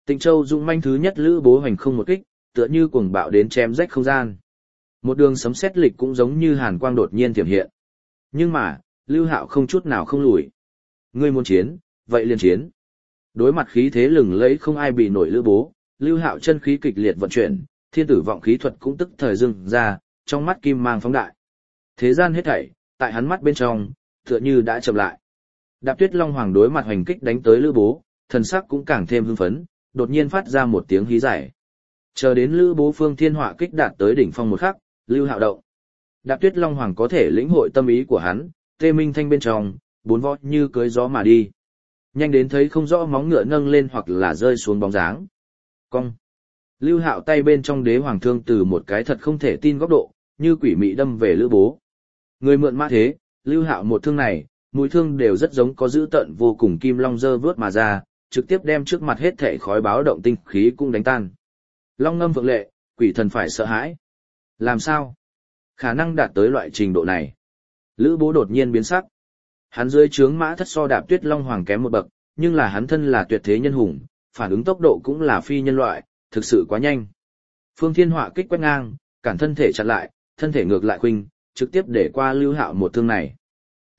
Tịnh Châu dũng manh thứ nhất lữ bố hoành không một kích, tựa như cuồng bạo đến chém rách không gian. Một đường sấm sét lịch cũng giống như hàn quang đột nhiên tiềm hiện. Nhưng mà, Lưu Hạo không chút nào không lùi. Ngươi muốn chiến, vậy liền chiến. Đối mặt khí thế lừng lẫy không ai bị nổi lữ bố, Lưu Hạo chân khí kịch liệt vận chuyển, thiên tử vọng khí thuật cũng tức thời dưng ra, trong mắt kim mang phóng đại. Thế gian hết thảy, tại hắn mắt bên trong, tựa như đã chậm lại. Đạp Tuyết Long Hoàng đối mặt hoành kích đánh tới lữ bố, thần sắc cũng càng thêm hưng phấn, đột nhiên phát ra một tiếng hí giải. Chờ đến lữ bố phương thiên họa kích đạt tới đỉnh phong một khắc, Lưu Hạo động. Đạp Tuyết Long Hoàng có thể lĩnh hội tâm ý của hắn, tê minh thanh bên trong, bốn vó như cưỡi gió mà đi. Nhanh đến thấy không rõ móng ngựa nâng lên hoặc là rơi xuống bóng dáng. Cong. Lưu Hạo tay bên trong đế hoàng thương từ một cái thật không thể tin góc độ, như quỷ mị đâm về lữ bố. Người mượn mã thế, Lưu Hạo một thương này, mũi thương đều rất giống có dữ tợn vô cùng kim long dơ vớt mà ra, trực tiếp đem trước mặt hết thảy khói báo động tinh khí cũng đánh tan. Long ngâm vượng lệ, quỷ thần phải sợ hãi. Làm sao? Khả năng đạt tới loại trình độ này. Lữ bố đột nhiên biến sắc. Hắn dưới trướng mã thất so Đạp Tuyết Long Hoàng kém một bậc, nhưng là hắn thân là tuyệt thế nhân hùng, phản ứng tốc độ cũng là phi nhân loại, thực sự quá nhanh. Phương Thiên Họa kích quét ngang, cản thân thể chặn lại, thân thể ngược lại khuynh, trực tiếp để qua Lưu Hạo một thương này. T.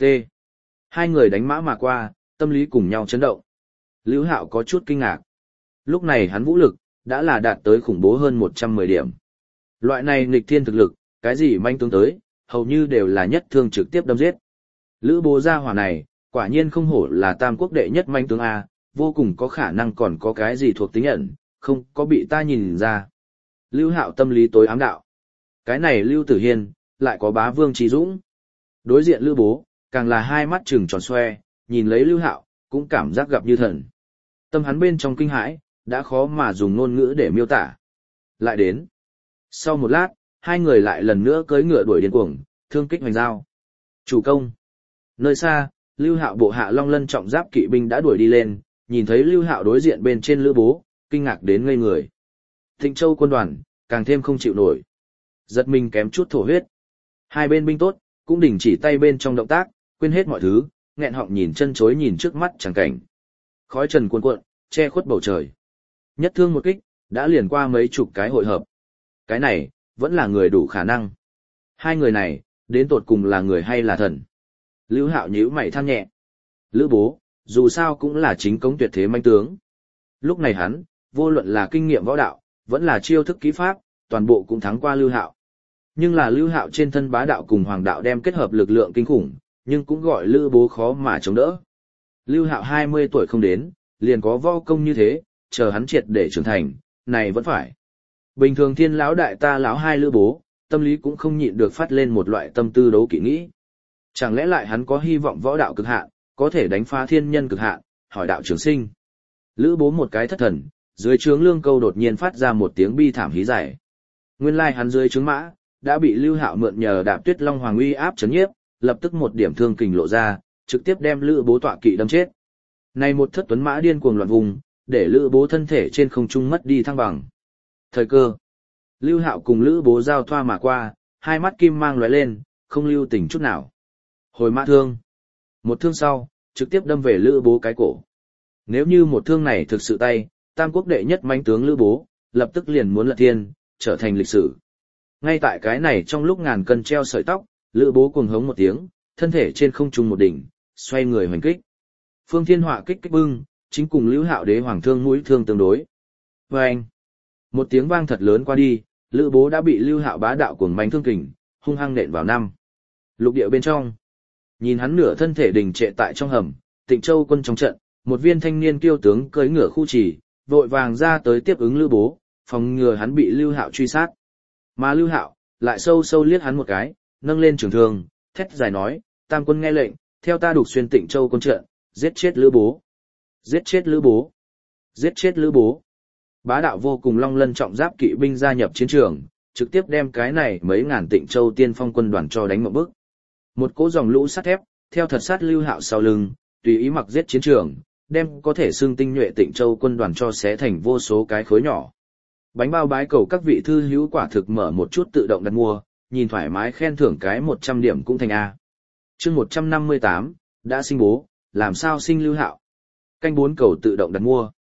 Hai người đánh mã mà qua, tâm lý cùng nhau chấn động. Lưu Hạo có chút kinh ngạc. Lúc này hắn vũ lực đã là đạt tới khủng bố hơn 110 điểm. Loại này nghịch thiên thực lực, cái gì manh tướng tới, hầu như đều là nhất thương trực tiếp đâm giết. Lữ bố gia hỏa này, quả nhiên không hổ là tam quốc đệ nhất manh tướng A, vô cùng có khả năng còn có cái gì thuộc tính ẩn, không có bị ta nhìn ra. Lưu Hạo tâm lý tối ám đạo. Cái này Lưu Tử Hiên, lại có bá vương trí dũng. Đối diện Lữ bố, càng là hai mắt trừng tròn xoe, nhìn lấy Lưu Hạo, cũng cảm giác gặp như thần. Tâm hắn bên trong kinh hãi, đã khó mà dùng ngôn ngữ để miêu tả. Lại đến. Sau một lát, hai người lại lần nữa cưỡi ngựa đuổi điên cuồng, thương kích hoành dao. Chủ công. Nơi xa, Lưu Hạo bộ hạ Long Lân trọng giáp kỵ binh đã đuổi đi lên, nhìn thấy Lưu Hạo đối diện bên trên Lữ bố, kinh ngạc đến ngây người. Thịnh Châu quân đoàn, càng thêm không chịu nổi. Giật mình kém chút thổ huyết. Hai bên binh tốt, cũng đình chỉ tay bên trong động tác, quên hết mọi thứ, nghẹn họng nhìn chân chối nhìn trước mắt chẳng cảnh. Khói trần cuồn cuộn, che khuất bầu trời. Nhất thương một kích, đã liền qua mấy chục cái hội hợp. Cái này, vẫn là người đủ khả năng. Hai người này, đến tột cùng là người hay là thần? Lưu Hạo nhíu mày than nhẹ. Lữ bố, dù sao cũng là chính cống tuyệt thế manh tướng. Lúc này hắn, vô luận là kinh nghiệm võ đạo, vẫn là chiêu thức kỹ pháp, toàn bộ cũng thắng qua Lưu Hạo. Nhưng là Lưu Hạo trên thân bá đạo cùng hoàng đạo đem kết hợp lực lượng kinh khủng, nhưng cũng gọi Lữ bố khó mà chống đỡ. Lưu Hạo 20 tuổi không đến, liền có võ công như thế, chờ hắn triệt để trưởng thành, này vẫn phải. Bình thường thiên lão đại ta lão hai Lữ bố, tâm lý cũng không nhịn được phát lên một loại tâm tư đấu kỵ nghĩ. Chẳng lẽ lại hắn có hy vọng võ đạo cực hạn, có thể đánh phá thiên nhân cực hạn, hỏi đạo trường sinh. Lữ bố một cái thất thần, dưới trướng Lương Câu đột nhiên phát ra một tiếng bi thảm hí giải. Nguyên lai hắn dưới trướng mã, đã bị Lưu Hạo mượn nhờ Đạp Tuyết Long Hoàng uy áp chấn nhiếp, lập tức một điểm thương kình lộ ra, trực tiếp đem Lữ bố tọa kỵ đâm chết. Này một thất tuấn mã điên cuồng loạn vùng, để Lữ bố thân thể trên không trung mất đi thăng bằng. Thời cơ. Lưu Hạo cùng Lữ bố giao thoa mà qua, hai mắt kim mang lóe lên, không lưu tình chút nào. Hồi mã thương. Một thương sau, trực tiếp đâm về Lữ bố cái cổ. Nếu như một thương này thực sự tay, tam quốc đệ nhất mãnh tướng Lữ bố, lập tức liền muốn lật thiên, trở thành lịch sử. Ngay tại cái này trong lúc ngàn cân treo sợi tóc, Lữ bố cuồng hống một tiếng, thân thể trên không trung một đỉnh, xoay người hoành kích. Phương Thiên Họa kích kích bưng, chính cùng Lưu Hạo đế hoàng thương mũi thương tương đối. Vâng! Một tiếng vang thật lớn qua đi, Lữ bố đã bị Lưu Hạo bá đạo cuồng mãnh thương kình, hung hăng nện vào năm. Lục địa bên trong, nhìn hắn nửa thân thể đình trệ tại trong hầm, Tịnh Châu quân trong trận, một viên thanh niên kiêu tướng cưỡi ngựa khu chỉ, vội vàng ra tới tiếp ứng Lữ bố, phòng ngừa hắn bị Lưu Hạo truy sát. Mà Lưu Hạo lại sâu sâu liếc hắn một cái, nâng lên trường thương, thét dài nói: "Tam quân nghe lệnh, theo ta đục xuyên Tịnh Châu quân trận, giết chết Lữ bố, giết chết Lữ bố, giết chết Lữ bố." Bá đạo vô cùng Long Lân trọng giáp kỵ binh gia nhập chiến trường, trực tiếp đem cái này mấy ngàn Tịnh Châu tiên phong quân đoàn cho đánh một bước. Một cỗ dòng lũ sắt thép, theo thật sát Lưu Hạo sau lưng, tùy ý mặc giết chiến trường, đem có thể xưng tinh nhuệ Tịnh Châu quân đoàn cho xé thành vô số cái khối nhỏ. Bánh bao bái cầu các vị thư hữu quả thực mở một chút tự động đặt mua, nhìn thoải mái khen thưởng cái 100 điểm cũng thành A. Chương 158, đã sinh bố, làm sao sinh Lưu Hạo. Canh 4 cầu tự động đặt mua.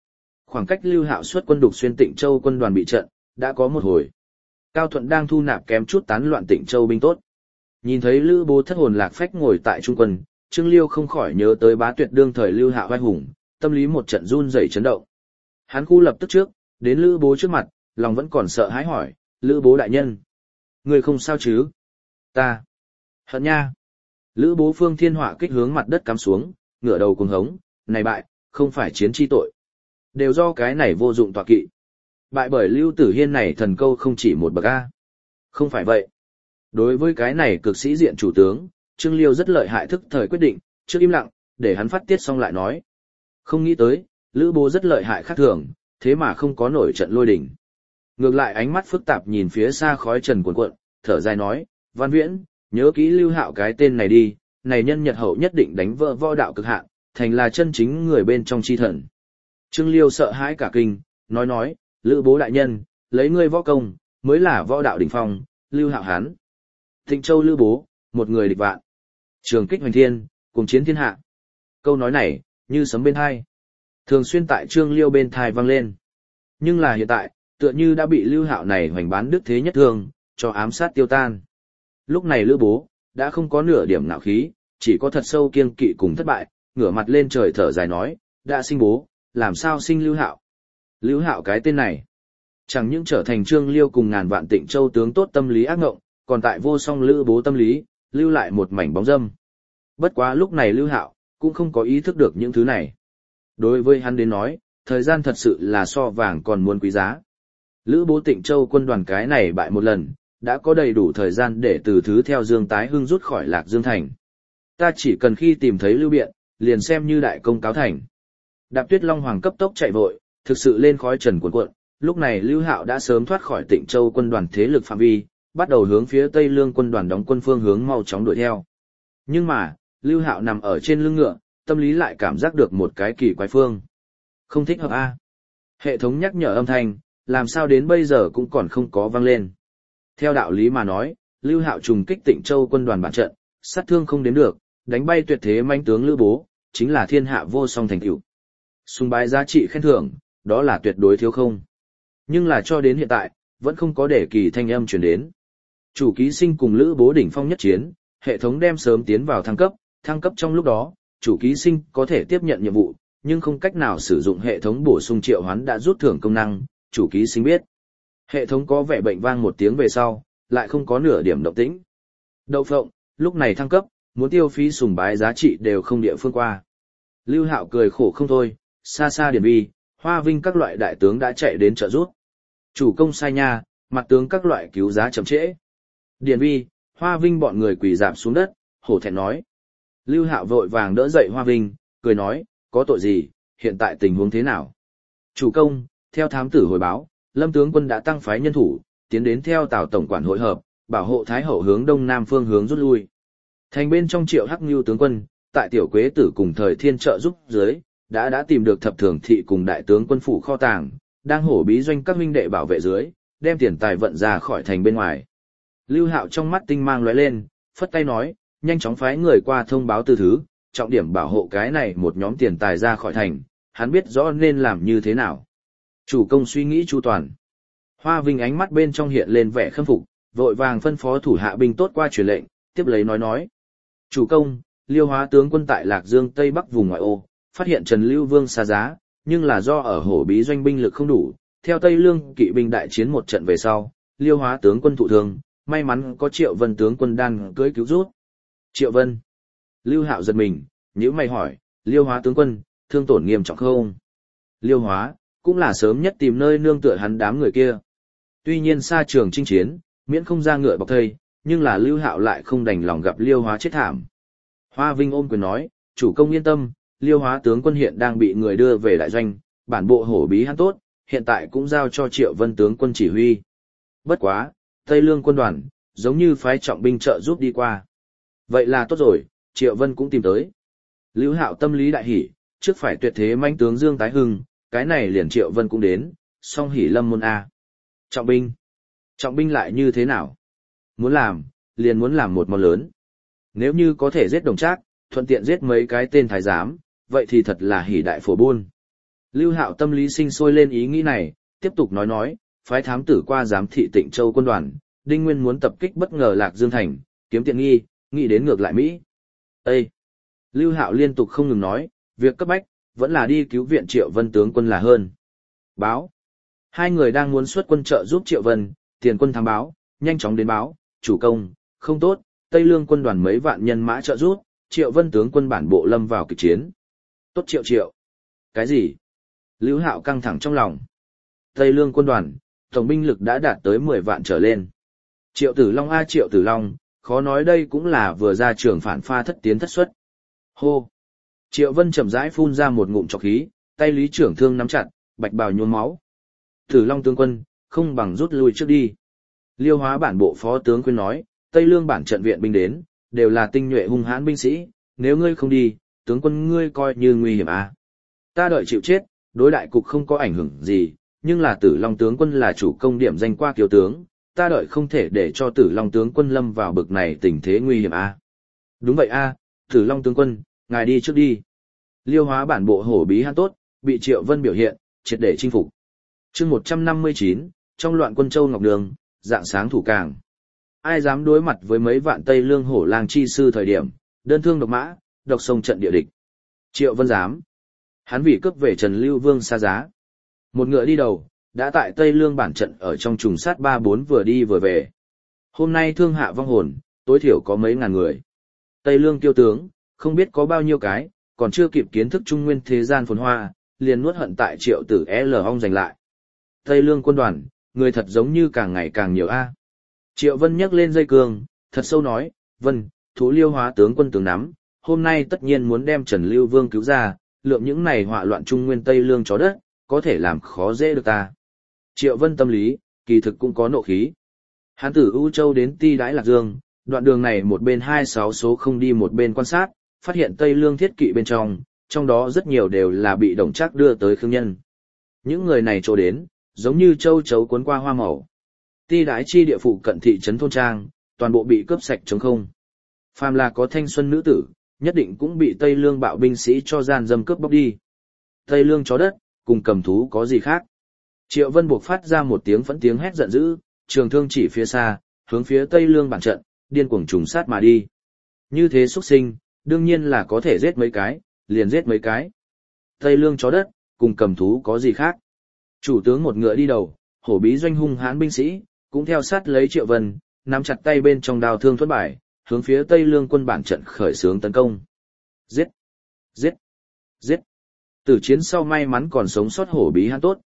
Khoảng cách Lưu Hạo xuất quân đục xuyên Tịnh Châu quân đoàn bị trận, đã có một hồi. Cao Thuận đang thu nạp kém chút tán loạn Tịnh Châu binh tốt. Nhìn thấy Lữ Bố thất hồn lạc phách ngồi tại trung quân, Trương Liêu không khỏi nhớ tới Bá Tuyệt đương thời Lưu Hạo vai hùng, tâm lý một trận run rẩy chấn động. Hắn khu lập tức trước, đến Lữ Bố trước mặt, lòng vẫn còn sợ hãi hỏi, Lữ Bố đại nhân, người không sao chứ? Ta. Hận nha. Lữ Bố Phương Thiên Họa kích hướng mặt đất cắm xuống, ngửa đầu cuồng hống, này bại, không phải chiến chi tội. Đều do cái này vô dụng tọa kỵ. Bại bởi Lưu Tử Hiên này thần câu không chỉ một bậc A. Không phải vậy. Đối với cái này cực sĩ diện chủ tướng, Trương Liêu rất lợi hại thức thời quyết định, trước im lặng, để hắn phát tiết xong lại nói. Không nghĩ tới, Lữ Bố rất lợi hại khác thường, thế mà không có nổi trận lôi đỉnh. Ngược lại ánh mắt phức tạp nhìn phía xa khói trần cuồn cuộn, thở dài nói, Văn Viễn, nhớ kỹ Lưu Hạo cái tên này đi, này nhân nhật hậu nhất định đánh vỡ võ đạo cực hạn, thành là chân chính người bên trong chi thần. Trương Liêu sợ hãi cả kinh, nói, Lữ Bố đại nhân, lấy ngươi võ công, mới là võ đạo đỉnh phong, Lưu Hạo hán. Tịnh Châu Lữ Bố, một người địch vạn. Trường kích hoành thiên, cùng chiến thiên hạ. Câu nói này, như sấm bên thai. Thường xuyên tại Trương Liêu bên thai vang lên. Nhưng là hiện tại, tựa như đã bị Lưu Hạo này hoành bán đức thế nhất thương, cho ám sát tiêu tan. Lúc này Lữ Bố, đã không có nửa điểm ngạo khí, chỉ có thật sâu kiêng kỵ cùng thất bại, ngửa mặt lên trời thở dài nói, đã sinh bố, làm sao sinh Lưu Hạo? Lưu Hạo cái tên này, chẳng những trở thành Trương Liêu cùng ngàn vạn Tịnh Châu tướng tốt tâm lý ác ngộng, còn tại vô song Lữ Bố tâm lý, lưu lại một mảnh bóng dâm. Bất quá lúc này Lưu Hạo cũng không có ý thức được những thứ này. Đối với hắn đến nói, thời gian thật sự là so vàng còn muốn quý giá. Lữ Bố Tịnh Châu quân đoàn cái này bại một lần, đã có đầy đủ thời gian để từ thứ theo Dương Tái Hưng rút khỏi Lạc Dương thành. Ta chỉ cần khi tìm thấy Lưu Biện, liền xem như đại công cáo thành. Đạp Tuyết Long Hoàng cấp tốc chạy vội, thực sự lên khói trần cuồn cuộn, lúc này Lưu Hạo đã sớm thoát khỏi Tịnh Châu quân đoàn thế lực phạm vi, bắt đầu hướng phía Tây Lương quân đoàn đóng quân phương hướng mau chóng đuổi theo. Nhưng mà, Lưu Hạo nằm ở trên lưng ngựa, tâm lý lại cảm giác được một cái kỳ quái phương. Không thích hợp a. Hệ thống nhắc nhở âm thanh, làm sao đến bây giờ cũng còn không có vang lên. Theo đạo lý mà nói, Lưu Hạo trùng kích Tịnh Châu quân đoàn bản trận, sát thương không đến được, đánh bay tuyệt thế manh tướng Lữ Bố, chính là thiên hạ vô song thành tựu. Sùng bái giá trị khen thưởng, đó là tuyệt đối thiếu không. Nhưng là cho đến hiện tại, vẫn không có để kỳ thanh âm truyền đến. Chủ ký sinh cùng Lữ Bố đỉnh phong nhất chiến, hệ thống đem sớm tiến vào thăng cấp trong lúc đó, chủ ký sinh có thể tiếp nhận nhiệm vụ, nhưng không cách nào sử dụng hệ thống bổ sung triệu hoán đã rút thưởng công năng, chủ ký sinh biết. Hệ thống có vẻ bệnh vang một tiếng về sau, lại không có nửa điểm động tĩnh. Đậu phộng, lúc này thăng cấp, muốn tiêu phí sùng bái giá trị đều không địa phương qua. Lưu Hạo cười khổ không thôi, xa xa Điển Vi, Hoa Vinh các loại đại tướng đã chạy đến trợ giúp. Chủ công sai nha, mặt tướng các loại cứu giá chậm trễ. Điển Vi, Hoa Vinh bọn người quỳ rạp xuống đất, hổ thẹn nói. Lưu Hạo vội vàng đỡ dậy Hoa Vinh, cười nói, có tội gì, hiện tại tình huống thế nào? Chủ công, theo thám tử hồi báo, Lâm tướng quân đã tăng phái nhân thủ, tiến đến theo Tào tổng quản hội hợp, bảo hộ Thái hậu hướng đông nam phương hướng rút lui. Thành bên trong Triệu Hắc Nưu tướng quân, tại Tiểu Quế Tử cùng Thời Thiên trợ giúp dưới, đã tìm được thập thường thị cùng đại tướng quân phủ kho tàng, đang hổ bí doanh các huynh đệ bảo vệ dưới, đem tiền tài vận ra khỏi thành bên ngoài. Lưu Hạo trong mắt tinh mang lóe lên, phất tay nói, nhanh chóng phái người qua thông báo từ thứ, trọng điểm bảo hộ cái này một nhóm tiền tài ra khỏi thành, hắn biết rõ nên làm như thế nào. Chủ công suy nghĩ chu toàn. Hoa Vinh ánh mắt bên trong hiện lên vẻ khâm phục, vội vàng phân phó thủ hạ binh tốt qua truyền lệnh, tiếp lấy nói. Chủ công, Liêu Hóa tướng quân tại Lạc Dương Tây Bắc vùng ngoại ô, phát hiện Trần Lưu Vương xa giá, nhưng là do ở hổ bí doanh binh lực không đủ, theo Tây Lương kỵ binh đại chiến một trận về sau, Liêu Hóa tướng quân thụ thương, may mắn có Triệu Vân tướng quân đan cưới cứu rút. Triệu Vân. Lưu Hạo giật mình, nhíu mày hỏi, Liêu Hóa tướng quân, thương tổn nghiêm trọng không? Liêu Hóa, cũng là sớm nhất tìm nơi nương tựa hắn đám người kia. Tuy nhiên xa trường chinh chiến, miễn không ra ngựa bọc thây, nhưng là Lưu Hạo lại không đành lòng gặp Liêu Hóa chết thảm. Hoa Vinh ôm quyền nói, chủ công yên tâm, Liêu Hóa tướng quân hiện đang bị người đưa về đại doanh, bản bộ hổ bí hắn tốt, hiện tại cũng giao cho Triệu Vân tướng quân chỉ huy. Bất quá, Tây Lương quân đoàn, giống như phái trọng binh trợ giúp đi qua. Vậy là tốt rồi, Triệu Vân cũng tìm tới. Lưu Hạo tâm lý đại hỉ, trước phải tuyệt thế manh tướng Dương Tái Hưng, cái này liền Triệu Vân cũng đến, song hỉ lâm môn A. Trọng binh. Trọng binh lại như thế nào? Muốn làm, liền muốn làm một món lớn. Nếu như có thể giết Đồng Trác, thuận tiện giết mấy cái tên thái giám, vậy thì thật là hỉ đại phổ buôn. Lưu Hạo tâm lý sinh sôi lên ý nghĩ này, tiếp tục nói, phái thám tử qua giám thị Tịnh Châu quân đoàn, Đinh Nguyên muốn tập kích bất ngờ Lạc Dương thành, kiếm tiện nghi, nghĩ đến ngược lại Mỹ. Ê! Lưu Hạo liên tục không ngừng nói, việc cấp bách, vẫn là đi cứu viện Triệu Vân tướng quân là hơn. Báo! Hai người đang muốn xuất quân trợ giúp Triệu Vân, tiền quân thám báo, nhanh chóng đến báo, chủ công, không tốt, Tây Lương quân đoàn mấy vạn nhân mã trợ giúp, Triệu Vân tướng quân bản bộ lâm vào kịch chiến. Tốt Triệu. Cái gì? Lưu Hạo căng thẳng trong lòng. Tây Lương quân đoàn, tổng binh lực đã đạt tới 10 vạn trở lên. Triệu Tử Long Triệu Tử Long, khó nói đây cũng là vừa ra trường phản pha thất tiến thất xuất. Hô! Triệu Vân chậm rãi phun ra một ngụm trọc khí, tay lý trưởng thương nắm chặt, bạch bào nhuốm máu. Tử Long tướng quân, không bằng rút lui trước đi. Liêu Hóa bản bộ phó tướng khuyên nói, Tây Lương bản trận viện binh đến, đều là tinh nhuệ hung hãn binh sĩ, nếu ngươi không đi, tướng quân ngươi coi như nguy hiểm à. Ta đợi chịu chết, đối đại cục không có ảnh hưởng gì, nhưng là Tử Long tướng quân là chủ công điểm danh qua kiều tướng, ta đợi không thể để cho Tử Long tướng quân lâm vào bực này tình thế nguy hiểm à. Đúng vậy à, Tử Long tướng quân, ngài đi trước đi. Liêu Hóa bản bộ hổ bí hãn tốt, bị Triệu Vân biểu hiện, triệt để chinh phục. Chương 159, trong loạn quân Châu Ngọc Đường, dạng sáng thủ càng. Ai dám đối mặt với mấy vạn Tây Lương hổ lang chi sư thời điểm, đơn thương độc mã, độc sông trận địa địch. Triệu Vân dám. Hắn vì cướp về Trần Lưu Vương xa giá. Một ngựa đi đầu, đã tại Tây Lương bản trận ở trong trùng sát 3-4 vừa đi vừa về. Hôm nay thương hạ vong hồn, tối thiểu có mấy ngàn người. Tây Lương tiêu tướng, không biết có bao nhiêu cái, còn chưa kịp kiến thức trung nguyên thế gian phồn hoa, liền nuốt hận tại Triệu tử L ong giành lại. Tây Lương quân đoàn, người thật giống như càng ngày càng nhiều a. Triệu Vân nhấc lên dây cương, thật sâu nói, Vân, thú Liêu Hóa tướng quân tướng nắm, hôm nay tất nhiên muốn đem Trần Lưu Vương cứu ra, lượng những này họa loạn trung nguyên Tây Lương chó đất, có thể làm khó dễ được ta. Triệu Vân tâm lý, kỳ thực cũng có nộ khí. Hán tử U Châu đến Ti Đãi Lạc Dương, đoạn đường này một bên 26 số không đi một bên quan sát, phát hiện Tây Lương thiết kỵ bên trong đó rất nhiều đều là bị Đồng Trác đưa tới Khương Nhân. Những người này trổ đến, giống như châu chấu cuốn qua hoa màu. Ti Đãi chi địa phụ cận thị trấn thôn trang, toàn bộ bị cướp sạch trống không. Phàm là có thanh xuân nữ tử, nhất định cũng bị Tây Lương bạo binh sĩ cho gian dâm cướp bóc đi. Tây Lương chó đất, cùng cầm thú có gì khác. Triệu Vân buộc phát ra một tiếng phẫn tiếng hét giận dữ, trường thương chỉ phía xa, hướng phía Tây Lương bản trận, điên cuồng trùng sát mà đi. Như thế xuất sinh, đương nhiên là có thể giết mấy cái, liền giết mấy cái. Tây Lương chó đất, cùng cầm thú có gì khác. Chủ tướng một ngựa đi đầu, hổ bí doanh hung hãn binh sĩ, cũng theo sát lấy Triệu Vân, nắm chặt tay bên trong đao thương thuẫn bài, hướng phía Tây Lương quân bản trận khởi xướng tấn công. Giết! Giết! Giết! Tử chiến sau may mắn còn sống sót hổ bí hãn tốt,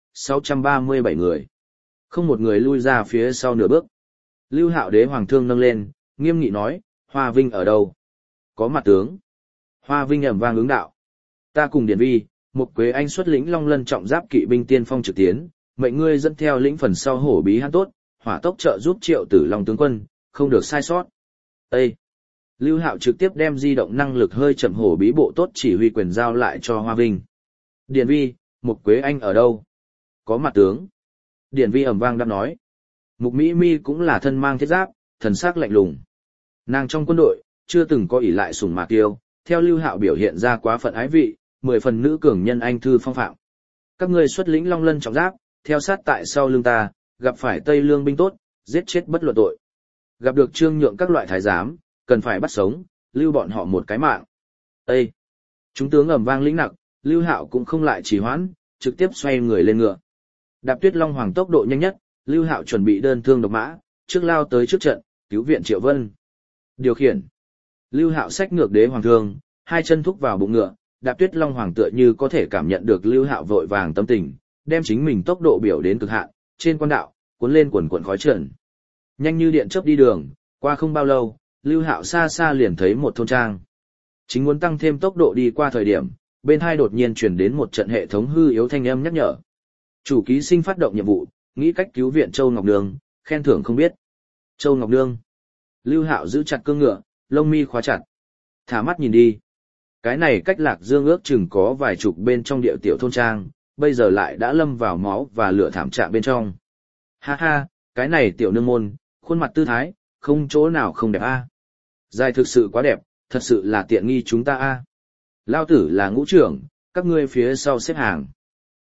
637 người. Không một người lui ra phía sau nửa bước. Lưu Hạo đế hoàng thương nâng lên, nghiêm nghị nói, Hoa Vinh ở đâu? Có mặt tướng. Hoa Vinh ầm vang ứng đạo. Ta cùng Điển Vi, Mục Quế Anh xuất lĩnh Long Lân trọng giáp kỵ binh tiên phong trực tiến, mệnh ngươi dẫn theo lĩnh phần sau hổ bí hãn tốt, hỏa tốc trợ giúp Triệu Tử Long tướng quân, không được sai sót. Ê! Lưu Hạo trực tiếp đem di động năng lực hơi chậm hổ bí bộ tốt chỉ huy quyền giao lại cho Hoa Vinh. Điển Vi, Mục Quế Anh ở đâu? Có mặt tướng. Điển Vi ầm vang đáp nói. Mục Mỹ Mi cũng là thân mang thiết giáp, thần sắc lạnh lùng. Nàng trong quân đội, chưa từng có ỷ lại sủng mạc yêu, theo Lưu Hạo biểu hiện ra quá phận ái vị, 10 phần nữ cường nhân anh thư phong phạm. Các ngươi xuất lĩnh Long Lân trọng giáp, theo sát tại sau lưng ta, gặp phải Tây Lương binh tốt, giết chết bất luận tội. Gặp được Trương Nhượng các loại thái giám, cần phải bắt sống, lưu bọn họ một cái mạng. Ê! Chúng tướng ầm vang lĩnh nặc, Lưu Hạo cũng không lại trì hoãn, trực tiếp xoay người lên ngựa. Đạp Tuyết Long Hoàng tốc độ nhanh nhất, Lưu Hạo chuẩn bị đơn thương độc mã, trước lao tới trước trận, cứu viện Triệu Vân. Điều khiển. Lưu Hạo xách ngược đế hoàng thương, hai chân thúc vào bụng ngựa, Đạp Tuyết Long Hoàng tựa như có thể cảm nhận được Lưu Hạo vội vàng tâm tình, đem chính mình tốc độ biểu đến cực hạn, trên quan đạo, cuốn lên quần quần khói trần. Nhanh như điện chớp đi đường, qua không bao lâu, Lưu Hạo xa xa liền thấy một thôn trang. Chính muốn tăng thêm tốc độ đi qua thời điểm, bên hai đột nhiên truyền đến một trận hệ thống hư yếu thanh âm nhắc nhở. Chủ ký sinh phát động nhiệm vụ, nghĩ cách cứu viện Châu Ngọc Đường, khen thưởng không biết. Châu Ngọc Đường. Lưu Hạo giữ chặt cương ngựa, lông mi khóa chặt. Thả mắt nhìn đi. Cái này cách Lạc Dương ước chừng có vài chục bên trong địa tiểu thôn trang, bây giờ lại đã lâm vào máu và lửa thảm trạng bên trong. Ha ha, cái này tiểu nương môn, khuôn mặt tư thái, không chỗ nào không đẹp a. Dài thực sự quá đẹp, thật sự là tiện nghi chúng ta a. Lao tử là ngũ trưởng, các ngươi phía sau xếp hàng.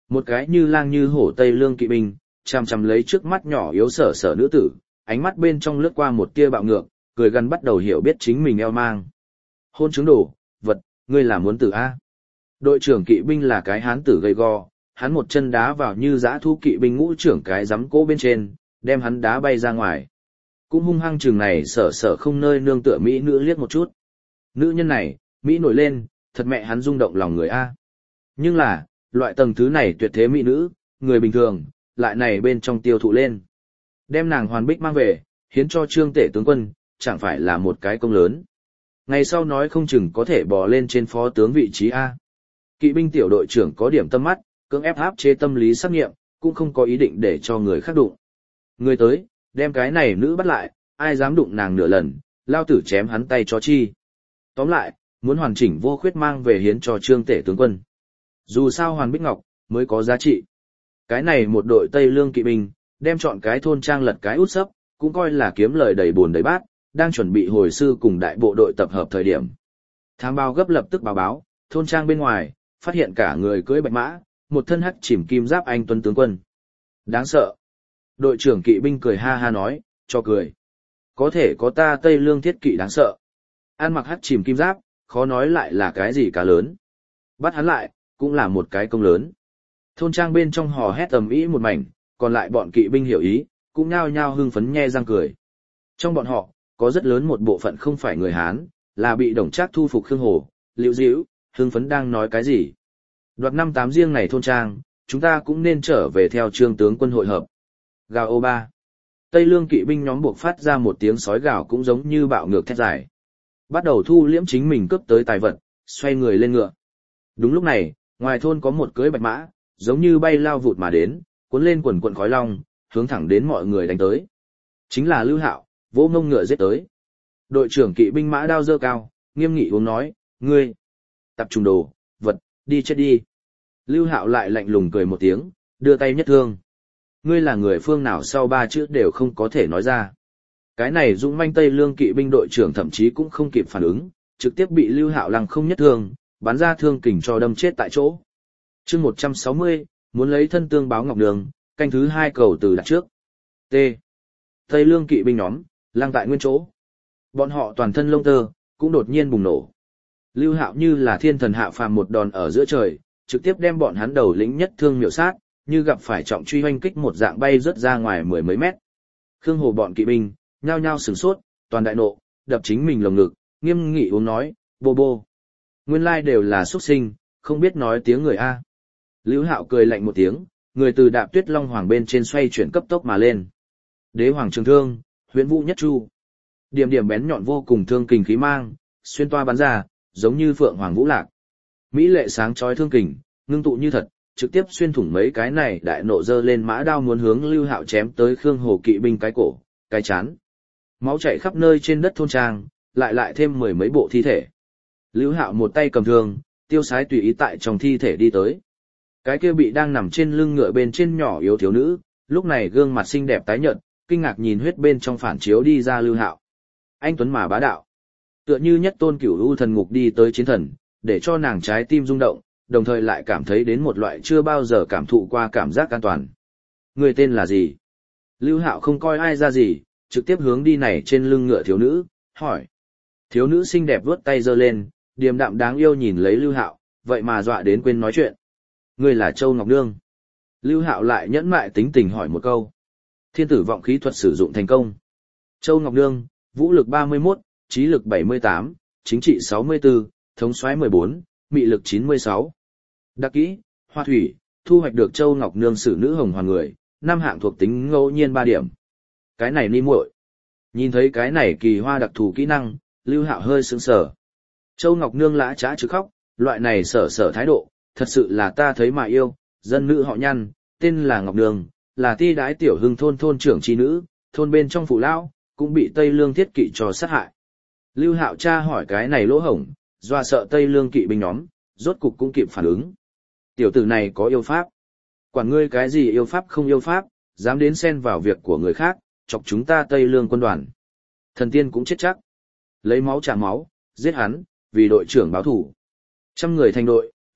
Một cái như lang như hổ Tây Lương kỵ binh, chằm chằm lấy trước mắt nhỏ yếu sở sở nữ tử, ánh mắt bên trong lướt qua một tia bạo ngược, cười gần bắt đầu hiểu biết chính mình eo mang. Hôn chứng đồ, vật, ngươi là muốn tử A. Đội trưởng kỵ binh là cái hán tử gầy gò, hắn một chân đá vào như dã thu kỵ binh ngũ trưởng cái giám cỗ bên trên, đem hắn đá bay ra ngoài. Cũng hung hăng chừng này sở sở không nơi nương tựa Mỹ nữ liếc một chút. Nữ nhân này, Mỹ nổi lên, thật mẹ hắn rung động lòng người A. Nhưng là, loại tầng thứ này tuyệt thế Mỹ nữ, người bình thường, lại này bên trong tiêu thụ lên. Đem nàng hoàn bích mang về, hiến cho Trương Tể tướng quân, chẳng phải là một cái công lớn. Ngày sau nói không chừng có thể bò lên trên phó tướng vị trí A. Kỵ binh tiểu đội trưởng có điểm tâm mắt, cưỡng ép áp chế tâm lý xác nghiệm, cũng không có ý định để cho người khác đụng. Người tới, đem cái này nữ bắt lại, ai dám đụng nàng nửa lần, lao tử chém hắn tay cho chi. Tóm lại, muốn hoàn chỉnh vô khuyết mang về hiến cho Trương Tể tướng quân. Dù sao Hoàn Bích Ngọc mới có giá trị. Cái này một đội Tây Lương kỵ binh, đem chọn cái thôn trang lật cái út sấp, cũng coi là kiếm lời đầy buồn đầy bát, đang chuẩn bị hồi sư cùng đại bộ đội tập hợp thời điểm. Thám báo gấp lập tức báo báo, thôn trang bên ngoài, phát hiện cả người cưỡi bạch mã, một thân hắc chìm kim giáp anh tuấn tướng quân. Đáng sợ. Đội trưởng kỵ binh cười ha ha nói, cho cười. Có thể có ta Tây Lương thiết kỵ đáng sợ. Ăn mặc hắc chìm kim giáp, khó nói lại là cái gì cả lớn. Bắt hắn lại, cũng là một cái công lớn. Thôn trang bên trong hò hét ầm ĩ một mảnh, còn lại bọn kỵ binh hiểu ý, cũng nhao nhao hưng phấn nhe răng cười. Trong bọn họ, có rất lớn một bộ phận không phải người Hán, là bị Đồng Trác thu phục Khương Hồ, Liễu Diễu, hưng phấn đang nói cái gì. Đoạt 5-8 riêng này thôn trang, chúng ta cũng nên trở về theo Trương tướng quân hội hợp. Gào ô ba. Tây Lương kỵ binh nhóm buộc phát ra một tiếng sói gào cũng giống như bạo ngược thét dài. Bắt đầu thu liễm chính mình cướp tới tài vật, xoay người lên ngựa. Đúng lúc này, ngoài thôn có một cưỡi bạch mã, giống như bay lao vụt mà đến, cuốn lên quần quần khói long, hướng thẳng đến mọi người đánh tới. Chính là Lưu Hạo, vỗ ngông ngựa giết tới. Đội trưởng kỵ binh mã đao giơ cao, nghiêm nghị uống nói, ngươi, tập trung đồ, vật, đi chết đi. Lưu Hạo lại lạnh lùng cười một tiếng, đưa tay nhất thương. Ngươi là người phương nào sau 3 chữ đều không có thể nói ra. Cái này dũng manh Tây Lương kỵ binh đội trưởng thậm chí cũng không kịp phản ứng, trực tiếp bị Lưu Hạo lăng không nhất thương, bắn ra thương kình cho đâm chết tại chỗ. Chương 160, muốn lấy thân tương báo ngọc đường, canh thứ 2 cầu từ đặt trước. T. Tây Lương kỵ binh nhóm, lăng tại nguyên chỗ. Bọn họ toàn thân lông tơ, cũng đột nhiên bùng nổ. Lưu Hạo như là thiên thần hạ phàm một đòn ở giữa trời, trực tiếp đem bọn hắn đầu lĩnh nhất thương miểu sát, như gặp phải trọng truy hoanh kích một dạng bay rớt ra ngoài 10 mấy mét. Khương Hồ bọn kỵ binh, nhao nhao sửng sốt, toàn đại nộ, đập chính mình lồng ngực, nghiêm nghị uống nói, bô bô. Nguyên lai đều là xuất sinh, không biết nói tiếng người A. Lưu Hạo cười lạnh một tiếng, người từ đạp tuyết long hoàng bên trên xoay chuyển cấp tốc mà lên. Đế hoàng trường thương, huyễn vũ nhất chu. Điểm điểm bén nhọn vô cùng thương kình khí mang, xuyên toa bắn ra, giống như phượng hoàng vũ lạc. Mỹ lệ sáng chói thương kình, ngưng tụ như thật, trực tiếp xuyên thủng mấy cái này đại nộ dơ lên mã đao muốn hướng Lưu Hạo chém tới Khương Hồ kỵ binh cái cổ, cái chán. Máu chảy khắp nơi trên đất thôn trang, lại thêm 10 mấy bộ thi thể. Lưu Hạo một tay cầm thương, tiêu sái tùy ý tại trong thi thể đi tới. Cái kia bị đang nằm trên lưng ngựa bên trên nhỏ yếu thiếu nữ, lúc này gương mặt xinh đẹp tái nhợt, kinh ngạc nhìn huyết bên trong phản chiếu đi ra Lưu Hạo. Anh tuấn mà bá đạo, tựa như nhất tôn cửu u thần ngục đi tới chiến thần, để cho nàng trái tim rung động, đồng thời lại cảm thấy đến một loại chưa bao giờ cảm thụ qua cảm giác an toàn. Người tên là gì? Lưu Hạo không coi ai ra gì, trực tiếp hướng đi này trên lưng ngựa thiếu nữ, hỏi. Thiếu nữ xinh đẹp vuốt tay giơ lên, điềm đạm đáng yêu nhìn lấy Lưu Hạo, vậy mà dọa đến quên nói chuyện. Ngươi là Châu Ngọc Nương. Lưu Hạo lại nhẫn mại tính tình hỏi một câu. Thiên tử vọng khí thuật sử dụng thành công. Châu Ngọc Nương, vũ lực 31, trí lực 78, chính trị 64, thống soái 14, mị lực 96. Đặc kỹ, hoa thủy, thu hoạch được Châu Ngọc Nương sử nữ hồng hoàn người, 5 hạng thuộc tính ngẫu nhiên 3 điểm. Cái này ni muội. Nhìn thấy cái này kỳ hoa đặc thù kỹ năng, Lưu Hạo hơi sững sờ. Châu Ngọc Nương lã chã chứ khóc, loại này sở thái độ, thật sự là ta thấy mà yêu, dân nữ họ Nhăn, tên là Ngọc Nương, là ti đái tiểu hưng thôn trưởng chi nữ, thôn bên trong phụ lão, cũng bị Tây Lương thiết kỵ cho sát hại. Lưu Hạo tra hỏi cái này lỗ hổng, doa sợ Tây Lương kỵ binh nhóm, rốt cục cũng kịp phản ứng. Tiểu tử này có yêu pháp. Quản ngươi cái gì yêu pháp không yêu pháp, dám đến xen vào việc của người khác, chọc chúng ta Tây Lương quân đoàn. Thần tiên cũng chết chắc. Lấy máu trả máu, giết hắn, vì đội trưởng báo thủ. 100 người thành đội,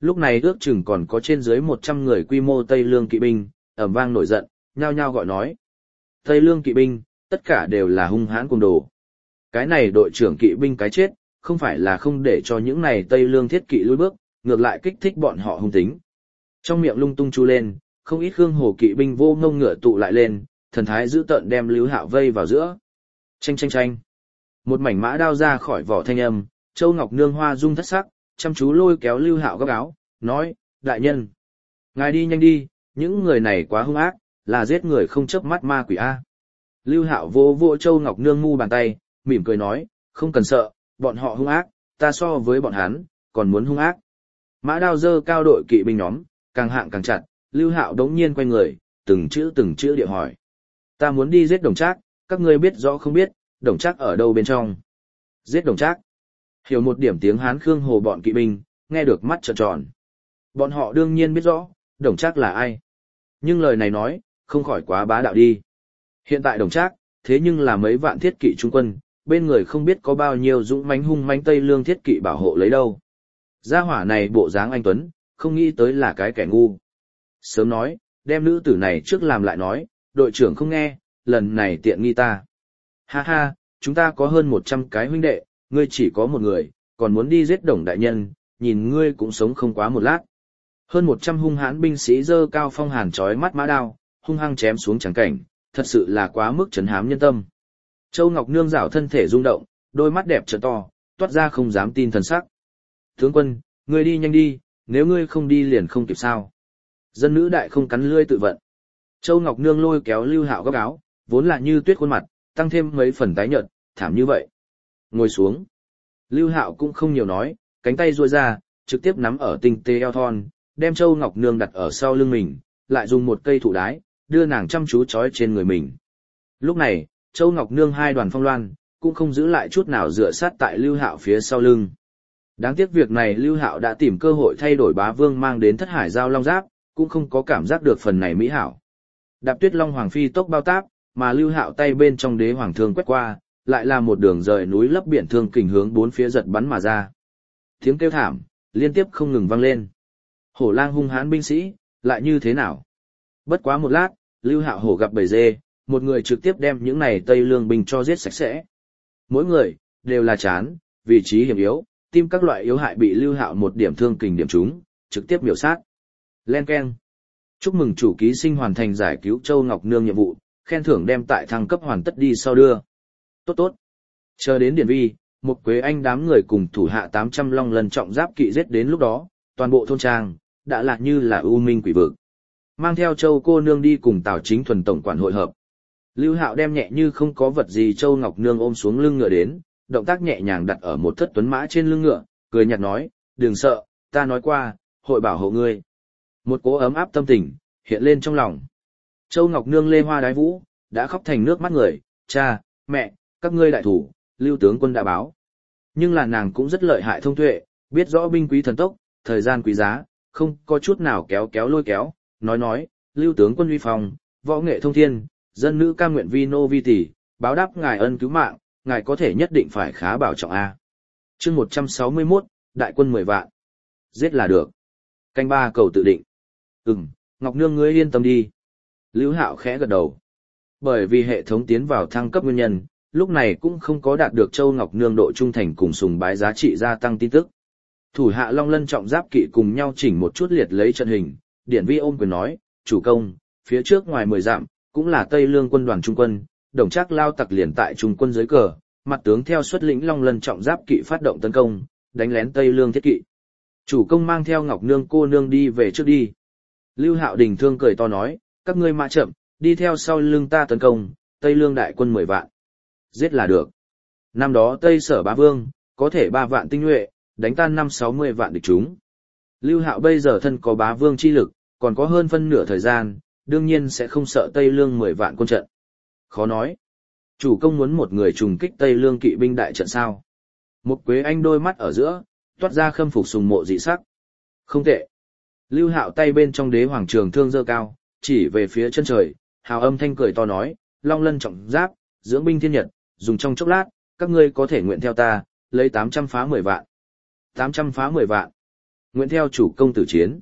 Lúc này ước chừng còn có trên dưới 100 người quy mô Tây Lương kỵ binh, ầm vang nổi giận, nhao nhao gọi nói. Tây Lương kỵ binh, tất cả đều là hung hãn cuồng đồ. Cái này đội trưởng kỵ binh cái chết, không phải là không để cho những này Tây Lương thiết kỵ lùi bước, ngược lại kích thích bọn họ hung tính. Trong miệng lung tung chu lên, không ít Khương Hồ kỵ binh vô ngông ngựa tụ lại lên, thần thái dữ tợn đem Lưu Hạo vây vào giữa. Chanh chanh chanh. Một mảnh mã đao ra khỏi vỏ thanh âm, Châu Ngọc Nương hoa dung thất sắc, chăm chú lôi kéo Lưu Hạo góc áo, nói: "Đại nhân, ngài đi nhanh đi, những người này quá hung ác, là giết người không chớp mắt ma quỷ a." Lưu Hạo vỗ vỗ Châu Ngọc Nương mu bàn tay, mỉm cười nói: "Không cần sợ, bọn họ hung ác, ta so với bọn hắn còn muốn hung ác." Mã đao dơ cao đội kỵ binh nhóm, càng hạng càng chặt, Lưu Hạo đống nhiên quay người, từng chữ địa hỏi: "Ta muốn đi giết Đồng Trác, các ngươi biết rõ không biết, Đồng Trác ở đâu bên trong?" Giết Đồng Trác? Hiểu một điểm tiếng Hán Khương Hồ bọn kỵ binh, nghe được mắt trợn tròn. Bọn họ đương nhiên biết rõ, Đồng Trác là ai. Nhưng lời này nói, không khỏi quá bá đạo đi. Hiện tại Đồng Trác, thế nhưng là mấy vạn thiết kỵ trung quân, bên người không biết có bao nhiêu dũng mãnh hung mãnh Tây Lương thiết kỵ bảo hộ lấy đâu. Gia hỏa này bộ dáng anh tuấn, không nghĩ tới là cái kẻ ngu. Sớm nói, đem nữ tử này trước làm lại nói, đội trưởng không nghe, lần này tiện nghi ta. Ha ha, chúng ta có hơn 100 cái huynh đệ, ngươi chỉ có một người, còn muốn đi giết Đồng đại nhân, nhìn ngươi cũng sống không quá một lát. Hơn 100 hung hãn binh sĩ dơ cao phong hàn chói mắt mã đao, hung hăng chém xuống trắng cảnh, thật sự là quá mức trấn hám nhân tâm. Châu Ngọc Nương rảo thân thể rung động, đôi mắt đẹp trợn to, toát ra không dám tin thần sắc. "Tướng quân, ngươi đi nhanh đi, nếu ngươi không đi liền không kịp sao?" Dân nữ đại không cắn lưỡi tự vận. Châu Ngọc Nương lôi kéo Lưu Hạo góc áo, vốn là như tuyết khuôn mặt, tăng thêm mấy phần tái nhợt, thảm như vậy. Ngồi xuống. Lưu Hạo cũng không nhiều nói, cánh tay duỗi ra, trực tiếp nắm ở tinh tế eo thon, đem Châu Ngọc Nương đặt ở sau lưng mình, lại dùng một cây thụ đái, đưa nàng chăm chú trói trên người mình. Lúc này, Châu Ngọc Nương hai đoàn phong loan, cũng không giữ lại chút nào dựa sát tại Lưu Hạo phía sau lưng. Đáng tiếc việc này Lưu Hạo đã tìm cơ hội thay đổi bá vương mang đến Thất Hải Giao Long Giáp, cũng không có cảm giác được phần này mỹ hảo. Đạp Tuyết Long Hoàng phi tốc bao táp, mà Lưu Hạo tay bên trong đế hoàng thương quét qua, lại là một đường rời núi lấp biển thương kình hướng bốn phía giật bắn mà ra. Tiếng kêu thảm liên tiếp không ngừng vang lên. Hổ lang hung hãn binh sĩ, lại như thế nào? Bất quá một lát, Lưu Hạo hổ gặp bầy dê, một người trực tiếp đem những này Tây Lương binh cho giết sạch sẽ. Mỗi người đều là chán, vị trí hiểm yếu, tim các loại yếu hại bị Lưu Hạo một điểm thương kình điểm trúng, trực tiếp miểu sát. Len keng. Chúc mừng chủ ký sinh hoàn thành giải cứu Châu Ngọc Nương nhiệm vụ, khen thưởng đem tại thăng cấp hoàn tất đi sau đưa. Tốt tốt. Chờ đến điển vi, một Quế Anh đám người cùng thủ hạ 800 long lần trọng giáp kỵ giết đến lúc đó, toàn bộ thôn trang đã lạc như là u minh quỷ vực. Mang theo Châu cô nương đi cùng Tào Chính Thuần tổng quản hội hợp. Lưu Hạo đem nhẹ như không có vật gì Châu Ngọc Nương ôm xuống lưng ngựa đến, động tác nhẹ nhàng đặt ở một thất tuấn mã trên lưng ngựa, cười nhạt nói: "Đừng sợ, ta nói qua, hội bảo hộ ngươi." Một cỗ ấm áp tâm tình hiện lên trong lòng. Châu Ngọc Nương lê hoa đái vũ, đã khóc thành nước mắt người: "Cha, mẹ, các ngươi đại thủ, Lưu tướng quân đã báo." Nhưng là nàng cũng rất lợi hại thông tuệ, biết rõ binh quý thần tốc, thời gian quý giá, không có chút nào kéo kéo lôi kéo, nói: "Lưu tướng quân uy phong, võ nghệ thông thiên, dân nữ cam nguyện vi nô vi tỷ, báo đáp ngài ân cứu mạng, ngài có thể nhất định phải khá bảo trọng a." Chương 161, đại quân 10 vạn. Giết là được. Canh ba cầu tự định. Ngọc Nương ngươi yên tâm đi. Lưu Hạo khẽ gật đầu. Bởi vì hệ thống tiến vào thăng cấp nguyên nhân, lúc này cũng không có đạt được Châu Ngọc Nương độ trung thành cùng sùng bái giá trị gia tăng tin tức. Thủ hạ Long Lân trọng giáp kỵ cùng nhau chỉnh một chút liệt lấy trận hình, điển vi ôm quyền nói: "Chủ công, phía trước ngoài 10 dặm, cũng là Tây Lương quân đoàn trung quân, Đồng Trác lao tặc liền tại trung quân dưới cờ, mặt tướng theo xuất lĩnh Long Lân trọng giáp kỵ phát động tấn công, đánh lén Tây Lương thiết kỵ. Chủ công mang theo Ngọc Nương cô nương đi về trước đi." Lưu Hạo Đình thương cười to nói: "Các ngươi mã chậm, đi theo sau lưng ta tấn công, Tây Lương đại quân 10 vạn. Giết là được. Năm đó Tây Sở Bá Vương, có thể 3 vạn tinh nhuệ, đánh tan 5-60 vạn địch chúng." Lưu Hạo bây giờ thân có Bá Vương chi lực, còn có hơn phân nửa thời gian, đương nhiên sẽ không sợ Tây Lương 10 vạn quân trận. Khó nói. Chủ công muốn một người trùng kích Tây Lương kỵ binh đại trận sao? Một Quế Anh đôi mắt ở giữa, toát ra khâm phục sùng mộ dị sắc. Không tệ. Lưu Hạo tay bên trong đế hoàng trường thương giơ cao, chỉ về phía chân trời, hào âm thanh cười to nói: "Long Lân trọng giáp, dưỡng binh thiên nhật, dùng trong chốc lát, các ngươi có thể nguyện theo ta, lấy 800 phá 10 vạn." 800 phá 10 vạn. Nguyện theo chủ công tử chiến.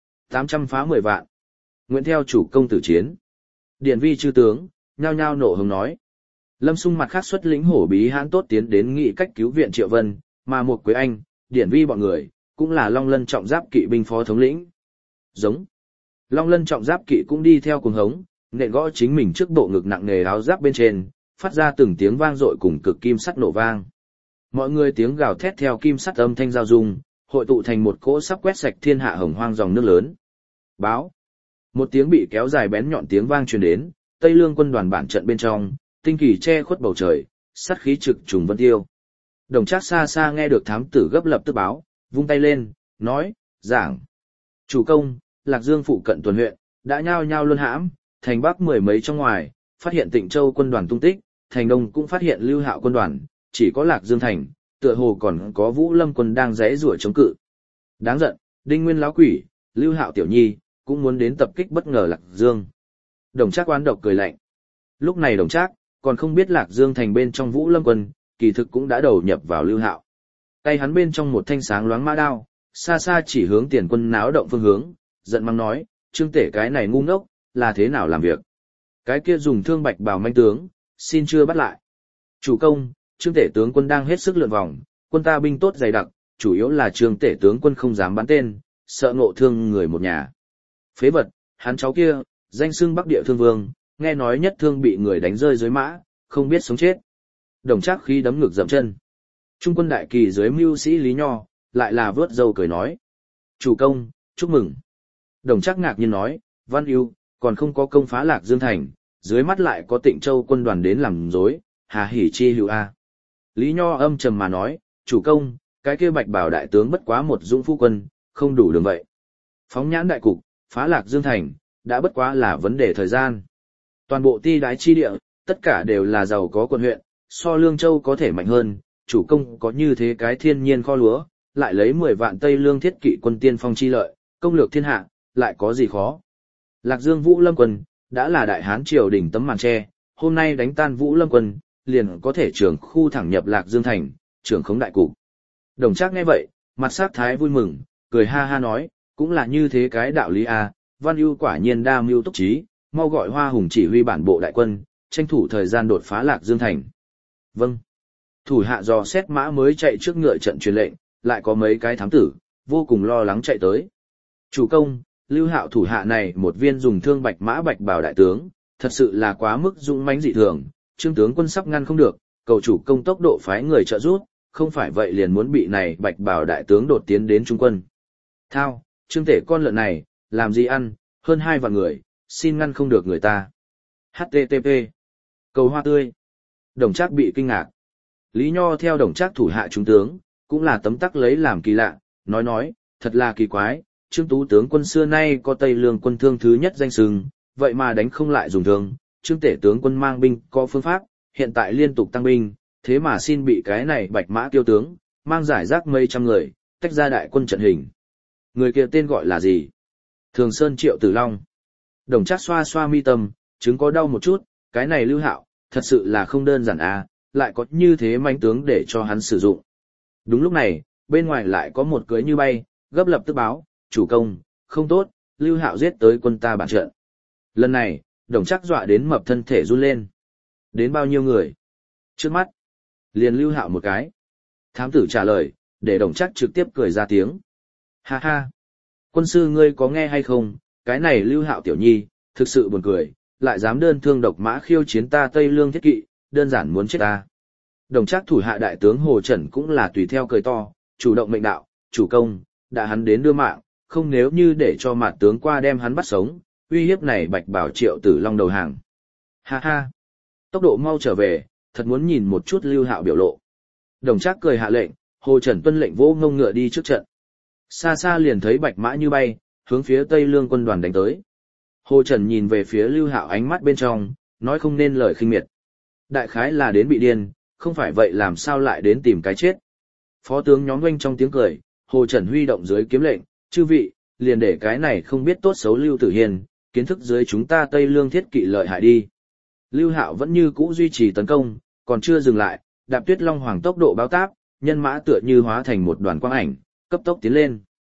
800 phá 10 vạn. Nguyện theo chủ công tử chiến. Điện vi chư tướng, nhao nhao nộ hống nói. Lâm Sung mặt khác xuất lĩnh hổ bí hãn tốt tiến đến nghị cách cứu viện Triệu Vân, mà một Quế Anh, Điển Vi bọn người, cũng là Long Lân trọng giáp kỵ binh phó thống lĩnh. Giống. Long Lân trọng giáp kỵ cũng đi theo cuồng hống, nện gõ chính mình trước bộ ngực nặng nề áo giáp bên trên, phát ra từng tiếng vang dội cùng cực kim sắt nổ vang. Mọi người tiếng gào thét theo kim sắt âm thanh giao dung, hội tụ thành một cỗ sắp quét sạch thiên hạ hồng hoang dòng nước lớn. Báo. Một tiếng bị kéo dài bén nhọn tiếng vang truyền đến, Tây Lương quân đoàn bản trận bên trong, tinh kỳ che khuất bầu trời, sát khí trực trùng vân tiêu. Đồng Trác xa xa nghe được thám tử gấp lập tức báo, vung tay lên, nói, giảng. Chủ công, Lạc Dương phụ cận tuần huyện, đã nhao nhao luân hãm, thành Bắc mười mấy trong ngoài, phát hiện Tịnh Châu quân đoàn tung tích, thành Đông cũng phát hiện Lưu Hạo quân đoàn, chỉ có Lạc Dương thành, tựa hồ còn có Vũ Lâm quân đang giãy giụa chống cự. Đáng giận, Đinh Nguyên lão quỷ, Lưu Hạo tiểu nhi, cũng muốn đến tập kích bất ngờ Lạc Dương. Đồng Trác oán độc cười lạnh. Lúc này Đồng Trác còn không biết Lạc Dương thành bên trong Vũ Lâm quân, kỳ thực cũng đã đầu nhập vào Lưu Hạo. Tay hắn bên trong một thanh sáng loáng mã đao, xa xa chỉ hướng tiền quân náo động phương hướng, giận mắng nói, Trương Tể cái này ngu ngốc, là thế nào làm việc? Cái kia dùng thương bạch bào manh tướng, xin chưa bắt lại. Chủ công, Trương Tể tướng quân đang hết sức lượn vòng, quân ta binh tốt dày đặc, chủ yếu là Trương Tể tướng quân không dám bắn tên, sợ ngộ thương người một nhà. Phế vật, hắn cháu kia, danh xưng Bắc Địa Thương Vương, nghe nói nhất thương bị người đánh rơi dưới mã, không biết sống chết. Đồng Trác khí đấm ngực dậm chân. Trung quân đại kỳ dưới mưu sĩ Lý Nho, lại là vớt râu cười nói. Chủ công, chúc mừng. Đồng Trác ngạc nhiên nói, Văn Ưu còn không có công phá Lạc Dương thành, dưới mắt lại có Tịnh Châu quân đoàn đến làm rối, hà hỉ chi hữu a. Lý Nho âm trầm mà nói, chủ công, cái kia Bạch Bảo đại tướng bất quá một dũng phu quân, không đủ đường vậy. Phóng nhãn đại cục, phá Lạc Dương thành, đã bất quá là vấn đề thời gian. Toàn bộ ti đái chi địa, tất cả đều là giàu có quận huyện, so Lương Châu có thể mạnh hơn, chủ công có như thế cái thiên nhiên kho lúa, lại lấy 10 vạn Tây Lương thiết kỵ quân tiên phong chi lợi, công lược thiên hạ, lại có gì khó. Lạc Dương Vũ Lâm quân, đã là đại hán triều đình tấm màn tre, hôm nay đánh tan Vũ Lâm quân, liền có thể trưởng khu thẳng nhập Lạc Dương thành, trưởng khống đại cục. Đồng Trác nghe vậy, mặt sát thái vui mừng, cười ha ha nói, cũng là như thế cái đạo lý a, Văn Ưu quả nhiên đa mưu túc trí, mau gọi Hoa Hùng chỉ huy bản bộ đại quân, tranh thủ thời gian đột phá Lạc Dương thành. Vâng. Thủ hạ dò xét mã mới chạy trước ngựa trận truyền lệnh, lại có mấy cái thám tử, vô cùng lo lắng chạy tới. Chủ công, Lưu Hạo thủ hạ này một viên dùng thương bạch mã bạch bào đại tướng, thật sự là quá mức dũng mãnh dị thường, Trương tướng quân sắp ngăn không được, cầu chủ công tốc độ phái người trợ giúp, không phải vậy liền muốn bị này bạch bào đại tướng đột tiến đến trung quân. Thao, Trương Tể con lợn này, làm gì ăn, hơn 2 vạn người, xin ngăn không được người ta. HTTP. Cầu hoa tươi. Đồng Trác bị kinh ngạc. Lý Nho theo Đồng Trác thủ hạ trung tướng, cũng là tấm tắc lấy làm kỳ lạ, nói, thật là kỳ quái, Trương Tú tướng quân xưa nay có Tây Lương quân thương thứ nhất danh xưng, vậy mà đánh không lại dùng thương, Trương Tể tướng quân mang binh có phương pháp, hiện tại liên tục tăng binh, thế mà xin bị cái này bạch mã tiêu tướng, mang giải rác mấy trăm người, tách ra đại quân trận hình. Người kia tên gọi là gì? Thường Sơn Triệu Tử Long. Đồng Trác xoa xoa mi tâm, chứng có đau một chút, cái này Lưu Hạo, thật sự là không đơn giản à, lại có như thế manh tướng để cho hắn sử dụng. Đúng lúc này, bên ngoài lại có một cưới như bay, gấp lập tức báo, chủ công, không tốt, Lưu Hạo giết tới quân ta bản trận. Lần này, Đồng Trác dọa đến mập thân thể run lên. Đến bao nhiêu người? Trước mắt, liền Lưu Hạo một cái. Thám tử trả lời, để Đồng Trác trực tiếp cười ra tiếng. Ha ha, quân sư ngươi có nghe hay không, cái này Lưu Hạo tiểu nhi, thực sự buồn cười, lại dám đơn thương độc mã khiêu chiến ta Tây Lương thiết kỵ, đơn giản muốn chết ta. Đồng Trác thủ hạ đại tướng Hồ Trần cũng là tùy theo cười to, chủ động mệnh đạo, chủ công, đã hắn đến đưa mạng, không nếu như để cho mạt tướng qua đem hắn bắt sống, uy hiếp này Bạch Bảo Triệu Tử Long đầu hàng. Ha ha, tốc độ mau trở về, thật muốn nhìn một chút Lưu Hạo biểu lộ. Đồng Trác cười hạ lệnh, Hồ Trần tuân lệnh vỗ ngông ngựa đi trước trận. Xa xa liền thấy bạch mã như bay, hướng phía Tây Lương quân đoàn đánh tới. Hồ Trần nhìn về phía Lưu Hạo ánh mắt bên trong, nói không nên lời khinh miệt. Đại khái là đến bị điên, không phải vậy làm sao lại đến tìm cái chết. Phó tướng nhóm quanh trong tiếng cười, Hồ Trần huy động dưới kiếm lệnh, chư vị, liền để cái này không biết tốt xấu Lưu Tử Hiền, kiến thức dưới chúng ta Tây Lương thiết kỵ lợi hại đi. Lưu Hạo vẫn như cũ duy trì tấn công, còn chưa dừng lại, đạp Tuyết Long Hoàng tốc độ báo táp, nhân mã tựa như hóa thành một đoàn quang ảnh, cấp tốc tiến lên.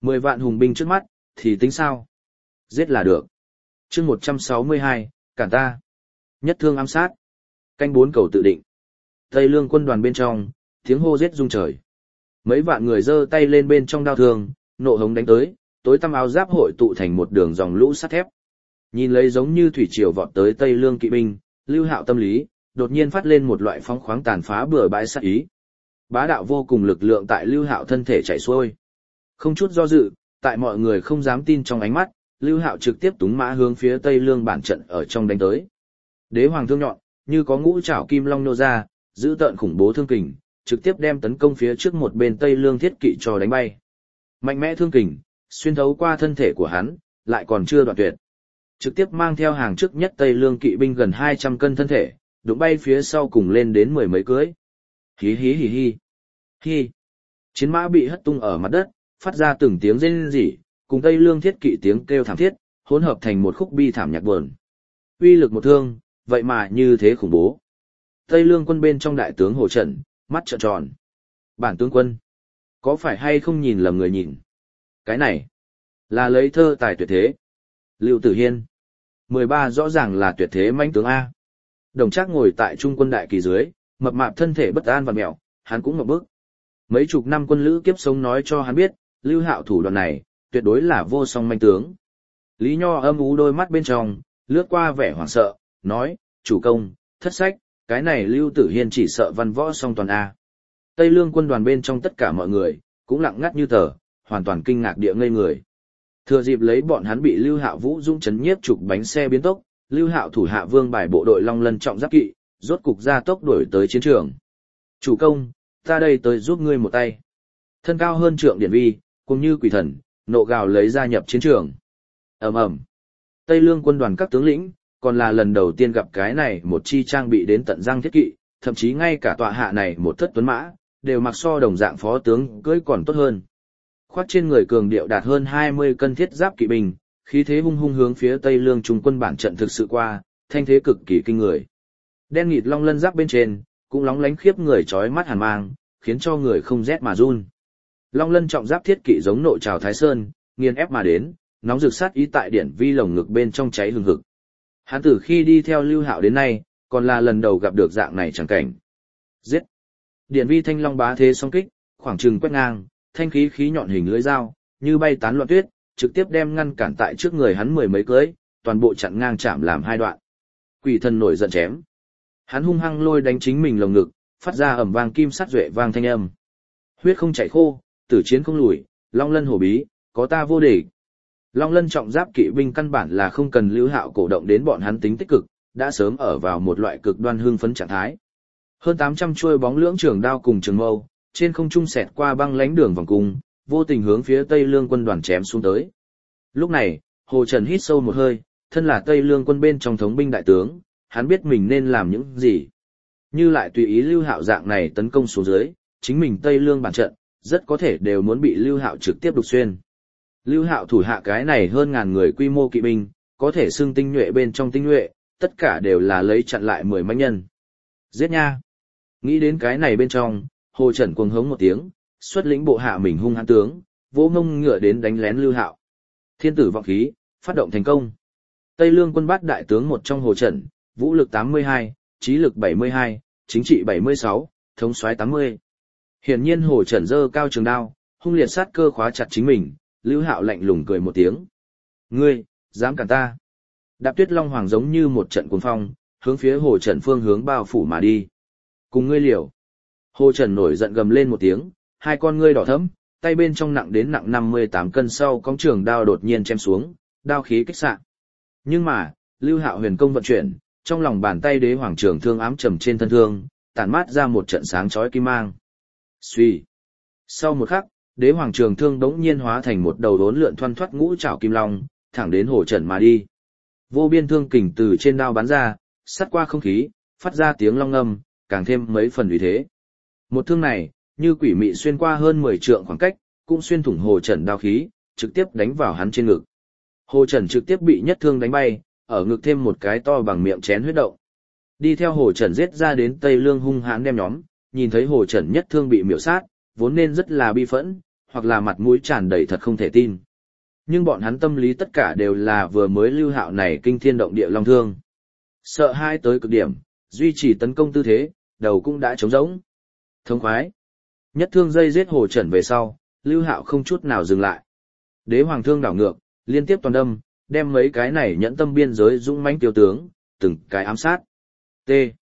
10 vạn hùng binh trước mắt, thì tính sao? Giết là được. chương 162, cản ta. Nhất thương ám sát. Canh 4 cầu tự định. Tây Lương quân đoàn bên trong, tiếng hô giết rung trời. Mấy vạn người giơ tay lên bên trong đao thương, nộ hống đánh tới, tối tăm áo giáp hội tụ thành một đường dòng lũ sắt thép. Nhìn lấy giống như thủy triều vọt tới Tây Lương kỵ binh, Lưu Hạo tâm lý, đột nhiên phát lên một loại phóng khoáng tàn phá bừa bãi sát ý. Bá đạo vô cùng lực lượng tại Lưu Hạo thân thể chảy xuôi. Không chút do dự, tại mọi người không dám tin trong ánh mắt, Lưu Hạo trực tiếp túng mã hướng phía Tây Lương bản trận ở trong đánh tới. Đế hoàng thương nhọn, như có ngũ trảo kim long nô ra, giữ tợn khủng bố thương kình, trực tiếp đem tấn công phía trước một bên Tây Lương thiết kỵ cho đánh bay. Mạnh mẽ thương kình, xuyên thấu qua thân thể của hắn, lại còn chưa đoạn tuyệt. Trực tiếp mang theo hàng trước nhất Tây Lương kỵ binh gần 200 cân thân thể, đụng bay phía sau cùng lên đến 10 mấy cưới. Hí hí hí hí. Hí. Chiến mã bị hất tung ở mặt đất, phát ra từng tiếng rên rỉ, cùng Tây Lương thiết kỵ tiếng kêu thảm thiết, hỗn hợp thành một khúc bi thảm nhạc buồn. Uy lực một thương, vậy mà như thế khủng bố. Tây Lương quân bên trong đại tướng Hồ Trận, mắt trợn tròn. Bản tướng quân, có phải hay không nhìn lầm người nhìn? Cái này, là lấy thơ tài tuyệt thế. Lưu Tử Hiên, 13 rõ ràng là tuyệt thế mãnh tướng A. Đồng Trác ngồi tại trung quân đại kỳ dưới, mập mạp thân thể bất an và mẹo, hắn cũng ngập bức. Mấy chục năm quân lữ kiếp sống nói cho hắn biết, Lưu Hạo thủ đoạn này, tuyệt đối là vô song manh tướng. Lý Nho âm ú đôi mắt bên trong, lướt qua vẻ hoảng sợ, nói, chủ công, thất sách, cái này Lưu Tử Hiên chỉ sợ văn võ song toàn A. Tây Lương quân đoàn bên trong tất cả mọi người, cũng lặng ngắt như tờ, hoàn toàn kinh ngạc địa ngây người. Thừa dịp lấy bọn hắn bị Lưu Hạo Vũ dũng chấn nhiếp trục bánh xe biến tốc, Lưu Hạo thủ hạ vương bài bộ đội Long Lân trọng giáp kỵ, rốt cục ra tốc đuổi tới chiến trường. Chủ công, ta đây tới giúp ngươi một tay. Thân cao hơn trượng Điển Vi, cùng như quỷ thần, nộ gào lấy gia nhập chiến trường. Ầm ầm. Tây Lương quân đoàn các tướng lĩnh, còn là lần đầu tiên gặp cái này một chi trang bị đến tận răng thiết kỵ, thậm chí ngay cả tọa hạ này một thất tuấn mã, đều mặc so đồng dạng phó tướng cưỡi còn tốt hơn. Khoác trên người cường điệu đạt hơn 20 cân thiết giáp kỵ binh, khí thế hung hung hướng phía Tây Lương trung quân bản trận thực sự qua, thanh thế cực kỳ kinh người. Đen nghịt long lân giáp bên trên, cũng lóng lánh khiếp người chói mắt hàn mang, khiến cho người không rét mà run. Long lân trọng giáp thiết kỵ giống nội trào Thái Sơn, nghiền ép mà đến, nóng rực sát ý tại Điển Vi lồng ngực bên trong cháy hừng hực. Hắn từ khi đi theo Lưu Hạo đến nay, còn là lần đầu gặp được dạng này chẳng cảnh. Giết! Điển Vi thanh long bá thế song kích, khoảng trừng quét ngang, thanh khí khí nhọn hình lưỡi dao, như bay tán loạn tuyết, trực tiếp đem ngăn cản tại trước người hắn 10 mấy cưỡi, toàn bộ chặn ngang chạm làm hai đoạn. Quỷ thần nổi giận chém. Hắn hung hăng lôi đánh chính mình lồng ngực, phát ra ầm vang kim sắt duệ vang thanh âm. Huyết không chảy khô, tử chiến không lùi, Long Lân hổ bí, có ta vô địch. Long Lân trọng giáp kỵ binh căn bản là không cần Lưu Hạo cổ động đến bọn hắn tính tích cực, đã sớm ở vào một loại cực đoan hưng phấn trạng thái. Hơn 800 chuôi bóng lưỡng trường đao cùng trường mâu, trên không trung xẹt qua băng lãnh đường vòng cung, vô tình hướng phía Tây Lương quân đoàn chém xuống tới. Lúc này, Hồ Trần hít sâu một hơi, thân là Tây Lương quân bên trong thống binh đại tướng, hắn biết mình nên làm những gì. Như lại tùy ý Lưu Hạo dạng này tấn công xuống dưới, chính mình Tây Lương bản trận, rất có thể đều muốn bị Lưu Hạo trực tiếp đục xuyên. Lưu Hạo thủ hạ cái này hơn ngàn người quy mô kỵ binh, có thể xưng tinh nhuệ bên trong tinh nhuệ, tất cả đều là lấy chặn lại 10 mãnh nhân. Giết nha! Nghĩ đến cái này bên trong, Hồ Trần cuồng hống một tiếng, xuất lĩnh bộ hạ mình hung hãn tướng, vỗ mông ngựa đến đánh lén Lưu Hạo. Thiên tử vọng khí, phát động thành công. Tây Lương quân bát đại tướng một trong Hồ Trần, vũ lực 82, trí lực 72, chính trị 76, thống soái 80. Hiển nhiên Hồ Trần giơ cao trường đao, hung liệt sát cơ khóa chặt chính mình, Lưu Hạo lạnh lùng cười một tiếng. Ngươi, dám cản ta? Đạp Tuyết Long Hoàng giống như một trận cuồng phong, hướng phía Hồ Trần phương hướng bao phủ mà đi. Cùng ngươi liều. Hồ Trần nổi giận gầm lên một tiếng, hai con ngươi đỏ thẫm, tay bên trong nặng đến nặng 58 cân sau cong trường đao đột nhiên chém xuống, đao khí kích xạ. Nhưng mà, Lưu Hạo huyền công vận chuyển, trong lòng bàn tay đế hoàng trường thương ám trầm trên thân thương, tản mát ra một trận sáng chói kim mang. Xuy. Sau một khắc, đế hoàng trường thương đống nhiên hóa thành một đầu đốn lượn thoăn thoắt ngũ trảo kim long, thẳng đến Hồ Trần mà đi. Vô biên thương kình từ trên đao bắn ra, sắt qua không khí, phát ra tiếng long ngâm, càng thêm mấy phần uy thế. Một thương này, như quỷ mị xuyên qua hơn 10 trượng khoảng cách, cũng xuyên thủng Hồ Trần đao khí, trực tiếp đánh vào hắn trên ngực. Hồ Trần trực tiếp bị nhất thương đánh bay, ở ngực thêm một cái to bằng miệng chén huyết động. Đi theo Hồ Trần giết ra đến Tây Lương hung hãn đem nhóm, nhìn thấy Hồ Trần nhất thương bị miểu sát, vốn nên rất là bi phẫn, hoặc là mặt mũi tràn đầy thật không thể tin. Nhưng bọn hắn tâm lý tất cả đều là vừa mới Lưu Hạo này kinh thiên động địa long thương. Sợ hãi tới cực điểm, duy trì tấn công tư thế, đầu cũng đã trống rỗng. Thống khoái. Nhất thương dây giết Hồ Trần về sau, Lưu Hạo không chút nào dừng lại. Đế hoàng thương đảo ngược, liên tiếp toàn đâm, đem mấy cái này nhẫn tâm biên giới dũng mãnh tiêu tướng, từng cái ám sát. T.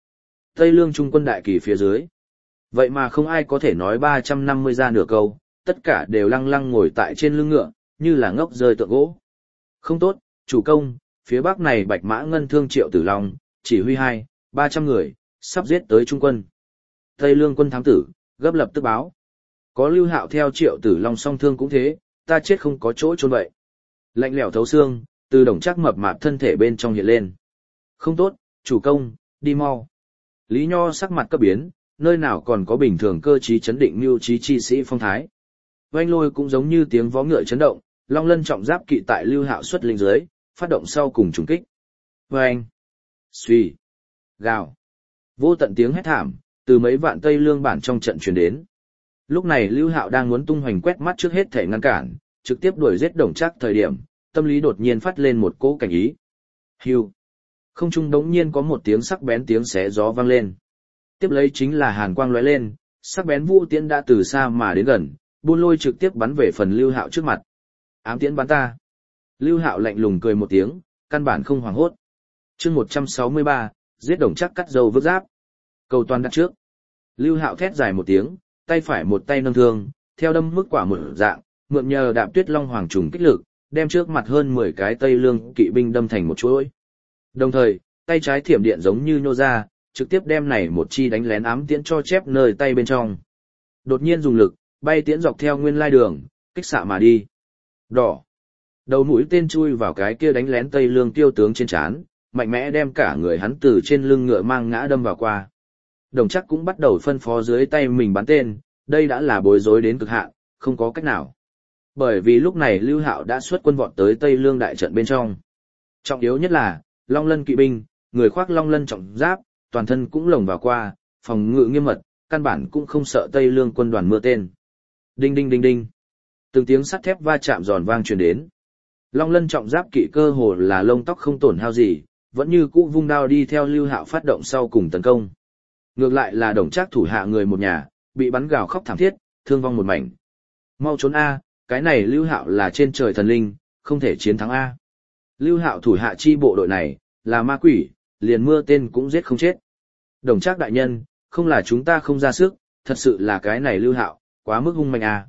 Tây Lương Trung quân đại kỳ phía dưới. Vậy mà không ai có thể nói 350 ra nửa câu, tất cả đều lăng lăng ngồi tại trên lưng ngựa, như là ngốc rơi tượng gỗ. Không tốt, chủ công, phía bắc này Bạch Mã Ngân Thương Triệu Tử Long, chỉ huy 300 người, sắp giết tới Trung quân. Tây Lương quân thám tử, gấp lập tức báo. Có Lưu Hạo theo Triệu Tử Long song thương cũng thế, ta chết không có chỗ chôn vậy. Lạnh lẽo thấu xương, từ Đồng Trác mập mạp thân thể bên trong hiện lên. Không tốt, chủ công, đi mau. Lý Nho sắc mặt cấp biến, nơi nào còn có bình thường cơ trí chấn định mưu trí chi sĩ phong thái. Oanh lôi cũng giống như tiếng vó ngựa chấn động, long lân trọng giáp kỵ tại Lưu Hạo xuất linh dưới, phát động sau cùng trùng kích. Oanh, suy, gào, vô tận tiếng hét thảm, từ mấy vạn Tây Lương bản trong trận truyền đến. Lúc này Lưu Hạo đang muốn tung hoành quét mắt trước hết thể ngăn cản, trực tiếp đuổi giết Đồng Trác thời điểm, tâm lý đột nhiên phát lên một cỗ cảnh ý. Hưu. Không trung đống nhiên có một tiếng sắc bén tiếng xé gió vang lên. Tiếp lấy chính là hàn quang lóe lên, sắc bén vũ tiễn đã từ xa mà đến gần, buôn lôi trực tiếp bắn về phần Lưu Hạo trước mặt. Ám tiễn bắn ta. Lưu Hạo lạnh lùng cười một tiếng, căn bản không hoảng hốt. Chương 163, giết Đồng Trác cắt dâu vứt giáp. Cầu toàn đặt trước. Lưu Hạo thét dài một tiếng, tay phải một tay nâng thương, theo đâm mức quả một dạng, mượn nhờ đạp tuyết long hoàng trùng kích lực, đem trước mặt hơn 10 cái Tây Lương kỵ binh đâm thành một chuỗi. Đồng thời, tay trái thiểm điện giống như nhô ra, trực tiếp đem này một chi đánh lén ám tiễn cho chép nơi tay bên trong. Đột nhiên dùng lực, bay tiễn dọc theo nguyên lai đường, kích xạ mà đi. Đỏ. Đầu mũi tên chui vào cái kia đánh lén Tây Lương tiêu tướng trên trán, mạnh mẽ đem cả người hắn từ trên lưng ngựa mang ngã đâm vào qua. Đồng Trác cũng bắt đầu phân phó dưới tay mình bắn tên, đây đã là bối rối đến cực hạn, không có cách nào. Bởi vì lúc này Lưu Hạo đã xuất quân vọt tới Tây Lương đại trận bên trong. Trọng yếu nhất là, Long Lân kỵ binh, người khoác Long Lân trọng giáp, toàn thân cũng lồng vào qua, phòng ngự nghiêm mật, căn bản cũng không sợ Tây Lương quân đoàn mưa tên. Đinh đinh đinh đinh. Từng tiếng sắt thép va chạm giòn vang truyền đến. Long Lân trọng giáp kỵ cơ hồ là lông tóc không tổn hao gì, vẫn như cũ vung đao đi theo Lưu Hạo phát động sau cùng tấn công. Ngược lại là Đồng Trác thủ hạ người một nhà, bị bắn gào khóc thảm thiết, thương vong một mảnh. Mau trốn a, cái này Lưu Hạo là trên trời thần linh, không thể chiến thắng a. Lưu Hạo thủ hạ chi bộ đội này, là ma quỷ, liền mưa tên cũng giết không chết. Đồng Trác đại nhân, không là chúng ta không ra sức, thật sự là cái này Lưu Hạo, quá mức hung mạnh a.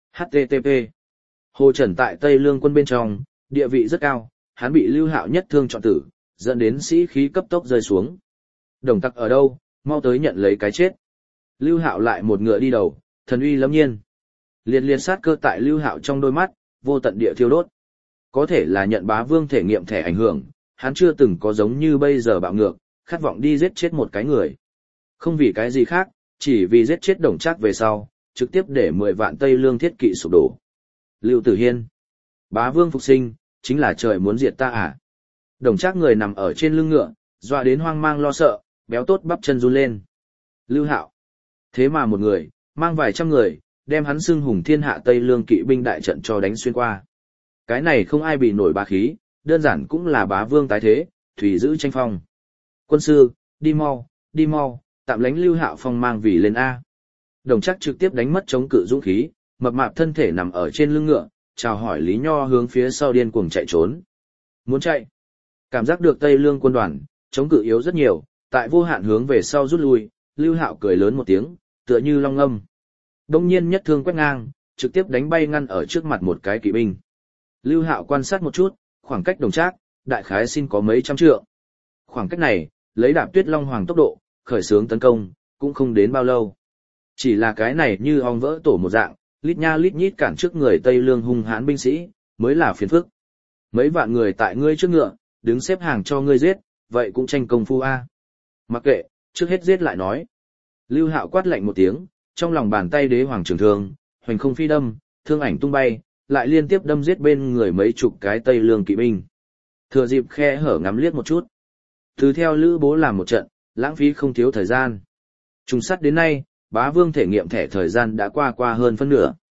HTTP. Hồ Trần tại Tây Lương quân bên trong, địa vị rất cao, hắn bị Lưu Hạo nhất thương chọn tử, dẫn đến sĩ khí cấp tốc rơi xuống. Đồng Tặc ở đâu, mau tới nhận lấy cái chết. Lưu Hạo lại một ngựa đi đầu, thần uy lâm nhiên. Liệt liệt sát cơ tại Lưu Hạo trong đôi mắt, vô tận địa thiêu đốt. Có thể là nhận Bá Vương thể nghiệm thẻ ảnh hưởng, hắn chưa từng có giống như bây giờ bạo ngược, khát vọng đi giết chết một cái người. Không vì cái gì khác, chỉ vì giết chết Đồng Trác về sau, trực tiếp để 10 vạn Tây Lương thiết kỵ sụp đổ. Lưu Tử Hiên, Bá Vương phục sinh, chính là trời muốn diệt ta à? Đồng Trác người nằm ở trên lưng ngựa, dọa đến hoang mang lo sợ, béo tốt bắp chân run lên. Lưu Hạo, thế mà một người, mang vài trăm người, đem hắn xưng hùng thiên hạ Tây Lương kỵ binh đại trận cho đánh xuyên qua. Cái này không ai bị nổi bá khí, đơn giản cũng là Bá Vương tái thế, thủy giữ tranh phong. Quân sư, đi mau, tạm lánh Lưu Hạo phong mang vì lên A. Đồng Trác trực tiếp đánh mất chống cự dũng khí, mập mạp thân thể nằm ở trên lưng ngựa, chào hỏi Lý Nho hướng phía sau điên cuồng chạy trốn. Muốn chạy. Cảm giác được Tây Lương quân đoàn, chống cự yếu rất nhiều, tại vô hạn hướng về sau rút lui, Lưu Hạo cười lớn một tiếng, tựa như long ngâm. Đông nhiên nhất thương quét ngang, trực tiếp đánh bay ngăn ở trước mặt một cái kỵ binh. Lưu Hạo quan sát một chút, khoảng cách Đồng Trác, đại khái xin có mấy trăm trượng. Khoảng cách này, lấy đạp tuyết long hoàng tốc độ, khởi xướng tấn công, cũng không đến bao lâu. Chỉ là cái này như ong vỡ tổ một dạng, lít nha lít nhít cản trước người Tây Lương hung hãn binh sĩ, mới là phiền phức. Mấy vạn người tại ngươi trước ngựa, đứng xếp hàng cho ngươi giết, vậy cũng tranh công phu a. Mặc kệ, trước hết giết lại nói. Lưu Hạo quát lạnh một tiếng, trong lòng bàn tay đế hoàng trường thương, hoành không phi đâm, thương ảnh tung bay, lại liên tiếp đâm giết bên người mấy chục cái Tây Lương kỵ binh. Thừa dịp khe hở ngắm liếc một chút. Từ theo Lữ Bố làm một trận, lãng phí không thiếu thời gian. Trùng sắt đến nay, Bá Vương thể nghiệm thẻ thời gian đã qua hơn phân nửa.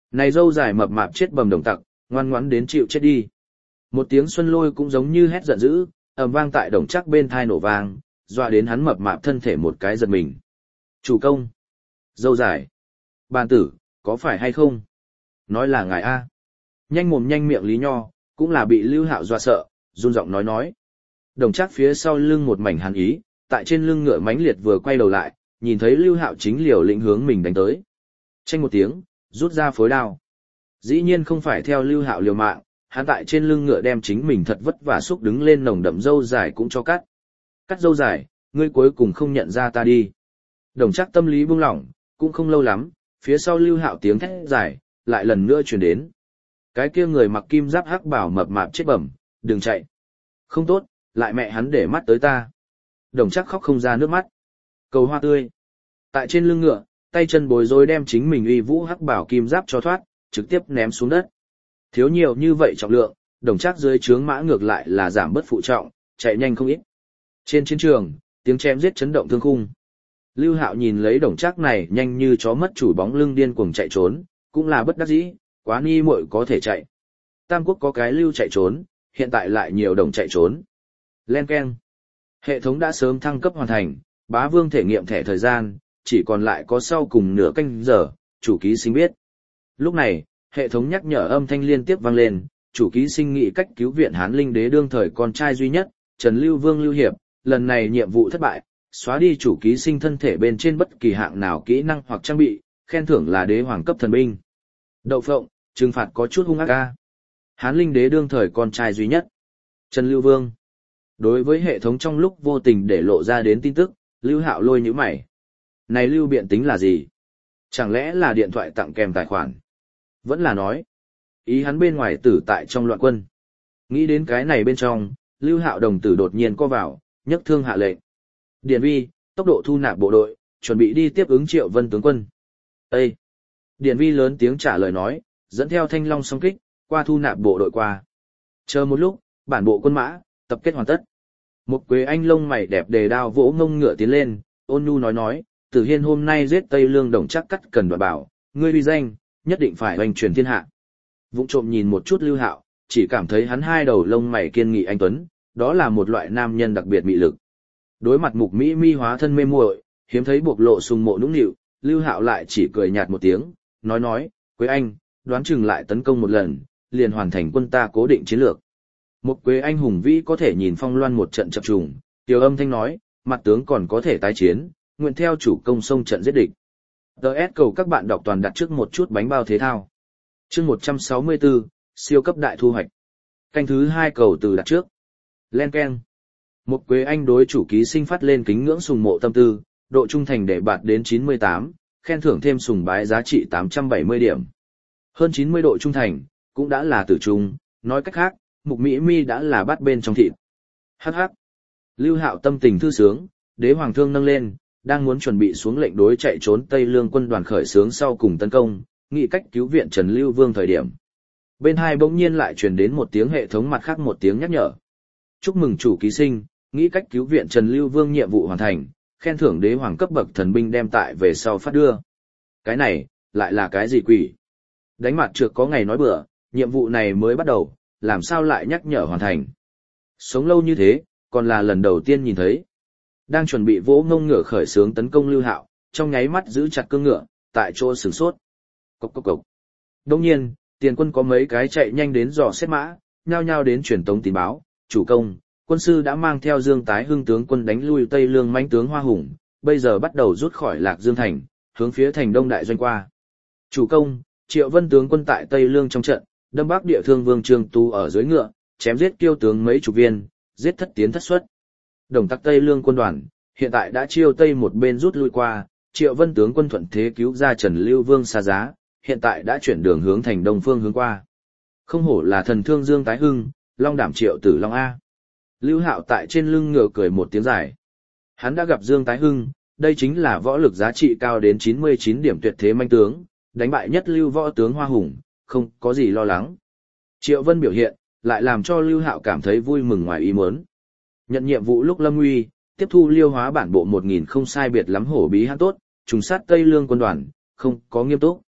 Này râu dài mập mạp chết bầm đồng tặc, ngoan ngoãn đến chịu chết đi. Một tiếng xuân lôi cũng giống như hét giận dữ, ầm vang tại đồng chắc bên thai nổ vang, dọa đến hắn mập mạp thân thể một cái giật mình. Chủ công. Râu dài. Bàn tử, có phải hay không? Nói là ngài A. Nhanh mồm nhanh miệng Lý Nho, cũng là bị Lưu Hạo dọa sợ, run giọng nói. Đồng chắc phía sau lưng một mảnh hàn ý, tại trên lưng ngựa mãnh liệt vừa quay đầu lại, nhìn thấy Lưu Hạo chính liều lĩnh hướng mình đánh tới. Chanh một tiếng, rút ra phối đao. Dĩ nhiên không phải theo Lưu Hạo liều mạng, hắn tại trên lưng ngựa đem chính mình thật vất vả xúc đứng lên nồng đậm râu dài cũng cho cắt. Cắt râu dài, ngươi cuối cùng không nhận ra ta đi. Đồng chắc tâm lý buông lỏng, cũng không lâu lắm, phía sau Lưu Hạo tiếng thét dài, lại lần nữa truyền đến. Cái kia người mặc kim giáp hắc bảo mập mạp chết bẩm, đừng chạy. Không tốt, lại mẹ hắn để mắt tới ta. Đồng chắc khóc không ra nước mắt. Cầu hoa tươi. Tại trên lưng ngựa, tay chân bối rối đem chính mình uy vũ hắc bảo kim giáp cho thoát, trực tiếp ném xuống đất. Thiếu nhiều như vậy trọng lượng, đồng chắc dưới trướng mã ngược lại là giảm bớt phụ trọng, chạy nhanh không ít. Trên chiến trường, tiếng chém giết chấn động thương khung. Lưu Hạo nhìn lấy đồng chắc này nhanh như chó mất chủ bóng lưng điên cuồng chạy trốn, cũng là bất đắc dĩ, quá ni muội có thể chạy. Tam quốc có cái Lưu chạy trốn, hiện tại lại nhiều đồng chạy trốn. Len keng. Hệ thống đã sớm thăng cấp hoàn thành, bá vương thể nghiệm thẻ thời gian, chỉ còn lại có sau cùng nửa canh giờ, chủ ký sinh biết. Lúc này, hệ thống nhắc nhở âm thanh liên tiếp vang lên, chủ ký sinh nghĩ cách cứu viện Hán Linh Đế đương thời con trai duy nhất, Trần Lưu Vương Lưu Hiệp, lần này nhiệm vụ thất bại, xóa đi chủ ký sinh thân thể bên trên bất kỳ hạng nào kỹ năng hoặc trang bị, khen thưởng là đế hoàng cấp thần binh. Đậu phộng, trừng phạt có chút hung ác ca. Hán Linh Đế đương thời con trai duy nhất, Trần Lưu Vương. Đối với hệ thống trong lúc vô tình để lộ ra đến tin tức, Lưu Hạo lôi nhíu mày. Này Lưu biện tính là gì? Chẳng lẽ là điện thoại tặng kèm tài khoản? Vẫn là nói, ý hắn bên ngoài tử tại trong loạn quân. Nghĩ đến cái này bên trong, Lưu Hạo đồng tử đột nhiên co vào, nhấc thương hạ lệnh. Điền Vi, tốc độ thu nạp bộ đội, chuẩn bị đi tiếp ứng Triệu Vân tướng quân. Ê! Điền Vi lớn tiếng trả lời nói, dẫn theo Thanh Long song kích, qua thu nạp bộ đội qua. Chờ một lúc, bản bộ quân mã, tập kết hoàn tất. Một Quế Anh lông mày đẹp đề đao vỗ ngông ngựa tiến lên, ôn nhu nói, Tử Hiên hôm nay giết Tây Lương Đồng chắc cắt cần đoạn bảo, ngươi uy danh, nhất định phải oanh truyền thiên hạ. Vụng trộm nhìn một chút Lưu Hạo, chỉ cảm thấy hắn hai đầu lông mày kiên nghị anh tuấn, đó là một loại nam nhân đặc biệt mị lực. Đối mặt mục mỹ mi hóa thân mê muội, hiếm thấy bộc lộ sùng mộ nũng nịu, Lưu Hạo lại chỉ cười nhạt một tiếng, nói, Quế Anh, đoán chừng lại tấn công một lần, liền hoàn thành quân ta cố định chiến lược. Một Quế Anh hùng vĩ có thể nhìn phong loan một trận chập trùng, tiểu âm thanh nói, mặt tướng còn có thể tái chiến, nguyện theo chủ công sông trận giết địch. DS cầu các bạn đọc toàn đặt trước một chút bánh bao thế thao. Chương 164, siêu cấp đại thu hoạch. Canh thứ 2 cầu từ đặt trước. Len keng. Một Quế Anh đối chủ ký sinh phát lên kính ngưỡng sùng mộ tâm tư, độ trung thành để bạt đến 98, khen thưởng thêm sùng bái giá trị 870 điểm. Hơn 90 độ trung thành, cũng đã là tử trung, nói cách khác, Mục Mỹ Mi đã là bắt bên trong thịt. Hắc hắc. Lưu Hạo tâm tình thư sướng, đế hoàng thương nâng lên, đang muốn chuẩn bị xuống lệnh đối chạy trốn Tây Lương quân đoàn khởi xướng sau cùng tấn công, nghị cách cứu viện Trần Lưu Vương thời điểm. Bên hai bỗng nhiên lại truyền đến một tiếng hệ thống mặt khác một tiếng nhắc nhở. Chúc mừng chủ ký sinh, nghĩ cách cứu viện Trần Lưu Vương nhiệm vụ hoàn thành, khen thưởng đế hoàng cấp bậc thần binh đem tại về sau phát đưa. Cái này, lại là cái gì quỷ? Đánh mặt trược có ngày nói bữa, nhiệm vụ này mới bắt đầu, làm sao lại nhắc nhở hoàn thành? Sống lâu như thế, còn là lần đầu tiên nhìn thấy. Đang chuẩn bị vỗ ngông ngựa khởi xướng tấn công Lưu Hạo, trong nháy mắt giữ chặt cương ngựa, tại chỗ sửng sốt. Cốc cốc cốc. Đồng nhiên, tiền quân có mấy cái chạy nhanh đến dò xét mã, nhao nhao đến truyền tống tin báo, chủ công, quân sư đã mang theo Dương Tái Hưng tướng quân đánh lui Tây Lương mãnh tướng Hoa Hùng, bây giờ bắt đầu rút khỏi Lạc Dương thành, hướng phía thành Đông đại doanh qua. Chủ công, Triệu Vân tướng quân tại Tây Lương trong trận, đâm Bắc địa thương Vương Trương Tu ở dưới ngựa, chém giết kiêu tướng mấy chục viên, giết thất tiến thất xuất. Đồng tắc Tây Lương quân đoàn, hiện tại đã chiêu Tây một bên rút lui qua, Triệu Vân tướng quân thuận thế cứu ra Trần Lưu Vương xa giá, hiện tại đã chuyển đường hướng thành Đông phương hướng qua. Không hổ là thần thương Dương Tái Hưng, long đảm Triệu Tử Long A. Lưu Hạo tại trên lưng ngựa cười một tiếng dài. Hắn đã gặp Dương Tái Hưng, đây chính là võ lực giá trị cao đến 99 điểm tuyệt thế manh tướng, đánh bại nhất lưu võ tướng Hoa Hùng, không có gì lo lắng. Triệu Vân biểu hiện, lại làm cho Lưu Hạo cảm thấy vui mừng ngoài ý muốn. Nhận nhiệm vụ lúc lâm nguy, tiếp thu liêu hóa bản bộ 1000 không sai biệt lắm hổ bí hãn tốt, trùng sát Tây Lương quân đoàn, không có nghiêm túc.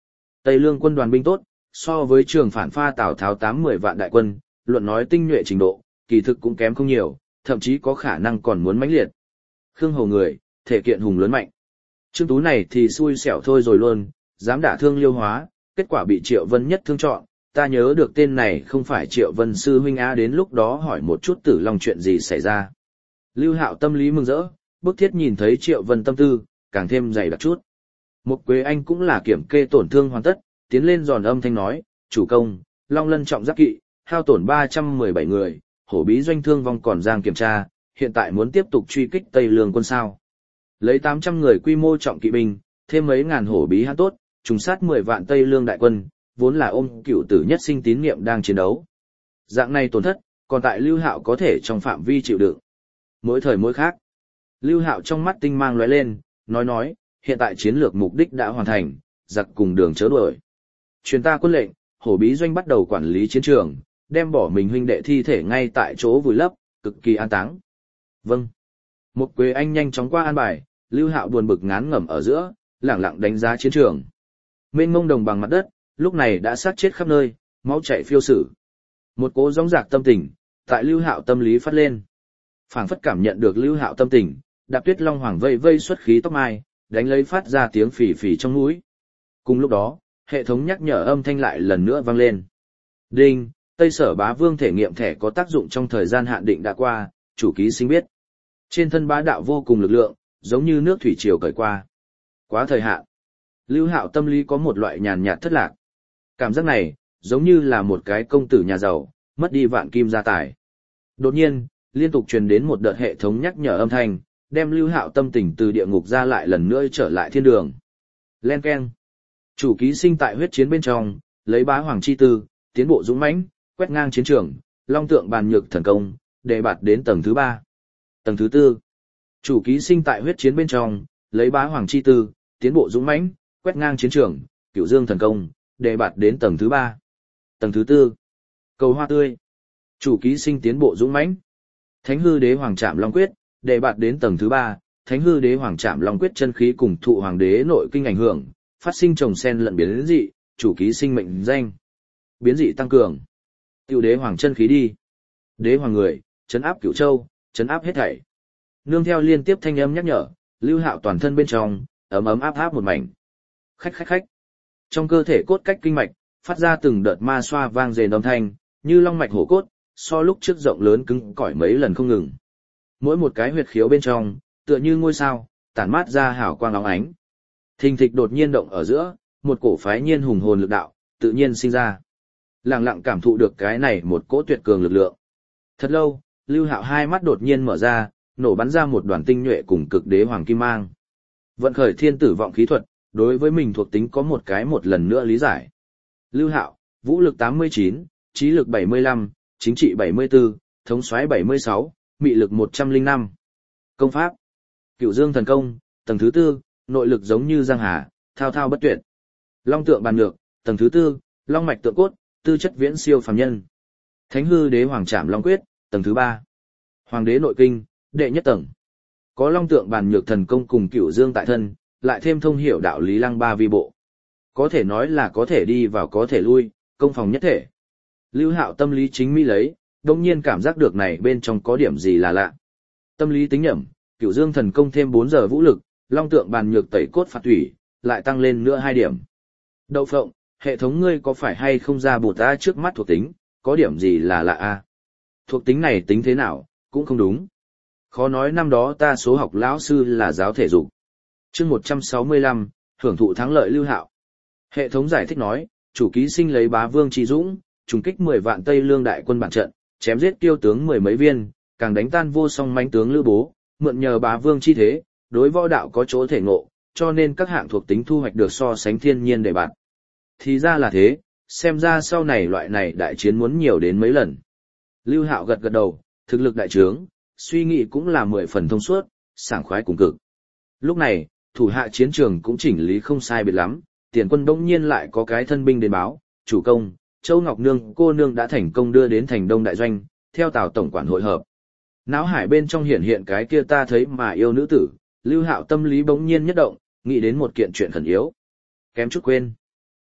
Tây Lương quân đoàn binh tốt, so với trường phản pha Tào Tháo 8-10 vạn đại quân, luận nói tinh nhuệ trình độ, kỳ thực cũng kém không nhiều, thậm chí có khả năng còn muốn mãnh liệt. Khương Hầu người, thể kiện hùng lớn mạnh. Trương Tú này thì xui xẻo thôi rồi luôn, dám đả thương Liêu Hóa, kết quả bị Triệu Vân nhất thương chọn, ta nhớ được tên này không phải Triệu Vân sư huynh á, đến lúc đó hỏi một chút Tử Long chuyện gì xảy ra. Lưu Hạo tâm lý mừng rỡ, bức thiết nhìn thấy Triệu Vân tâm tư, càng thêm dày đặc chút. Mục Quế Anh cũng là kiểm kê tổn thương hoàn tất, tiến lên giòn âm thanh nói, chủ công, Long Lân trọng giáp kỵ, hao tổn 317 người, hổ bí doanh thương vong còn giang kiểm tra, hiện tại muốn tiếp tục truy kích Tây Lương quân sao. Lấy 800 người quy mô trọng kỵ binh, thêm mấy ngàn hổ bí hãn tốt, trùng sát 10 vạn Tây Lương đại quân, vốn là ôm cựu tử nhất sinh tín niệm đang chiến đấu. Dạng này tổn thất, còn tại Lưu Hạo có thể trong phạm vi chịu đựng. Mỗi thời mỗi khác. Lưu Hạo trong mắt tinh mang lóe lên, nói, hiện tại chiến lược mục đích đã hoàn thành, giặc cùng đường chớ đuổi. Truyền ta quân lệnh, hổ bí doanh bắt đầu quản lý chiến trường, đem bỏ mình huynh đệ thi thể ngay tại chỗ vùi lấp, cực kỳ an táng. Vâng. Mục Quế Anh nhanh chóng qua an bài, Lưu Hạo buồn bực ngán ngẩm ở giữa, lẳng lặng đánh giá chiến trường. Mênh mông đồng bằng mặt đất, lúc này đã sát chết khắp nơi, máu chảy phiêu sử. Một cỗ dõng dạc tâm tình, tại Lưu Hạo tâm lý phát lên. Phảng phất cảm nhận được Lưu Hạo tâm tình, Đạp Tuyết Long Hoàng vây xuất khí tóc mai, đánh lấy phát ra tiếng phì phì trong mũi. Cùng lúc đó, hệ thống nhắc nhở âm thanh lại lần nữa vang lên. Đinh, Tây Sở Bá Vương thể nghiệm thẻ có tác dụng trong thời gian hạn định đã qua, chủ ký sinh biết. Trên thân bá đạo vô cùng lực lượng, giống như nước thủy triều cởi qua. Quá thời hạn. Lưu Hạo tâm lý có một loại nhàn nhạt thất lạc. Cảm giác này, giống như là một cái công tử nhà giàu, mất đi vạn kim gia tài. Đột nhiên, liên tục truyền đến một đợt hệ thống nhắc nhở âm thanh, đem Lưu Hạo tâm tình từ địa ngục ra lại lần nữa trở lại thiên đường. Len keng. Chủ ký sinh tại huyết chiến bên trong, lấy bá hoàng chi tư, tiến bộ dũng mãnh, quét ngang chiến trường, long tượng bàn nhược thần công, đề bạt đến tầng thứ 3. Tầng thứ 4. Chủ ký sinh tại huyết chiến bên trong, lấy bá hoàng chi tư, tiến bộ dũng mãnh, quét ngang chiến trường, cửu dương thần công, đề bạt đến tầng thứ 3. Tầng thứ 4. Cầu hoa tươi. Chủ ký sinh tiến bộ dũng mãnh. Thánh hư đế hoàng trảm long quyết, đề bạt đến tầng thứ 3, Thánh hư đế hoàng trảm long quyết chân khí cùng thụ hoàng đế nội kinh ảnh hưởng, phát sinh trồng sen lẫn biến dị, chủ ký sinh mệnh danh. Biến dị tăng cường. Tiểu đế hoàng chân khí đi. Đế hoàng người, trấn áp Cửu Châu, trấn áp hết thảy. Nương theo liên tiếp thanh âm nhắc nhở, Lưu Hạo toàn thân bên trong ấm ấm áp áp một mảnh. Khách. Trong cơ thể cốt cách kinh mạch, phát ra từng đợt ma xoa vang rền âm thanh, như long mạch hổ cốt, so lúc trước rộng lớn cứng cỏi mấy lần không ngừng. Mỗi một cái huyệt khiếu bên trong, tựa như ngôi sao, tản mát ra hào quang óng ánh. Thình thịch đột nhiên động ở giữa, một cổ phái nhiên hùng hồn lực đạo, tự nhiên sinh ra. Lặng lặng cảm thụ được cái này một cỗ tuyệt cường lực lượng. Thật lâu, Lưu Hạo hai mắt đột nhiên mở ra, nổ bắn ra một đoàn tinh nhuệ cùng cực đế hoàng kim mang. Vận khởi thiên tử vọng khí thuật, đối với mình thuộc tính có một lần nữa lý giải. Lưu Hạo, vũ lực 89, trí lực 75, chính trị 74, thống soái 76, mị lực 105. Công pháp. Cửu Dương thần công, tầng thứ 4, nội lực giống như giang hà, thao thao bất tuyệt. Long tượng bàn nhược, tầng thứ 4, long mạch tượng cốt, tư chất viễn siêu phàm nhân. Thánh hư đế hoàng trảm long quyết, tầng thứ 3. Hoàng đế nội kinh, đệ nhất tầng. Có long tượng bàn nhược thần công cùng Cửu Dương tại thân, lại thêm thông hiểu đạo lý lăng ba vi bộ. Có thể nói là có thể đi vào có thể lui, công phòng nhất thể. Lưu Hạo tâm lý chính mỹ lấy, đồng nhiên cảm giác được này bên trong có điểm gì là lạ. Tâm lý tính nhẩm, Cửu Dương thần công thêm 4 giờ vũ lực, long tượng bàn nhược tẩy cốt phạt thủy, lại tăng lên nữa 2 điểm. Đậu phộng, hệ thống ngươi có phải hay không ra bột ta trước mắt thuộc tính, có điểm gì là lạ a? Thuộc tính này tính thế nào, cũng không đúng. Khó nói năm đó ta số học lão sư là giáo thể dục. Chương 165, hưởng thụ thắng lợi Lưu Hạo. Hệ thống giải thích nói, chủ ký sinh lấy bá vương chi dũng, trùng kích 10 vạn Tây Lương đại quân bản trận, chém giết tiêu tướng 10 mấy viên, càng đánh tan vô song mãnh tướng Lữ Bố, mượn nhờ bá vương chi thế, đối võ đạo có chỗ thể ngộ, cho nên các hạng thuộc tính thu hoạch được so sánh thiên nhiên để bạn. Thì ra là thế, xem ra sau này loại này đại chiến muốn nhiều đến mấy lần. Lưu Hạo gật gật đầu, thực lực đại trướng, suy nghĩ cũng là 10 phần thông suốt, sảng khoái cùng cực. Lúc này, thủ hạ chiến trường cũng chỉnh lý không sai biệt lắm, tiền quân đông nhiên lại có cái thân binh đến báo, chủ công, Châu Ngọc Nương cô nương đã thành công đưa đến thành Đông Đại Doanh, theo Tào tổng quản hội hợp. Náo hải bên trong hiện cái kia ta thấy mà yêu nữ tử, Lưu Hạo tâm lý bỗng nhiên nhất động, nghĩ đến một kiện chuyện khẩn yếu. Kém chút quên.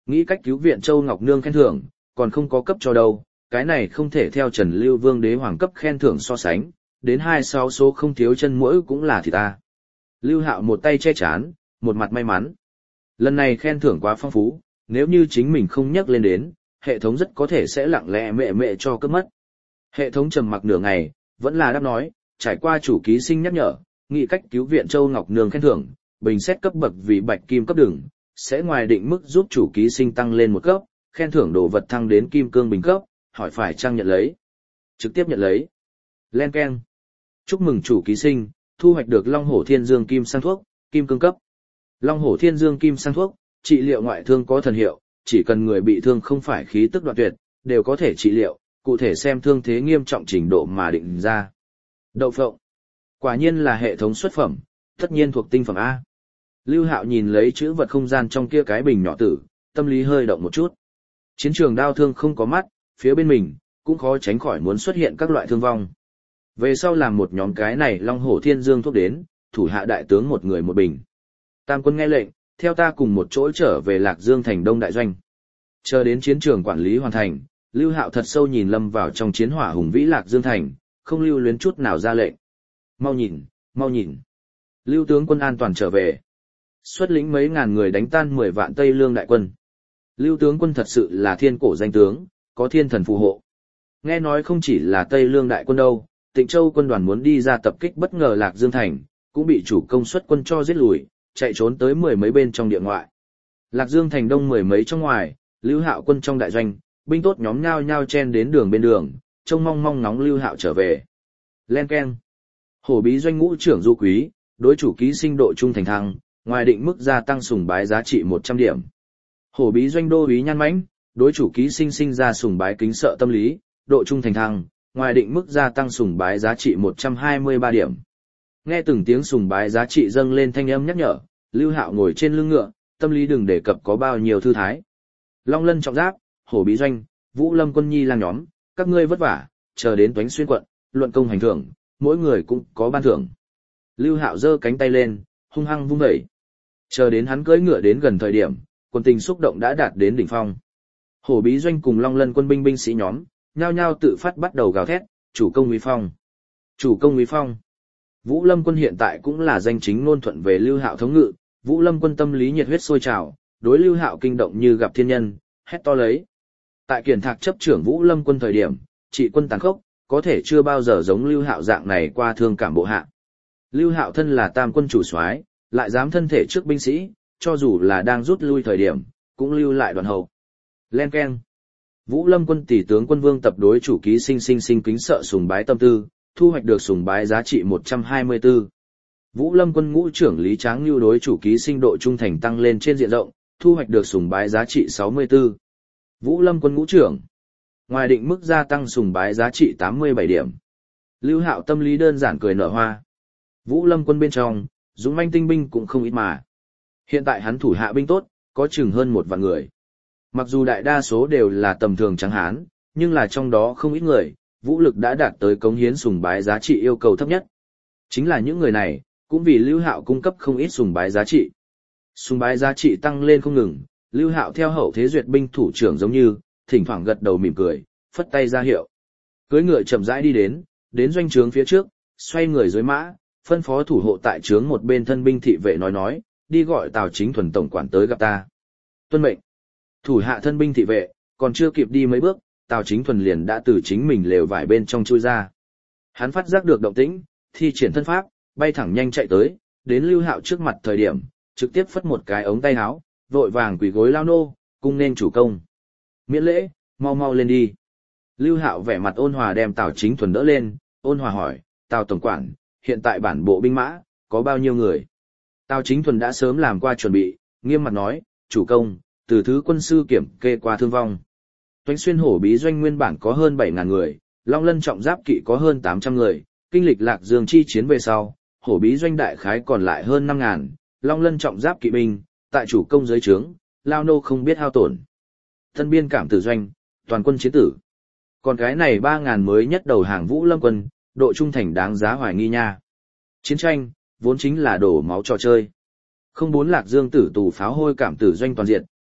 Nghĩ cách cứu viện Châu Ngọc Nương khen thưởng, còn không có cấp cho đâu, cái này không thể theo Trần Lưu Vương đế hoàng cấp khen thưởng so sánh, đến 26 số không thiếu chân mỗi cũng là thì ta. Lưu Hạo một tay che chán, một mặt may mắn. Lần này khen thưởng quá phong phú, nếu như chính mình không nhắc lên đến, hệ thống rất có thể sẽ lặng lẽ mẹ mẹ cho cấp mất. Hệ thống trầm mặc nửa ngày, vẫn là đáp nói, trải qua chủ ký sinh nhắc nhở, nghị cách cứu viện Châu Ngọc Nương khen thưởng, bình xét cấp bậc vì bạch kim cấp đường, sẽ ngoài định mức giúp chủ ký sinh tăng lên một cấp, khen thưởng đồ vật thăng đến kim cương bình cấp, hỏi phải chăng nhận lấy. Trực tiếp nhận lấy. Len keng. Chúc mừng chủ ký sinh, thu hoạch được Long Hổ Thiên Dương Kim sang thuốc, kim cương cấp. Long Hổ Thiên Dương Kim sang thuốc, trị liệu ngoại thương có thần hiệu, chỉ cần người bị thương không phải khí tức đoạn tuyệt, đều có thể trị liệu, cụ thể xem thương thế nghiêm trọng trình độ mà định ra. Đậu phộng. Quả nhiên là hệ thống xuất phẩm, tất nhiên thuộc tinh phẩm A. Lưu Hạo nhìn lấy chữ vật không gian trong kia cái bình nhỏ tử, tâm lý hơi động một chút. Chiến trường đao thương không có mắt, phía bên mình, cũng khó tránh khỏi muốn xuất hiện các loại thương vong. Về sau làm một nhóm cái này Long Hổ Thiên Dương thuốc đến, thủ hạ đại tướng một người một bình. Tam quân nghe lệnh, theo ta cùng một chỗ trở về Lạc Dương thành Đông đại doanh. Chờ đến chiến trường quản lý hoàn thành, Lưu Hạo thật sâu nhìn lâm vào trong chiến hỏa hùng vĩ Lạc Dương thành, không lưu luyến chút nào ra lệnh. Mau nhìn, mau nhìn. Lưu tướng quân an toàn trở về. Xuất lĩnh mấy ngàn người đánh tan 10 vạn Tây Lương đại quân. Lưu tướng quân thật sự là thiên cổ danh tướng, có thiên thần phù hộ. Nghe nói không chỉ là Tây Lương đại quân đâu, Tịnh Châu quân đoàn muốn đi ra tập kích bất ngờ Lạc Dương thành, cũng bị chủ công xuất quân cho giết lùi, chạy trốn tới 10 mấy bên trong địa ngoại. Lạc Dương thành đông 10 mấy trong ngoài, Lưu Hạo quân trong đại doanh, binh tốt nhóm nhao nhao chen đến đường bên đường, trông mong mong ngóng Lưu Hạo trở về. Len keng. Hổ bí doanh ngũ trưởng Du Quý, đối chủ ký sinh độ trung thành thăng, ngoài định mức gia tăng sùng bái giá trị 100 điểm. Hổ bí doanh đô úy Nhan Mãnh, đối chủ ký sinh sinh ra sùng bái kính sợ tâm lý, độ trung thành thăng, ngoài định mức gia tăng sùng bái giá trị 123 điểm. Nghe từng tiếng sùng bái giá trị dâng lên thanh âm nhắc nhở, Lưu Hạo ngồi trên lưng ngựa, tâm lý đừng đề cập có bao nhiêu thư thái. Long Lân trọng giáp, Hổ bí doanh, Vũ Lâm quân nhi lang nhóm, các ngươi vất vả, chờ đến Toánh Xuyên quận, luận công hành thưởng, mỗi người cũng có ban thưởng. Lưu Hạo giơ cánh tay lên, hung hăng vung đẩy. Chờ đến hắn cưỡi ngựa đến gần thời điểm, quân tình xúc động đã đạt đến đỉnh phong. Hổ bí doanh cùng Long Lân quân binh sĩ nhóm, nhao nhao tự phát bắt đầu gào thét, chủ công uy phong. Chủ công uy phong. Vũ Lâm quân hiện tại cũng là danh chính ngôn thuận về Lưu Hạo thống ngự, Vũ Lâm quân tâm lý nhiệt huyết sôi trào, đối Lưu Hạo kinh động như gặp thiên nhân, hét to lấy. Tại Kiển Thạc chấp trưởng Vũ Lâm quân thời điểm, trị quân tàn khốc, có thể chưa bao giờ giống Lưu Hạo dạng này qua thương cảm bộ hạ. Lưu Hạo thân là tam quân chủ soái, lại dám thân thể trước binh sĩ, cho dù là đang rút lui thời điểm, cũng lưu lại đoàn hậu. Len keng. Vũ Lâm quân tỷ tướng quân vương tập đối chủ ký sinh kính sợ sùng bái tâm tư, thu hoạch được sùng bái giá trị 124. Vũ Lâm quân ngũ trưởng Lý Tráng Nưu đối chủ ký sinh độ trung thành tăng lên trên diện rộng, thu hoạch được sùng bái giá trị 64. Vũ Lâm quân ngũ trưởng, ngoài định mức gia tăng sùng bái giá trị 87 điểm. Lưu Hạo tâm lý đơn giản cười nở hoa. Vũ Lâm quân bên trong, dũng manh tinh binh cũng không ít mà. Hiện tại hắn thủ hạ binh tốt, có chừng hơn 1 vạn người. Mặc dù đại đa số đều là tầm thường trắng hán, nhưng là trong đó không ít người, vũ lực đã đạt tới cống hiến sùng bái giá trị yêu cầu thấp nhất. Chính là những người này, cũng vì Lưu Hạo cung cấp không ít sùng bái giá trị. Sùng bái giá trị tăng lên không ngừng, Lưu Hạo theo hậu thế duyệt binh thủ trưởng giống như, thỉnh thoảng gật đầu mỉm cười, phất tay ra hiệu. Cưỡi ngựa chậm rãi đi đến doanh trướng phía trước, xoay người dưới mã, phân phó thủ hộ tại trướng một bên thân binh thị vệ nói, đi gọi Tào Chính Thuần tổng quản tới gặp ta. Tuân mệnh. Thủ hạ thân binh thị vệ, còn chưa kịp đi mấy bước, Tào Chính Thuần liền đã từ chính mình lều vải bên trong chui ra. Hắn phát giác được động tĩnh, thi triển thân pháp, bay thẳng nhanh chạy tới, đến Lưu Hạo trước mặt thời điểm, trực tiếp phất một cái ống tay áo, vội vàng quỳ gối lao nô, cung nên chủ công. Miễn lễ, mau mau lên đi. Lưu Hạo vẻ mặt ôn hòa đem Tào Chính Thuần đỡ lên, ôn hòa hỏi, Tào tổng quản, hiện tại bản bộ binh mã, có bao nhiêu người? Tào Chính Thuần đã sớm làm qua chuẩn bị, nghiêm mặt nói, chủ công, từ thứ quân sư kiểm kê qua thương vong. Toánh Xuyên hổ bí doanh nguyên bản có hơn 7.000 người, Long Lân trọng giáp kỵ có hơn 800 người, kinh lịch Lạc Dương chi chiến về sau, hổ bí doanh đại khái còn lại hơn 5.000, Long Lân trọng giáp kỵ binh, tại chủ công dưới trướng, lao nô không biết hao tổn. Thân biên cảm tử doanh, toàn quân chiến tử. Còn cái này 3.000 mới nhất đầu hàng Vũ Lâm quân, độ trung thành đáng giá hoài nghi nha. Chiến tranh, vốn chính là đổ máu trò chơi. Không muốn Lạc Dương tử tù pháo hôi cảm tử doanh toàn diện,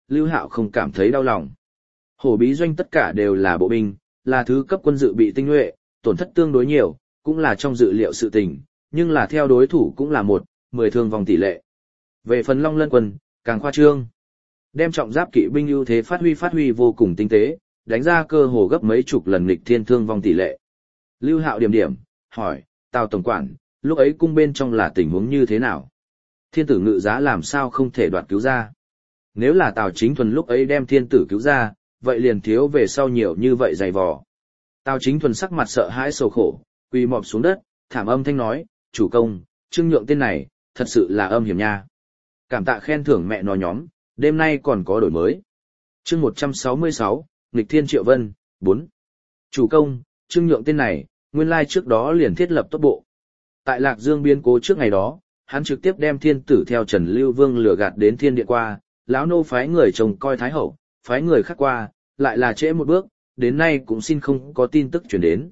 Lưu Hạo không cảm thấy đau lòng. Hổ bí doanh tất cả đều là bộ binh, là thứ cấp quân dự bị tinh nhuệ, tổn thất tương đối nhiều, cũng là trong dự liệu sự tình, nhưng là theo đối thủ cũng là 10 thương vong tỷ lệ. Về phần Long Lân quân, càng khoa trương. Đem trọng giáp kỵ binh ưu thế phát huy vô cùng tinh tế, đánh ra cơ hồ gấp mấy chục lần nghịch thiên thương vong tỷ lệ. Lưu Hạo điểm, hỏi, Tào tổng quản, lúc ấy cung bên trong là tình huống như thế nào? Thiên tử ngự giá làm sao không thể đoạt cứu ra? Nếu là Tào Chính Thuần lúc ấy đem thiên tử cứu ra, vậy liền thiếu về sau nhiều như vậy dày vò. Tào Chính Thuần sắc mặt sợ hãi sầu khổ, quỳ mọp xuống đất, thảm âm thanh nói, chủ công, Trương Nhượng tên này, thật sự là âm hiểm nha. Cảm tạ khen thưởng mẹ nó nhóm, đêm nay còn có đổi mới. Chương 166, Nghịch Thiên Triệu Vân, 4. Chủ công, Trương Nhượng tên này, nguyên lai trước đó liền thiết lập tốt bộ. Tại Lạc Dương biến cố trước ngày đó, hắn trực tiếp đem thiên tử theo Trần Lưu Vương lừa gạt đến thiên điện qua, lão nô phái người trông coi thái hậu, phái người khác qua, lại là trễ một bước, đến nay cũng xin không có tin tức chuyển đến,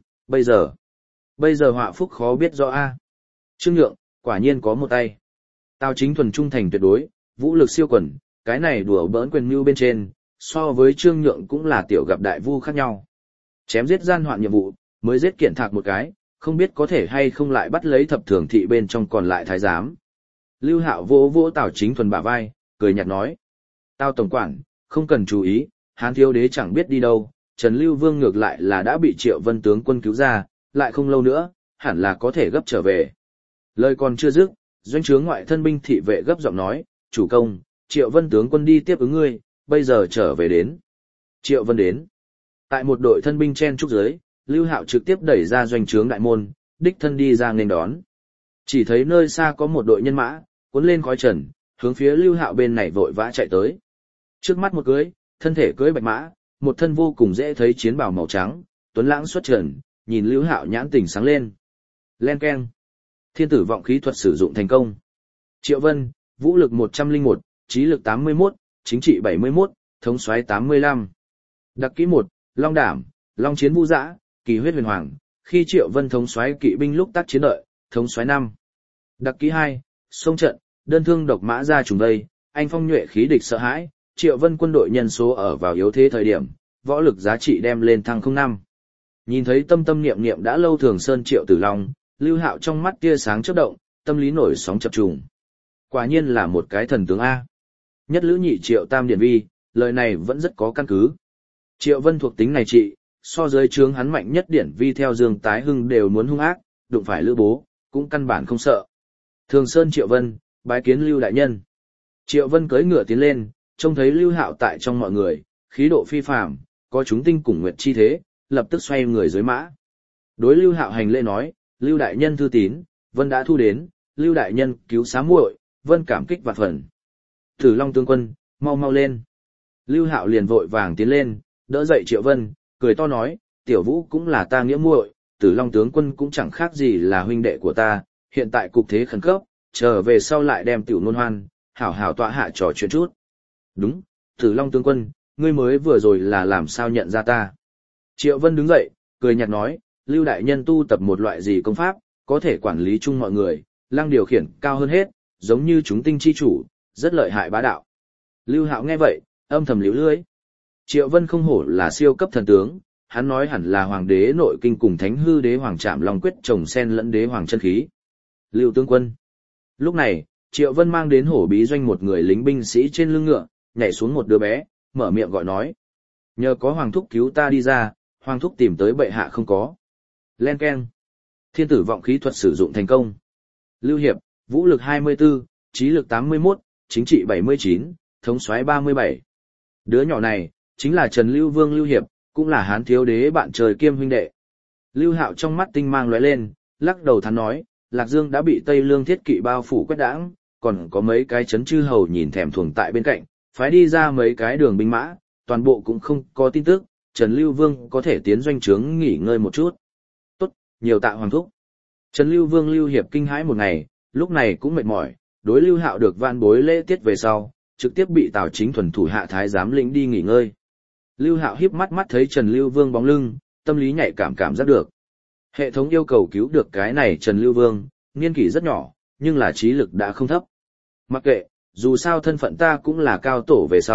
bây giờ họa phúc khó biết rõ a. Trương Nhượng, quả nhiên có một tay. Tào Chính Thuần trung thành tuyệt đối, vũ lực siêu quần, cái này đùa bỡn quyền mưu bên trên, so với Trương Nhượng cũng là tiểu gặp đại vu khác nhau. Chém giết gian hoạn nhiệm vụ, mới giết kiện thạc một cái, không biết có thể hay không lại bắt lấy thập thường thị bên trong còn lại thái giám. Lưu Hạo vỗ Tào Chính Thuần bả vai, cười nhạt nói. Tào tổng quản, không cần chú ý, Hán thiếu đế chẳng biết đi đâu, Trần Lưu Vương ngược lại là đã bị Triệu Vân tướng quân cứu ra, lại không lâu nữa, hẳn là có thể gấp trở về. Lời còn chưa dứt, doanh trướng ngoại thân binh thị vệ gấp giọng nói, chủ công, Triệu Vân tướng quân đi tiếp ứng ngươi, bây giờ trở về đến. Triệu Vân đến. Tại một đội thân binh chen trúc dưới, Lưu Hạo trực tiếp đẩy ra doanh trướng đại môn, đích thân đi ra nghênh đón. Chỉ thấy nơi xa có một đội nhân mã, cuốn lên khói trần, hướng phía Lưu Hạo bên này vội vã chạy tới. Trước mắt một cưới, thân thể cưới bạch mã, một thân vô cùng dễ thấy chiến bào màu trắng, tuấn lãng xuất trần, nhìn Lưu Hạo nhãn tình sáng lên. Len keng. Thiên tử vọng khí thuật sử dụng thành công. Triệu Vân, vũ lực 101, trí lực 81, chính trị 71, thống soái 85. Đặc kỹ 1, Long Đảm, Long Chiến Vũ Dã, Kỳ Huyết Huyền Hoàng, khi Triệu Vân thống soái kỵ binh lúc tác chiến đợi, thống soái 5. Đặc kỹ 2, Sông trận, đơn thương độc mã ra trùng vây, anh phong nhuệ khí địch sợ hãi, Triệu Vân quân đội nhân số ở vào yếu thế thời điểm, võ lực giá trị đem lên thăng 05. Nhìn thấy tâm niệm niệm đã lâu Thường Sơn Triệu Tử Long, Lưu Hạo trong mắt tia sáng chớp động, tâm lý nổi sóng chập trùng. Quả nhiên là một cái thần tướng a. Nhất lữ nhị Triệu tam điển vi, lời này vẫn rất có căn cứ. Triệu Vân thuộc tính này trị, so với trướng hắn mạnh nhất điển vi theo Dương Tái Hưng đều muốn hung ác, đụng phải Lữ Bố, cũng căn bản không sợ. Thường Sơn Triệu Vân, bái kiến Lưu đại nhân. Triệu Vân cưỡi ngựa tiến lên, trông thấy Lưu Hạo tại trong mọi người, khí độ phi phàm, có chúng tinh cùng nguyệt chi thế, lập tức xoay người dưới mã. Đối Lưu Hạo hành lễ nói, Lưu đại nhân thư tín, Vân đã thu đến, Lưu đại nhân cứu xá muội, Vân cảm kích vạn phần. Tử Long tướng quân, mau lên. Lưu Hạo liền vội vàng tiến lên, đỡ dậy Triệu Vân, cười to nói, Tiểu Vũ cũng là ta nghĩa muội, Tử Long tướng quân cũng chẳng khác gì là huynh đệ của ta, hiện tại cục thế khẩn cấp, trở về sau lại đem tiểu nôn hoan, hảo hảo tọa hạ trò chuyện chút. Đúng, Tử Long tướng quân, ngươi mới vừa rồi là làm sao nhận ra ta? Triệu Vân đứng dậy, cười nhạt nói, Lưu đại nhân tu tập một loại gì công pháp, có thể quản lý chung mọi người, lăng điều khiển cao hơn hết, giống như chúng tinh chi chủ, rất lợi hại bá đạo. Lưu Hạo nghe vậy, âm thầm liễu lưỡi. Triệu Vân không hổ là siêu cấp thần tướng, hắn nói hẳn là hoàng đế nội kinh cùng thánh hư đế hoàng trảm long quyết trồng sen lẫn đế hoàng chân khí. Lưu tướng quân. Lúc này, Triệu Vân mang đến hổ bí doanh một người lính binh sĩ trên lưng ngựa, nhảy xuống một đứa bé, mở miệng gọi nói. Nhờ có hoàng thúc cứu ta đi ra, hoàng thúc tìm tới bệ hạ không có. Len keng. Thiên tử vọng khí thuật sử dụng thành công. Lưu Hiệp, vũ lực 24, trí lực 81, chính trị 79, thống soái 37. Đứa nhỏ này, chính là Trần Lưu Vương Lưu Hiệp, cũng là Hán thiếu đế bạn trời kiêm huynh đệ. Lưu Hạo trong mắt tinh mang lóe lên, lắc đầu thắn nói, Lạc Dương đã bị Tây Lương thiết kỵ bao phủ quét đãng, còn có mấy cái chấn chư hầu nhìn thèm thuồng tại bên cạnh, phái đi ra mấy cái đường binh mã, toàn bộ cũng không có tin tức, Trần Lưu Vương có thể tiến doanh trướng nghỉ ngơi một chút. Tốt, nhiều tạ hoàng thúc. Trần Lưu Vương Lưu Hiệp kinh hãi một ngày, lúc này cũng mệt mỏi, đối Lưu Hạo được van bối lễ tiết về sau, trực tiếp bị Tào Chính Thuần thủ hạ thái giám lĩnh đi nghỉ ngơi. Lưu Hạo híp mắt thấy Trần Lưu Vương bóng lưng, tâm lý nhạy cảm giác được. Hệ thống yêu cầu cứu được cái này Trần Lưu Vương, niên kỷ rất nhỏ, nhưng là trí lực đã không thấp. Mặc kệ, dù sao thân phận ta cũng là cao tổ về sau,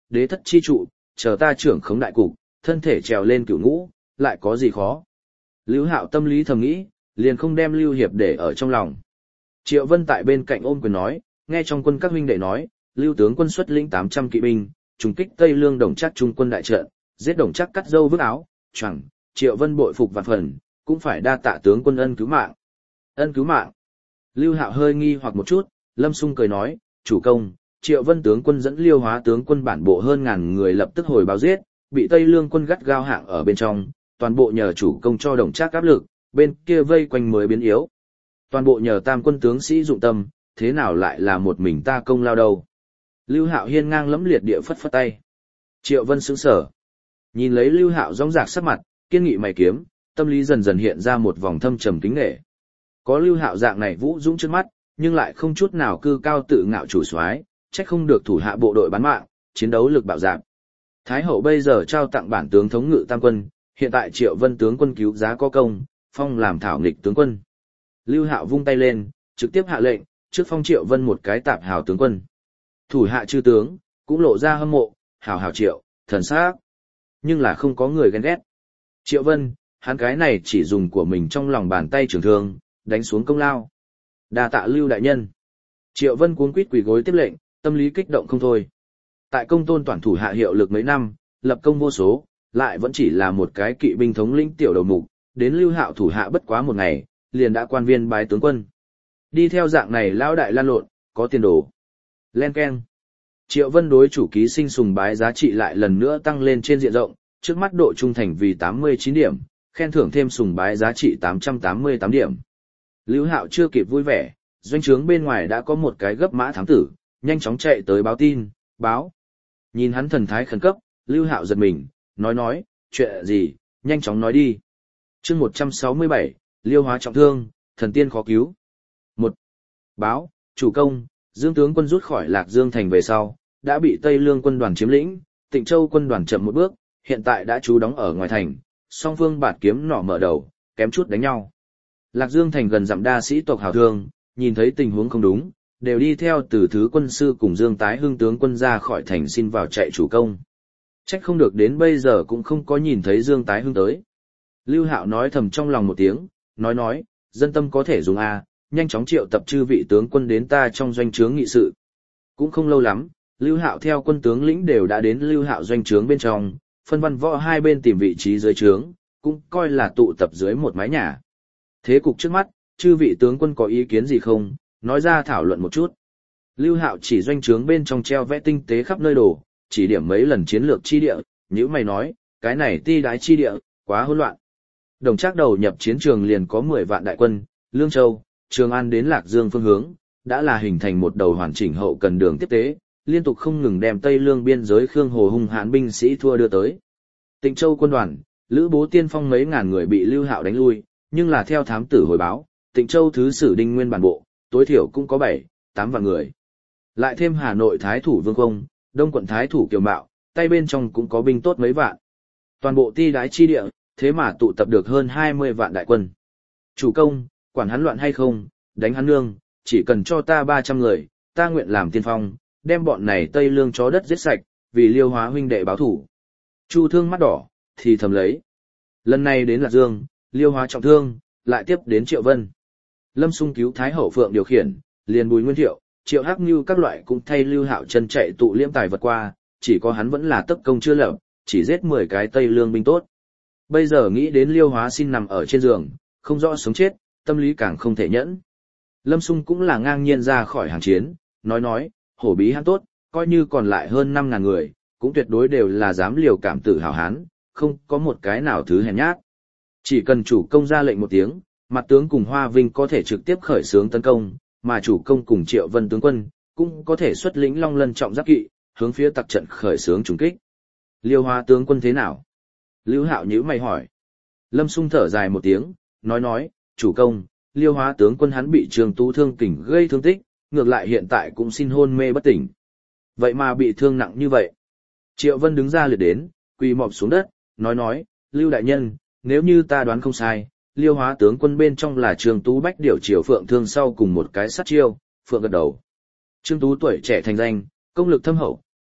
đế thất chi trụ, chờ ta trưởng khống đại cục, thân thể trèo lên cửu ngũ, lại có gì khó. Lưu Hạo tâm lý thầm nghĩ, liền không đem Lưu Hiệp để ở trong lòng. Triệu Vân tại bên cạnh ôm quyền nói, nghe trong quân các huynh đệ nói, Lưu tướng quân xuất lĩnh 800 kỵ binh, trùng kích Tây Lương Đồng Trác trung quân đại trận, giết Đồng Trác cắt râu vứt áo, choàng, Triệu Vân bội phục vạn phần, cũng phải đa tạ tướng quân ân cứu mạng. Ân cứu mạng. Lưu Hạo hơi nghi hoặc một chút, Lâm Sung cười nói, chủ công, Triệu Vân tướng quân dẫn Liêu Hóa tướng quân bản bộ hơn ngàn người lập tức hồi báo giết, bị Tây Lương quân gắt gao hạng ở bên trong, toàn bộ nhờ chủ công cho Đồng Trác áp lực, bên kia vây quanh mới biến yếu. Toàn bộ nhờ tam quân tướng sĩ dụng tâm, thế nào lại là một mình ta công lao đâu. Lưu Hạo hiên ngang lẫm liệt địa phất phất tay. Triệu Vân sững sờ. Nhìn lấy Lưu Hạo rõng rạc sắc mặt, kiên nghị mày kiếm, tâm lý dần dần hiện ra một vòng thâm trầm kính nể. Có Lưu Hạo dạng này vũ dũng trước mắt, nhưng lại không chút nào cư cao tự ngạo chủ soái, trách không được thủ hạ bộ đội bán mạng, chiến đấu lực bạo dạn. Thái hậu bây giờ trao tặng bản tướng thống ngự tam quân, hiện tại Triệu Vân tướng quân cứu giá có công, phong làm thảo nghịch tướng quân. Lưu Hạo vung tay lên, trực tiếp hạ lệnh, trước phong Triệu Vân một cái tạp hào tướng quân. Thủ hạ chư tướng cũng lộ ra hâm mộ, hào hào Triệu, thần sắc, nhưng là không có người ghen ghét. Triệu Vân, hắn cái này chỉ dùng của mình trong lòng bàn tay trường thương, đánh xuống công lao. Đa tạ Lưu đại nhân. Triệu Vân cuống quýt quỳ gối tiếp lệnh, tâm lý kích động không thôi. Tại công tôn toàn thủ hạ hiệu lực mấy năm, lập công vô số, lại vẫn chỉ là một cái kỵ binh thống lĩnh tiểu đầu mục, đến Lưu Hạo thủ hạ bất quá một ngày, liền đã quan viên bái tướng quân. Đi theo dạng này lão đại lan lộn, có tiền đồ. Len keng. Triệu Vân đối chủ ký sinh sùng bái giá trị lại lần nữa tăng lên trên diện rộng, trước mắt độ trung thành vì 89 điểm, khen thưởng thêm sùng bái giá trị 888 điểm. Lưu Hạo chưa kịp vui vẻ, doanh trướng bên ngoài đã có một cái gấp mã thám tử, nhanh chóng chạy tới báo tin, báo. Nhìn hắn thần thái khẩn cấp, Lưu Hạo giật mình, nói, chuyện gì, nhanh chóng nói đi. Chương 167, Liêu Hóa trọng thương, thần tiên khó cứu. 1. Báo, chủ công, Dương tướng quân rút khỏi Lạc Dương thành về sau, đã bị Tây Lương quân đoàn chiếm lĩnh, Tịnh Châu quân đoàn chậm một bước, hiện tại đã trú đóng ở ngoài thành, song phương bạt kiếm nỏ mở đầu, kém chút đánh nhau. Lạc Dương thành gần dặm đa sĩ tộc hào thương, nhìn thấy tình huống không đúng, đều đi theo Từ thứ quân sư cùng Dương Tái Hưng tướng quân ra khỏi thành xin vào chạy chủ công. Trách không được đến bây giờ cũng không có nhìn thấy Dương Tái Hưng tới. Lưu Hạo nói thầm trong lòng một tiếng, nói, dân tâm có thể dùng a, nhanh chóng triệu tập chư vị tướng quân đến ta trong doanh trướng nghị sự. Cũng không lâu lắm, Lưu Hạo theo quân tướng lĩnh đều đã đến Lưu Hạo doanh trướng bên trong, phân văn võ hai bên tìm vị trí dưới trướng, cũng coi là tụ tập dưới một mái nhà. Thế cục trước mắt, chư vị tướng quân có ý kiến gì không, nói ra thảo luận một chút. Lưu Hạo chỉ doanh trướng bên trong treo vẽ tinh tế khắp nơi đồ, chỉ điểm mấy lần chiến lược chi địa, nhữ mày nói, cái này ti đái chi địa, quá hỗn loạn. Đồng Trác đầu nhập chiến trường liền có 10 vạn đại quân, Lương Châu, Trường An đến Lạc Dương phương hướng, đã là hình thành một đầu hoàn chỉnh hậu cần đường tiếp tế, liên tục không ngừng đem Tây Lương biên giới Khương Hồ hung hãn binh sĩ thua đưa tới. Tịnh Châu quân đoàn, Lữ Bố tiên phong mấy ngàn người bị Lưu Hạo đánh lui, nhưng là theo thám tử hồi báo, Tịnh Châu thứ sử Đinh Nguyên bản bộ, tối thiểu cũng có 7-8 vạn người. Lại thêm Hà Nội thái thủ Vương Công, Đông quận thái thủ Kiều Mạo, tay bên trong cũng có binh tốt mấy vạn. Toàn bộ ti đái chi địa, thế mà tụ tập được hơn 20 vạn đại quân. Chủ công, quản hắn loạn hay không, đánh hắn nương, chỉ cần cho ta 300 người, ta nguyện làm tiên phong, đem bọn này Tây Lương chó đất giết sạch, vì Liêu Hóa huynh đệ báo thủ. Chu Thương mắt đỏ, thì thầm lấy. Lần này đến Lạc Dương, Liêu Hóa trọng thương, lại tiếp đến Triệu Vân. Lâm Sung cứu Thái Hậu Phượng điều khiển, liền Bùi Nguyên Thiệu, Triệu Hắc Nưu các loại cũng thay Lưu Hạo chân chạy tụ liễm tài vật qua, chỉ có hắn vẫn là tấp công chưa lập, chỉ giết 10 cái Tây Lương binh tốt. Bây giờ nghĩ đến Liêu Hóa xin nằm ở trên giường, không rõ sống chết, tâm lý càng không thể nhẫn. Lâm Sung cũng là ngang nhiên ra khỏi hàng chiến, nói, hổ bí hắn tốt, coi như còn lại hơn 5.000 người, cũng tuyệt đối đều là dám liều cảm tử hào hán, không có một cái nào thứ hèn nhát. Chỉ cần chủ công ra lệnh một tiếng, mặt tướng cùng Hoa Vinh có thể trực tiếp khởi xướng tấn công, mà chủ công cùng Triệu Vân tướng quân cũng có thể xuất lĩnh Long Lân trọng giáp kỵ, hướng phía tặc trận khởi xướng trùng kích. Liêu Hóa tướng quân thế nào? Lưu Hạo nhíu mày hỏi. Lâm Sung thở dài một tiếng, nói, chủ công, Liêu Hóa tướng quân hắn bị Trường Tú thương kình gây thương tích, ngược lại hiện tại cũng xin hôn mê bất tỉnh. Vậy mà bị thương nặng như vậy. Triệu Vân đứng ra liệt đến, quỳ mọp xuống đất, nói, Lưu đại nhân, nếu như ta đoán không sai, Liêu Hóa tướng quân bên trong là Trường Tú bách điều triều Phượng thương sau cùng một cái sát chiêu, Phượng gật đầu. Trương Tú tuổi trẻ thành danh, công lực thâm hậu,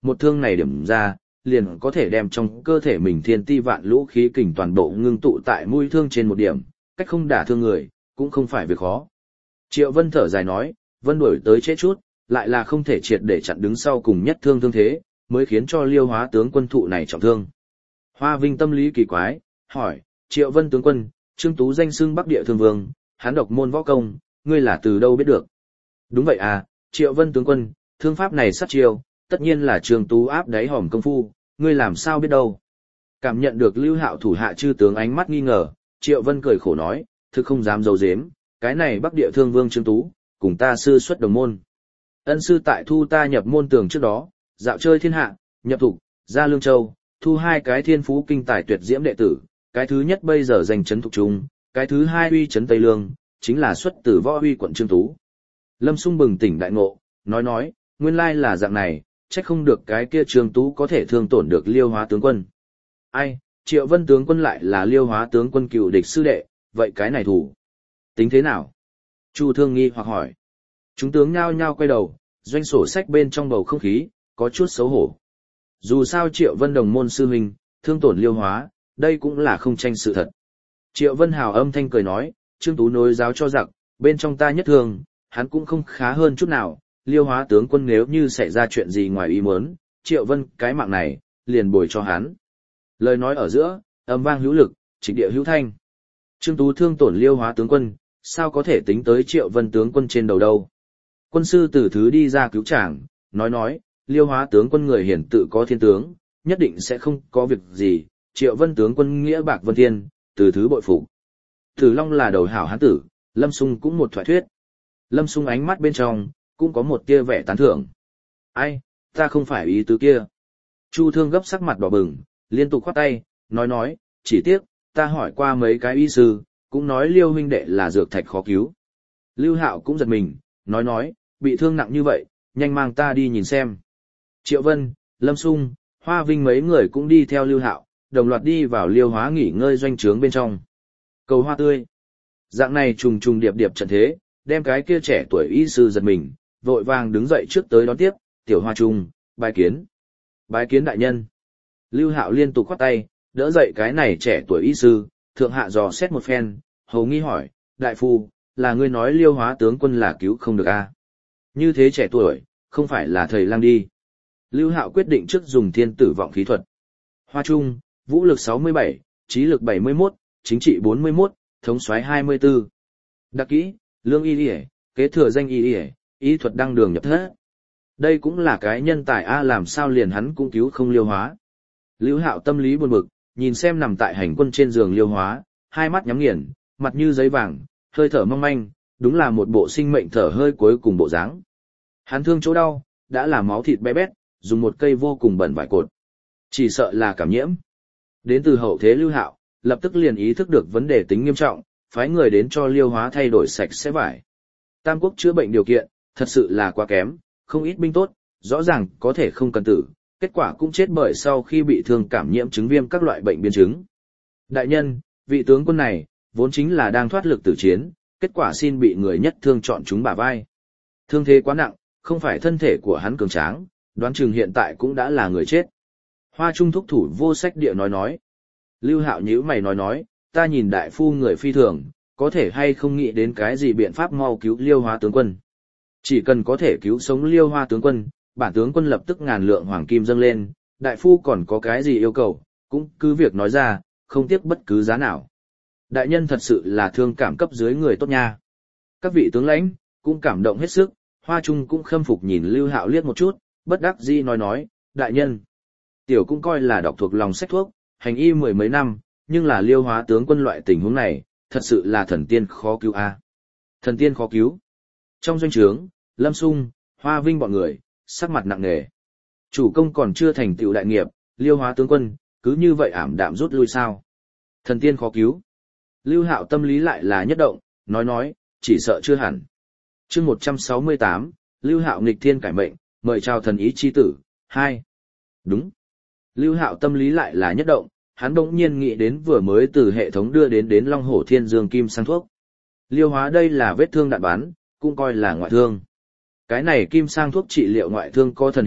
một thương này điểm ra, liền có thể đem trong cơ thể mình thiên ti vạn lũ khí kình toàn bộ ngưng tụ tại mũi thương trên một điểm, cách không đả thương người, cũng không phải việc khó. Triệu Vân thở dài nói, Vân đuổi tới chết chút, lại là không thể triệt để chặn đứng sau cùng nhất thương thế, mới khiến cho Liêu Hóa tướng quân thụ này trọng thương. Hoa Vinh tâm lý kỳ quái, hỏi, Triệu Vân tướng quân, Trương Tú danh xưng Bắc Địa Thương Vương, hắn độc môn võ công, ngươi là từ đâu biết được? Đúng vậy à, Triệu Vân tướng quân, thương pháp này sát chiêu, tất nhiên là Trương Tú áp đáy hòm công phu, ngươi làm sao biết đâu? Cảm nhận được Lưu Hạo thủ hạ chư tướng ánh mắt nghi ngờ, Triệu Vân cười khổ nói, thực không dám giấu giếm, cái này Bắc Địa Thương Vương Trương Tú, cùng ta sư xuất đồng môn. Ân sư tại thu ta nhập môn tường trước đó, dạo chơi thiên hạ, nhập thục, ra Lương Châu, thu 2 cái thiên phú kinh tài tuyệt diễm đệ tử, cái thứ nhất bây giờ giành trấn thục trung, cái thứ hai uy trấn Tây Lương, chính là xuất từ Võ Uy quận Trương Tú. Lâm Sung bừng tỉnh đại ngộ, nói, nguyên lai là dạng này, trách không được cái kia Trương Tú có thể thương tổn được Liêu Hóa tướng quân. Ai, Triệu Vân tướng quân lại là Liêu Hóa tướng quân cựu địch sư đệ, vậy cái này thủ tính thế nào? Chu Thương nghi hoặc hỏi. Chúng tướng nhao nhao quay đầu, doanh sổ sách bên trong bầu không khí, có chút xấu hổ. Dù sao Triệu Vân đồng môn sư huynh, thương tổn Liêu Hóa, đây cũng là không tranh sự thật. Triệu Vân hào âm thanh cười nói, Trương Tú nối giáo cho giặc, bên trong ta nhất thường, hắn cũng không khá hơn chút nào, Liêu Hóa tướng quân nếu như xảy ra chuyện gì ngoài ý muốn, Triệu Vân cái mạng này, liền bồi cho hắn. Lời nói ở giữa, âm vang hữu lực, trịch địa hữu thanh. Trương Tú thương tổn Liêu Hóa tướng quân, sao có thể tính tới Triệu Vân tướng quân trên đầu đâu. Quân sư Tử Thứ đi ra cứu chàng, nói, Liêu Hóa tướng quân người hiển tự có thiên tướng, nhất định sẽ không có việc gì, Triệu Vân tướng quân nghĩa bạc vân thiên, Tử Thứ bội phục. Tử Long là đầu hảo hán tử, Lâm Sung cũng một thoại thuyết. Lâm Sung ánh mắt bên trong, cũng có một tia vẻ tán thưởng. Ai, ta không phải ý tứ kia. Chu Thương gấp sắc mặt đỏ bừng, liên tục khoát tay, nói, chỉ tiếc, ta hỏi qua mấy cái y sư, cũng nói Liêu huynh đệ là dược thạch khó cứu. Lưu Hạo cũng giật mình, nói, bị thương nặng như vậy, nhanh mang ta đi nhìn xem. Triệu Vân, Lâm Sung, Hoa Vinh mấy người cũng đi theo Lưu Hạo, đồng loạt đi vào Liêu Hóa nghỉ ngơi doanh trướng bên trong. Cầu hoa tươi. Dạng này trùng trùng điệp điệp trận thế, đem cái kia trẻ tuổi y sư giật mình, vội vàng đứng dậy trước tới đón tiếp, tiểu Hoa Trung, bái kiến. Bái kiến đại nhân. Lưu Hạo liên tục khoát tay, đỡ dậy cái này trẻ tuổi y sư, thượng hạ dò xét một phen, hầu nghi hỏi, đại phu, là ngươi nói Liêu Hóa tướng quân là cứu không được à? Như thế trẻ tuổi, không phải là thầy lang đi. Lưu Hạo quyết định trước dùng thiên tử vọng khí thuật. Hoa Trung, vũ lực 67, trí lực 71, chính trị 41, thống soái 24. Đặc kỹ, lương y y, kế thừa danh y y, y thuật đăng đường nhập thất. Đây cũng là cái nhân tài a, làm sao liền hắn cũng cứu không Liêu Hóa. Lưu Hạo tâm lý buồn bực, nhìn xem nằm tại hành quân trên giường Liêu Hóa, hai mắt nhắm nghiền, mặt như giấy vàng, hơi thở mong manh, đúng là một bộ sinh mệnh thở hơi cuối cùng bộ dáng. Hắn thương chỗ đau, đã là máu thịt bé bét, dùng một cây vô cùng bẩn vải cột. Chỉ sợ là cảm nhiễm. Đến từ hậu thế Lưu Hạo, lập tức liền ý thức được vấn đề tính nghiêm trọng, phái người đến cho Liêu Hóa thay đổi sạch sẽ vải. Tam quốc chữa bệnh điều kiện, thật sự là quá kém, không ít binh tốt, rõ ràng có thể không cần tử, kết quả cũng chết bởi sau khi bị thương cảm nhiễm chứng viêm các loại bệnh biến chứng. Đại nhân, vị tướng quân này, vốn chính là đang thoát lực tử chiến, kết quả xin bị người nhất thương chọn chúng bả vai. Thương thế quá nặng, không phải thân thể của hắn cường tráng, đoán chừng hiện tại cũng đã là người chết. Hoa Trung thúc thủ vô sách địa nói. Lưu Hạo nhíu mày nói, ta nhìn đại phu người phi thường, có thể hay không nghĩ đến cái gì biện pháp mau cứu Liêu Hóa tướng quân. Chỉ cần có thể cứu sống Liêu Hóa tướng quân, bản tướng quân lập tức ngàn lượng hoàng kim dâng lên, đại phu còn có cái gì yêu cầu, cũng cứ việc nói ra, không tiếc bất cứ giá nào. Đại nhân thật sự là thương cảm cấp dưới người tốt nha. Các vị tướng lãnh cũng cảm động hết sức, Hoa Trung cũng khâm phục nhìn Lưu Hạo liếc một chút, bất đắc dĩ nói, đại nhân, tiểu cũng coi là đọc thuộc lòng sách thuốc, hành y 10 mấy năm, nhưng là Liêu Hóa tướng quân loại tình huống này, thật sự là thần tiên khó cứu a. Thần tiên khó cứu. Trong doanh trướng, Lâm Sung, Hoa Vinh bọn người, sắc mặt nặng nề. Chủ công còn chưa thành tựu đại nghiệp, Liêu Hóa tướng quân, cứ như vậy ảm đạm rút lui sao? Thần tiên khó cứu. Lưu Hạo tâm lý lại là nhất động, nói, chỉ sợ chưa hẳn. Chương 168, Lưu Hạo nghịch thiên cải mệnh, mời chào thần ý chi tử, 2. Đúng. Lưu Hạo tâm lý lại là nhất động, hắn bỗng nhiên nghĩ đến vừa mới từ hệ thống đưa đến Long Hổ Thiên Dương Kim sang thuốc. Liêu Hóa đây là vết thương đạn bắn, cũng coi là ngoại thương. Cái này kim sang thuốc trị liệu ngoại thương có thần hiệu,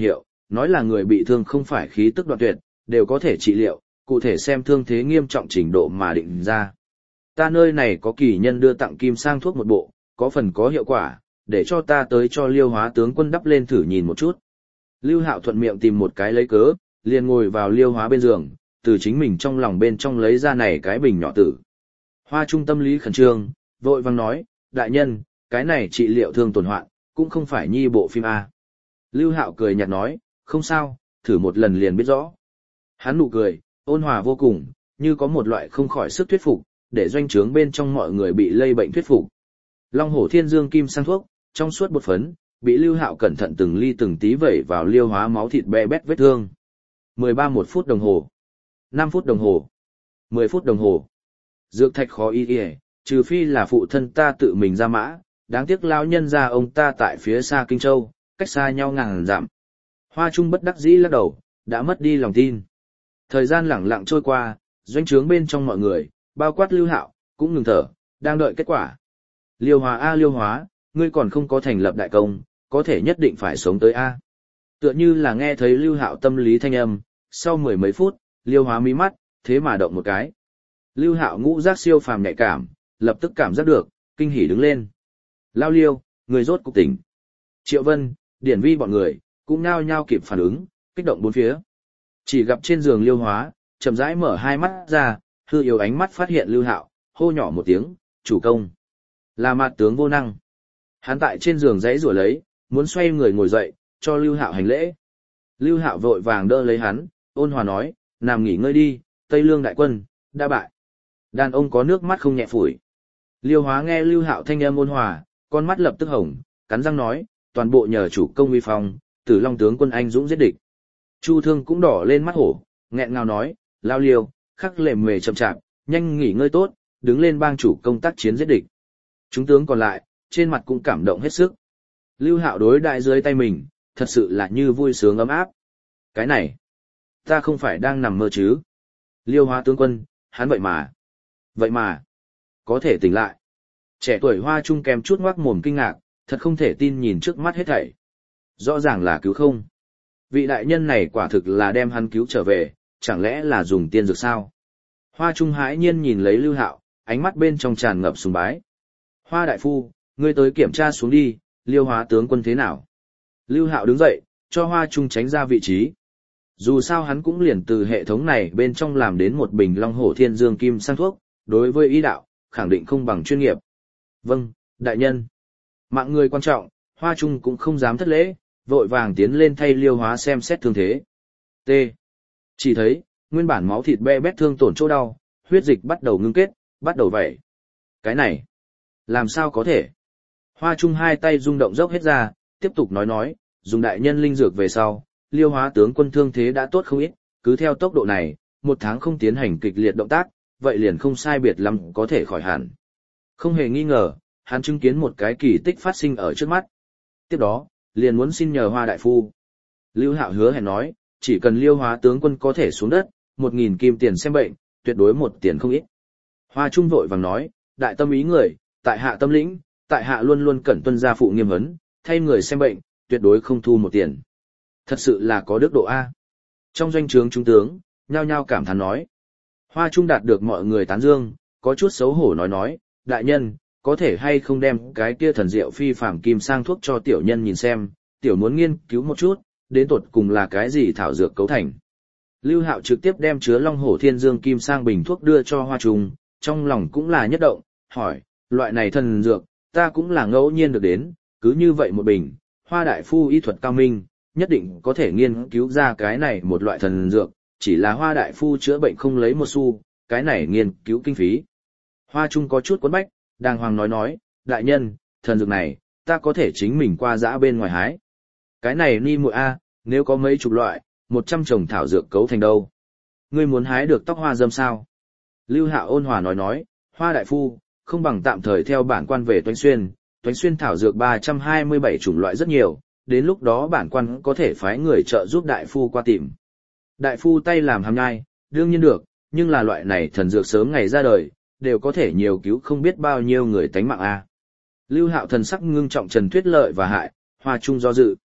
nói là người bị thương không phải khí tức đoạn tuyệt, đều có thể trị liệu, cụ thể xem thương thế nghiêm trọng trình độ mà định ra. Ta nơi này có kỳ nhân đưa tặng kim sang thuốc một bộ, có phần có hiệu quả, để cho ta tới cho Liêu Hóa tướng quân đắp lên thử nhìn một chút. Lưu Hạo thuận miệng tìm một cái lấy cớ, liền ngồi vào Liêu Hóa bên giường, từ chính mình trong lòng bên trong lấy ra này cái bình nhỏ tử. Hoa Trung tâm lý khẩn trương, vội vàng nói, đại nhân, cái này trị liệu thương tổn hoạn, cũng không phải nhi bộ phim A. Lưu Hạo cười nhạt nói, không sao, thử một lần liền biết rõ. Hắn nụ cười, ôn hòa vô cùng, như có một loại không khỏi sức thuyết phục, để doanh trướng bên trong mọi người bị lây bệnh thuyết phục. Long hổ thiên dương kim sang thuốc, trong suốt bột phấn, bị Lưu Hạo cẩn thận từng ly từng tí vẩy vào Liêu Hóa máu thịt be bét vết thương. 1 phút đồng hồ, 5 phút đồng hồ, 10 phút đồng hồ. Dược thạch khó y y, trừ phi là phụ thân ta tự mình ra mã, đáng tiếc lão nhân gia ông ta tại phía xa Kinh Châu, cách xa nhau ngàn dặm. Hoa Trung bất đắc dĩ lắc đầu, đã mất đi lòng tin. Thời gian lẳng lặng trôi qua, doanh trướng bên trong mọi người, bao quát Lưu Hạo, cũng ngừng thở, đang đợi kết quả. Liêu Hóa a Liêu Hóa, ngươi còn không có thành lập đại công, có thể nhất định phải sống tới a. Tựa như là nghe thấy Lưu Hạo tâm lý thanh âm, sau 10 mấy phút, Liêu Hóa mí mắt, thế mà động một cái. Lưu Hạo ngũ giác siêu phàm nhạy cảm, lập tức cảm giác được, kinh hỉ đứng lên. Lao Liêu, người rốt cục tỉnh. Triệu Vân, Điển Vi bọn người, cũng nhao nhao kịp phản ứng, kích động bốn phía. Chỉ gặp trên giường Liêu Hóa, chậm rãi mở hai mắt ra, hư yếu ánh mắt phát hiện Lưu Hạo, hô nhỏ một tiếng, chủ công. Là Mạt tướng vô năng. Hắn tại trên giường giãy giụa lấy, muốn xoay người ngồi dậy, cho Lưu Hạo hành lễ. Lưu Hạo vội vàng đỡ lấy hắn, ôn hòa nói, nằm nghỉ ngơi đi, Tây Lương đại quân, đã bại. Đàn ông có nước mắt không nhẹ phủi. Liêu Hóa nghe Lưu Hạo thanh âm ôn hòa, con mắt lập tức hồng, cắn răng nói, toàn bộ nhờ chủ công uy phong, Tử Long tướng quân anh dũng giết địch. Chu Thương cũng đỏ lên mắt hổ, nghẹn ngào nói, Lao Liêu, khắc lệ mề chậm chạp, nhanh nghỉ ngơi tốt, đứng lên bang chủ công tác chiến giết địch. Chúng tướng còn lại, trên mặt cũng cảm động hết sức. Lưu Hạo đối đại dưới tay mình, thật sự là như vui sướng ấm áp. Cái này, ta không phải đang nằm mơ chứ. Liêu Hóa tướng quân, hắn vậy mà, có thể tỉnh lại. Trẻ tuổi Hoa Trung kèm chút ngoác mồm kinh ngạc, thật không thể tin nhìn trước mắt hết thảy. Rõ ràng là cứu không. Vị đại nhân này quả thực là đem hắn cứu trở về, chẳng lẽ là dùng tiên dược sao? Hoa Trung hãi nhiên nhìn lấy Lưu Hạo, ánh mắt bên trong tràn ngập sùng bái. Hoa đại phu, ngươi tới kiểm tra xuống đi, Liêu Hóa tướng quân thế nào? Lưu Hạo đứng dậy, cho Hoa Trung tránh ra vị trí. Dù sao hắn cũng liền từ hệ thống này bên trong làm đến một bình Long Hổ Thiên Dương Kim sang thuốc, đối với ý đạo, khẳng định không bằng chuyên nghiệp. Vâng, đại nhân. Mạng người quan trọng, Hoa Trung cũng không dám thất lễ, vội vàng tiến lên thay Liêu Hóa xem xét thương thế. T. Chỉ thấy, nguyên bản máu thịt be bét thương tổn chỗ đau, huyết dịch bắt đầu ngưng kết, bắt đầu vẩy. Cái này, làm sao có thể? Hoa Trung hai tay rung động dốc hết ra, tiếp tục nói, dùng đại nhân linh dược về sau, Liêu Hóa tướng quân thương thế đã tốt không ít, cứ theo tốc độ này, 1 tháng không tiến hành kịch liệt động tác, vậy liền không sai biệt lắm có thể khỏi hẳn. Không hề nghi ngờ, hắn chứng kiến một cái kỳ tích phát sinh ở trước mắt. Tiếp đó, liền muốn xin nhờ Hoa đại phu. Lưu Hạo hứa hẹn nói, chỉ cần Liêu Hóa tướng quân có thể xuống đất, 1.000 kim tiền xem bệnh, tuyệt đối 1 tiền không ít. Hoa Trung vội vàng nói, đại tâm ý người, tại hạ tâm lĩnh, tại hạ luôn luôn cẩn tuân gia phụ nghiêm vấn, thay người xem bệnh, tuyệt đối không thu 1 tiền. Thật sự là có đức độ A. Trong doanh trướng trung tướng, nhao nhao cảm thán nói. Hoa Trung đạt được mọi người tán dương, có chút xấu hổ nói, đại nhân, có thể hay không đem cái kia thần diệu phi phàm kim sang thuốc cho tiểu nhân nhìn xem, tiểu muốn nghiên cứu một chút, đến tột cùng là cái gì thảo dược cấu thành. Lưu Hạo trực tiếp đem chứa Long Hổ Thiên Dương kim sang bình thuốc đưa cho Hoa Trung, trong lòng cũng là nhất động, hỏi, loại này thần dược, ta cũng là ngẫu nhiên được đến, cứ như vậy một bình, Hoa đại phu y thuật cao minh, nhất định có thể nghiên cứu ra cái này một loại thần dược, chỉ là Hoa đại phu chữa bệnh không lấy một xu, cái này nghiên cứu kinh phí. Hoa Trung có chút cuốn bách, đàng hoàng nói, đại nhân, thần dược này, ta có thể chính mình qua dã bên ngoài hái. Cái này ni muội a, nếu có mấy chục loại, 100 trồng thảo dược cấu thành đâu. Ngươi muốn hái được tóc hoa dâm sao? Lưu Hạo ôn hòa nói, Hoa đại phu, không bằng tạm thời theo bản quan về Toánh Xuyên thảo dược 327 chủng loại rất nhiều, đến lúc đó bản quan có thể phái người trợ giúp đại phu qua tìm. Đại phu tay làm hàm nhai, đương nhiên được, nhưng là loại này thần dược sớm ngày ra đời, đều có thể nhiều cứu không biết bao nhiêu người tánh mạng a. Lưu Hạo thần sắc ngưng trọng trần thuyết lợi và hại, Hoa Trung do dự.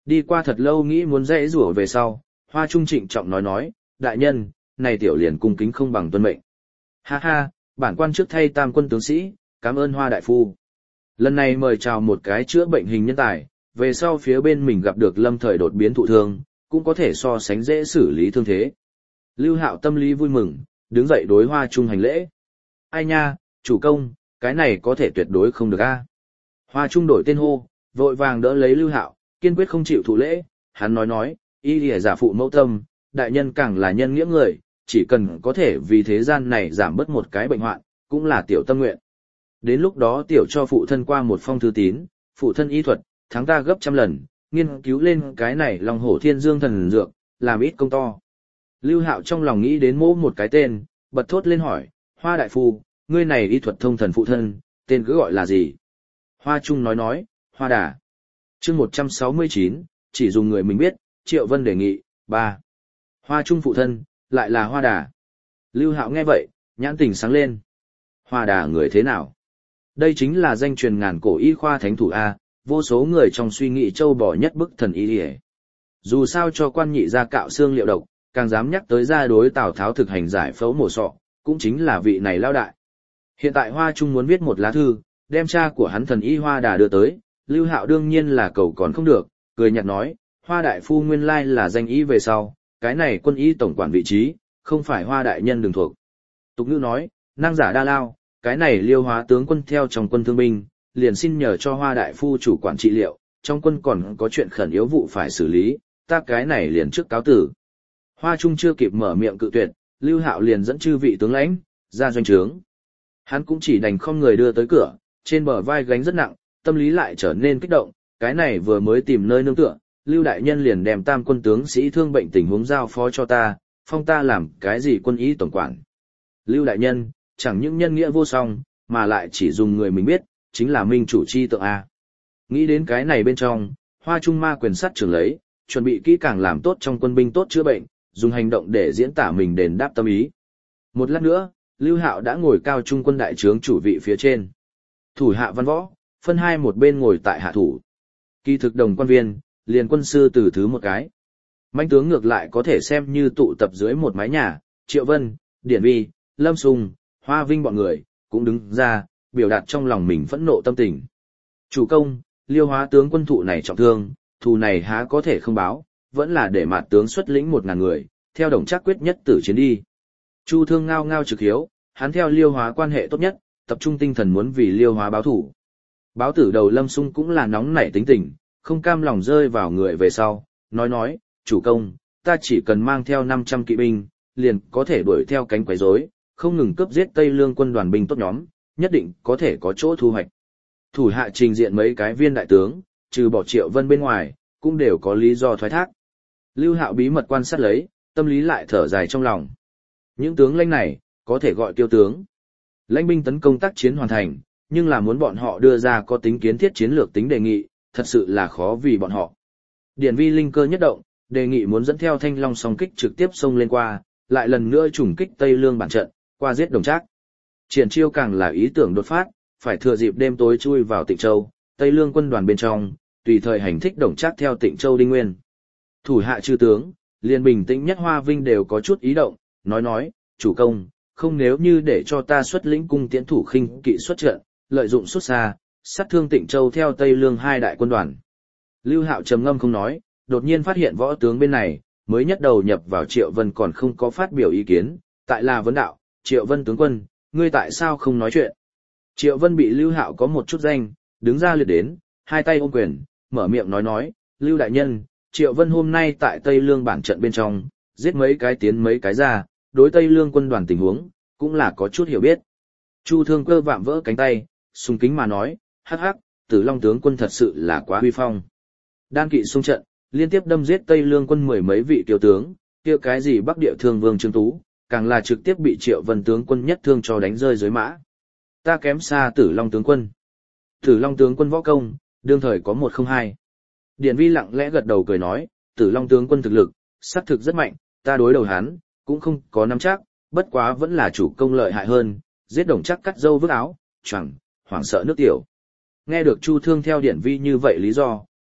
Đi qua thật lâu nghĩ muốn dãy rủa về sau, Hoa Trung trịnh trọng nói, đại nhân, này tiểu liền cung kính không bằng tuân mệnh. Ha ha, bản quan trước thay tam quân tướng sĩ, cảm ơn Hoa đại phu. Lần này mời chào một cái chữa bệnh hình nhân tài, về sau phía bên mình gặp được lâm thời đột biến thụ thương, cũng có thể so sánh dễ xử lý thương thế. Lưu Hạo tâm lý vui mừng, đứng dậy đối Hoa Trung hành lễ. Ai nha, chủ công, cái này có thể tuyệt đối không được a. Hoa Trung đổi tên hô, vội vàng đỡ lấy Lưu Hạo, kiên quyết không chịu thụ lễ, hắn nói, y lìa giả phụ mẫu tâm, đại nhân càng là nhân nghĩa người, chỉ cần có thể vì thế gian này giảm bớt một cái bệnh hoạn, cũng là tiểu tâm nguyện. Đến lúc đó tiểu cho phụ thân qua một phong thư tín, phụ thân y thuật, thắng ta gấp trăm lần, nghiên cứu lên cái này Long Hổ Thiên Dương thần dược, làm ít công to. Lưu Hạo trong lòng nghĩ đến mỗ một cái tên, bật thốt lên hỏi, Hoa đại phu, ngươi này y thuật thông thần phụ thân, tên cứ gọi là gì? Hoa Trung nói, Hoa Đà. Chương 169, chỉ dùng người mình biết, Triệu Vân đề nghị, 3. Hoa Trung phụ thân, lại là Hoa Đà. Lưu Hạo nghe vậy, nhãn tình sáng lên. Hoa Đà người thế nào? Đây chính là danh truyền ngàn cổ y khoa thánh thủ A, vô số người trong suy nghĩ châu bò nhất bức thần y điề. Dù sao cho quan nhị ra cạo xương liệu độc, càng dám nhắc tới ra đối Tào Tháo thực hành giải phẫu mổ sọ, cũng chính là vị này lao đại. Hiện tại Hoa Trung muốn viết một lá thư, đem cha của hắn thần y Hoa Đà đưa tới, Lưu Hạo đương nhiên là cầu còn không được, cười nhạt nói, Hoa đại phu nguyên lai là danh y về sau, cái này quân y tổng quản vị trí, không phải Hoa đại nhân đường thuộc. Tục ngữ nói, năng giả đa lao, cái này Liêu Hóa tướng quân theo trong quân thương binh, liền xin nhờ cho Hoa đại phu chủ quản trị liệu, trong quân còn có chuyện khẩn yếu vụ phải xử lý, ta cái này liền trước cáo tử. Hoa Trung chưa kịp mở miệng cự tuyệt, Lưu Hạo liền dẫn chư vị tướng lãnh ra doanh trướng. Hắn cũng chỉ đành không người đưa tới cửa, trên bờ vai gánh rất nặng, tâm lý lại trở nên kích động, cái này vừa mới tìm nơi nương tựa, Lưu đại nhân liền đem tam quân tướng sĩ thương bệnh tình huống giao phó cho ta, phong ta làm cái gì quân y tổng quản. Lưu đại nhân, chẳng những nhân nghĩa vô song, mà lại chỉ dùng người mình biết, chính là minh chủ chi tượng A. Nghĩ đến cái này bên trong, Hoa Trung ma quyền sắt trưởng lấy, chuẩn bị kỹ càng làm tốt trong quân binh tốt chữa bệnh, dùng hành động để diễn tả mình đền đáp tâm ý. Một lát nữa, Lưu Hạo đã ngồi cao trung quân đại trướng chủ vị phía trên. Thủ hạ văn võ, phân hai một bên ngồi tại hạ thủ. Kỳ thực đồng quan viên, liền quân sư từ thứ một cái. Mãnh tướng ngược lại có thể xem như tụ tập dưới một mái nhà, Triệu Vân, Điển Vi, Lâm Sung, Hoa Vinh bọn người, cũng đứng ra, biểu đạt trong lòng mình phẫn nộ tâm tình. Chủ công, Liêu Hóa tướng quân thụ này trọng thương, thù này há có thể không báo, vẫn là để mạt tướng xuất lĩnh 1000 người, theo đồng chắc quyết nhất tử chiến đi. Chu Thương ngao ngao trực hiếu, hắn theo Liêu Hóa quan hệ tốt nhất, tập trung tinh thần muốn vì Liêu Hóa báo thủ. Báo tử đầu Lâm Sung cũng là nóng nảy tính tình, không cam lòng rơi vào người về sau, nói, chủ công, ta chỉ cần mang theo 500 kỵ binh, liền có thể đuổi theo cánh quấy rối, không ngừng cướp giết Tây Lương quân đoàn binh tốt nhóm, nhất định có thể có chỗ thu hoạch. Thủ hạ trình diện mấy cái viên đại tướng, trừ bỏ Triệu Vân bên ngoài, cũng đều có lý do thoái thác. Lưu Hạo bí mật quan sát lấy, tâm lý lại thở dài trong lòng. Những tướng lãnh này, có thể gọi tiêu tướng. Lãnh binh tấn công tác chiến hoàn thành, nhưng là muốn bọn họ đưa ra có tính kiến thiết chiến lược tính đề nghị, thật sự là khó vì bọn họ. Điển Vi linh cơ nhất động, đề nghị muốn dẫn theo Thanh Long song kích trực tiếp xông lên qua, lại lần nữa trùng kích Tây Lương bản trận, qua giết Đồng Trác. Triển Chiêu càng là ý tưởng đột phát, phải thừa dịp đêm tối chui vào Tịnh Châu, Tây Lương quân đoàn bên trong, tùy thời hành thích Đồng Trác theo Tịnh Châu Đinh Nguyên. Thủ hạ chư tướng, liền bình tĩnh nhất Hoa Vinh đều có chút ý động, nói, chủ công, không nếu như để cho ta xuất lĩnh cung tiễn thủ khinh kỵ xuất trận, lợi dụng xuất xa, sát thương Tịnh Châu theo Tây Lương hai đại quân đoàn. Lưu Hạo trầm ngâm không nói, đột nhiên phát hiện võ tướng bên này, mới nhất đầu nhập vào Triệu Vân còn không có phát biểu ý kiến, tại là vấn đạo, Triệu Vân tướng quân, ngươi tại sao không nói chuyện? Triệu Vân bị Lưu Hạo có một chút danh, đứng ra liệt đến, hai tay ôm quyền, mở miệng nói, Lưu đại nhân, Triệu Vân hôm nay tại Tây Lương bản trận bên trong, giết mấy cái tiến mấy cái ra, đối Tây Lương quân đoàn tình huống, cũng là có chút hiểu biết. Chu Thương Cơ vạm vỡ cánh tay, sùng kính mà nói, hắc, Tử Long tướng quân thật sự là quá huy phong. Đan kỵ xung trận, liên tiếp đâm giết Tây Lương quân mười mấy vị tiểu tướng, kia cái gì Bắc Địa Thương Vương Trương Tú, càng là trực tiếp bị Triệu Vân tướng quân nhất thương cho đánh rơi dưới mã. Ta kém xa Tử Long tướng quân. Tử Long tướng quân võ công, đương thời có 102. Điển Vi lặng lẽ gật đầu cười nói, Tử Long tướng quân thực lực, xác thực rất mạnh, ta đối đầu hắn, cũng không có nắm chắc, bất quá vẫn là chủ công lợi hại hơn, giết Đồng Trác cắt râu vứt áo, hoảng sợ nước tiểu. Nghe được Chu Thương theo Điển Vi như vậy lý do,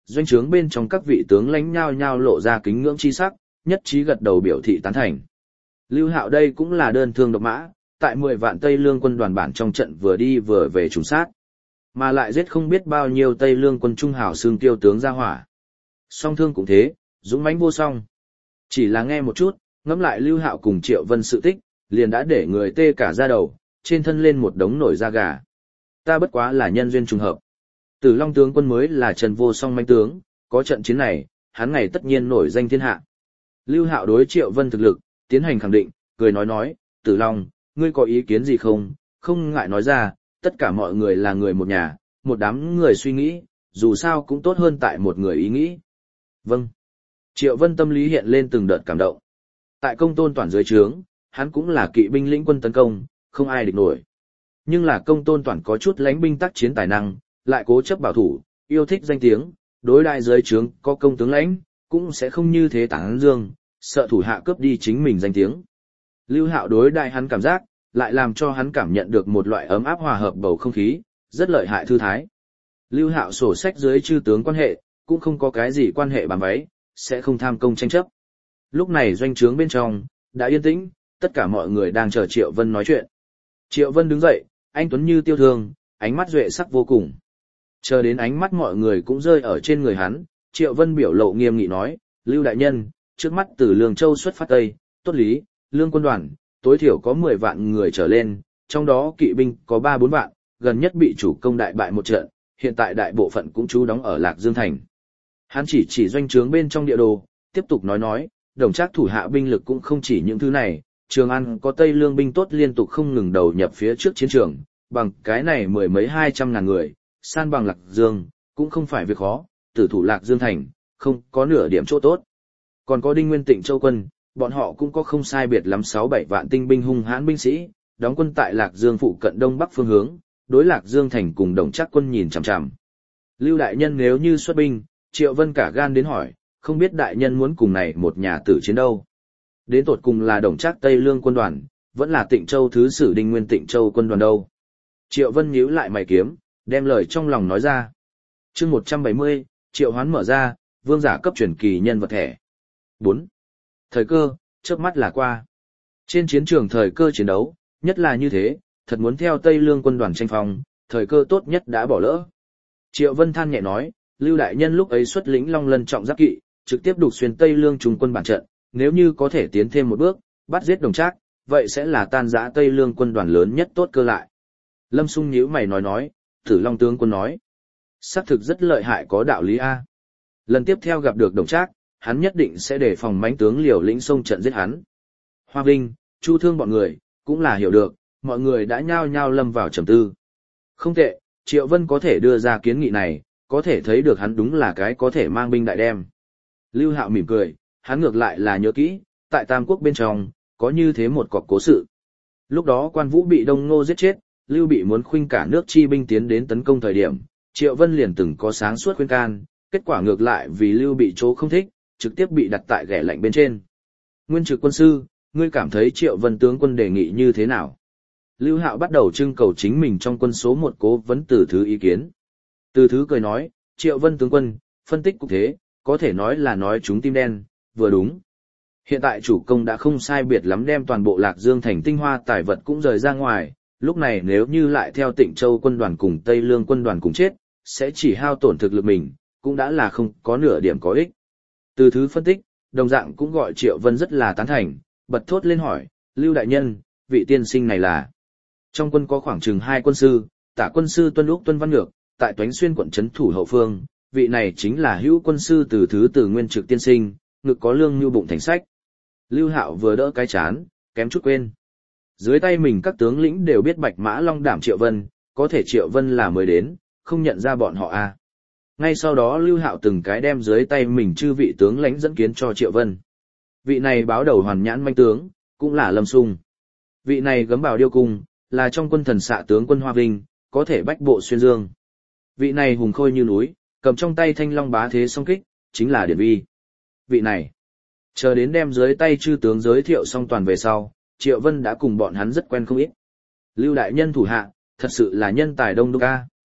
doanh trướng bên trong các vị tướng lãnh nhao nhao lộ ra kính ngưỡng chi sắc, nhất trí gật đầu biểu thị tán thành. Lưu Hạo đây cũng là đơn thương độc mã, tại 10 vạn Tây Lương quân đoàn bản trong trận vừa đi vừa về trùng sát, mà lại giết không biết bao nhiêu Tây Lương quân trung hào xương tiêu tướng ra hỏa. Song thương cũng thế, dũng mãnh vô song. Chỉ là nghe một chút, ngẫm lại Lưu Hạo cùng Triệu Vân sự tích, liền đã để người tê cả da đầu, trên thân lên một đống nổi da gà. Ta bất quá là nhân duyên trùng hợp. Tử Long tướng quân mới là Trần Vô Song mãnh tướng, có trận chiến này, hắn ngày tất nhiên nổi danh thiên hạ. Lưu Hạo đối Triệu Vân thực lực, tiến hành khẳng định, cười nói, Tử Long, ngươi có ý kiến gì không, không ngại nói ra, tất cả mọi người là người một nhà, một đám người suy nghĩ, dù sao cũng tốt hơn tại một người ý nghĩ. Vâng. Triệu Vân tâm lý hiện lên từng đợt cảm động. Tại Công Tôn Toản dưới trướng, hắn cũng là kỵ binh lĩnh quân tấn công, không ai địch nổi. Nhưng là Công Tôn Toản có chút lãnh binh tác chiến tài năng, lại cố chấp bảo thủ, yêu thích danh tiếng, đối đại dưới trướng có công tướng lãnh, cũng sẽ không như thế tán dương, sợ thủ hạ cướp đi chính mình danh tiếng. Lưu Hạo đối đại hắn cảm giác, lại làm cho hắn cảm nhận được một loại ấm áp hòa hợp bầu không khí, rất lợi hại thư thái. Lưu Hạo sổ sách dưới chư tướng quan hệ, cũng không có cái gì quan hệ bám váy, sẽ không tham công tranh chấp. Lúc này doanh trướng bên trong, đã yên tĩnh, tất cả mọi người đang chờ Triệu Vân nói chuyện. Triệu Vân đứng dậy, anh tuấn như tiêu thương, ánh mắt duệ sắc vô cùng. Chờ đến ánh mắt mọi người cũng rơi ở trên người hắn, Triệu Vân biểu lộ nghiêm nghị nói, Lưu đại nhân, trước mắt từ Lương Châu xuất phát Tây, tốt lý, lương quân đoàn, tối thiểu có 10 vạn người trở lên, trong đó kỵ binh có 3-4 vạn, gần nhất bị chủ công đại bại một trận, hiện tại đại bộ phận cũng trú đóng ở Lạc Dương Thành. Hắn chỉ doanh trướng bên trong địa đồ, tiếp tục nói, Đồng Trác thủ hạ binh lực cũng không chỉ những thứ này, Trường An có Tây Lương binh tốt liên tục không ngừng đầu nhập phía trước chiến trường, bằng cái này 10 mấy 200 ngàn người, san bằng Lạc Dương, cũng không phải việc khó, tử thủ Lạc Dương Thành, không có nửa điểm chỗ tốt. Còn có Đinh Nguyên Tịnh Châu quân, bọn họ cũng có không sai biệt lắm 6-7 vạn tinh binh hung hãn binh sĩ, đóng quân tại Lạc Dương phụ cận đông bắc phương hướng, đối Lạc Dương Thành cùng Đồng Trác quân nhìn chằm chằm. Lưu đại nhân nếu như xuất binh, Triệu Vân cả gan đến hỏi, không biết đại nhân muốn cùng này một nhà tử chiến đâu. Đến tột cùng là Đồng Trác Tây Lương quân đoàn, vẫn là Tịnh Châu thứ sử Đinh Nguyên Tịnh Châu quân đoàn đâu. Triệu Vân nhíu lại mày kiếm, đem lời trong lòng nói ra. Chương 170, Triệu Hoán mở ra, vương giả cấp truyền kỳ nhân vật thẻ. 4. Thời cơ, chớp mắt là qua. Trên chiến trường thời cơ chiến đấu, nhất là như thế, thật muốn theo Tây Lương quân đoàn tranh phong, thời cơ tốt nhất đã bỏ lỡ. Triệu Vân than nhẹ nói, Lưu đại nhân lúc ấy xuất lĩnh Long Lân trọng giáp kỵ, trực tiếp đục xuyên Tây Lương trung quân bản trận, nếu như có thể tiến thêm một bước, bắt giết Đồng Trác, vậy sẽ là tan rã Tây Lương quân đoàn lớn nhất tốt cơ lại. Lâm Sung nhíu mày nói, Tử Long tướng quân nói, xác thực rất lợi hại có đạo lý a. Lần tiếp theo gặp được Đồng Trác, hắn nhất định sẽ đề phòng mãnh tướng liều lĩnh xông trận giết hắn. Hoa Vinh, Chu Thương bọn người, cũng là hiểu được, mọi người đã nhao nhao lâm vào trầm tư. Không tệ, Triệu Vân có thể đưa ra kiến nghị này, có thể thấy được hắn đúng là cái có thể mang binh đại đem. Lưu Hạo mỉm cười, hắn ngược lại là nhớ kỹ, tại Tam Quốc bên trong, có như thế một cọc cố sự. Lúc đó Quan Vũ bị Đông Ngô giết chết, Lưu Bị muốn khuynh cả nước chi binh tiến đến tấn công thời điểm, Triệu Vân liền từng có sáng suốt khuyên can, kết quả ngược lại vì Lưu Bị chỗ không thích, trực tiếp bị đặt tại ghẻ lạnh bên trên. Nguyên trực quân sư, ngươi cảm thấy Triệu Vân tướng quân đề nghị như thế nào? Lưu Hạo bắt đầu trưng cầu chính mình trong quân số một cố vấn Từ Thứ ý kiến. Từ Thứ cười nói, Triệu Vân tướng quân, phân tích cục thế, có thể nói là nói chúng tim đen, vừa đúng. Hiện tại chủ công đã không sai biệt lắm đem toàn bộ Lạc Dương thành tinh hoa tài vật cũng rời ra ngoài, lúc này nếu như lại theo Tịnh Châu quân đoàn cùng Tây Lương quân đoàn cùng chết, sẽ chỉ hao tổn thực lực mình, cũng đã là không có nửa điểm có ích. Từ Thứ phân tích, đồng dạng cũng gọi Triệu Vân rất là tán thành, bật thốt lên hỏi, Lưu đại nhân, vị tiên sinh này là. Trong quân có khoảng chừng 2 quân sư, tả quân sư Tuân Úc Tuân Văn Nhược, tại Toánh Xuyên quận trấn thủ hậu phương, vị này chính là hữu quân sư Từ Thứ từ Nguyên trực tiên sinh, ngực có lương như bụng thành sách. Lưu Hạo vừa đỡ cái chán, kém chút quên. Dưới tay mình các tướng lĩnh đều biết Bạch Mã Long đảm Triệu Vân, có thể Triệu Vân là mới đến, không nhận ra bọn họ a. Ngay sau đó Lưu Hạo từng cái đem dưới tay mình chư vị tướng lãnh dẫn kiến cho Triệu Vân. Vị này báo đầu hoàn nhãn manh tướng, cũng là Lâm Sung. Vị này gấm bào điêu cung, là trong quân thần xạ tướng quân Hoa Vinh, có thể bách bộ xuyên dương. Vị này hùng khôi như núi, cầm trong tay thanh long bá thế song kích, chính là Điển Vi. Vị này, chờ đến đem dưới tay chư tướng giới thiệu xong toàn về sau, Triệu Vân đã cùng bọn hắn rất quen không ít. Lưu đại nhân thủ hạ, thật sự là nhân tài đông đúc a.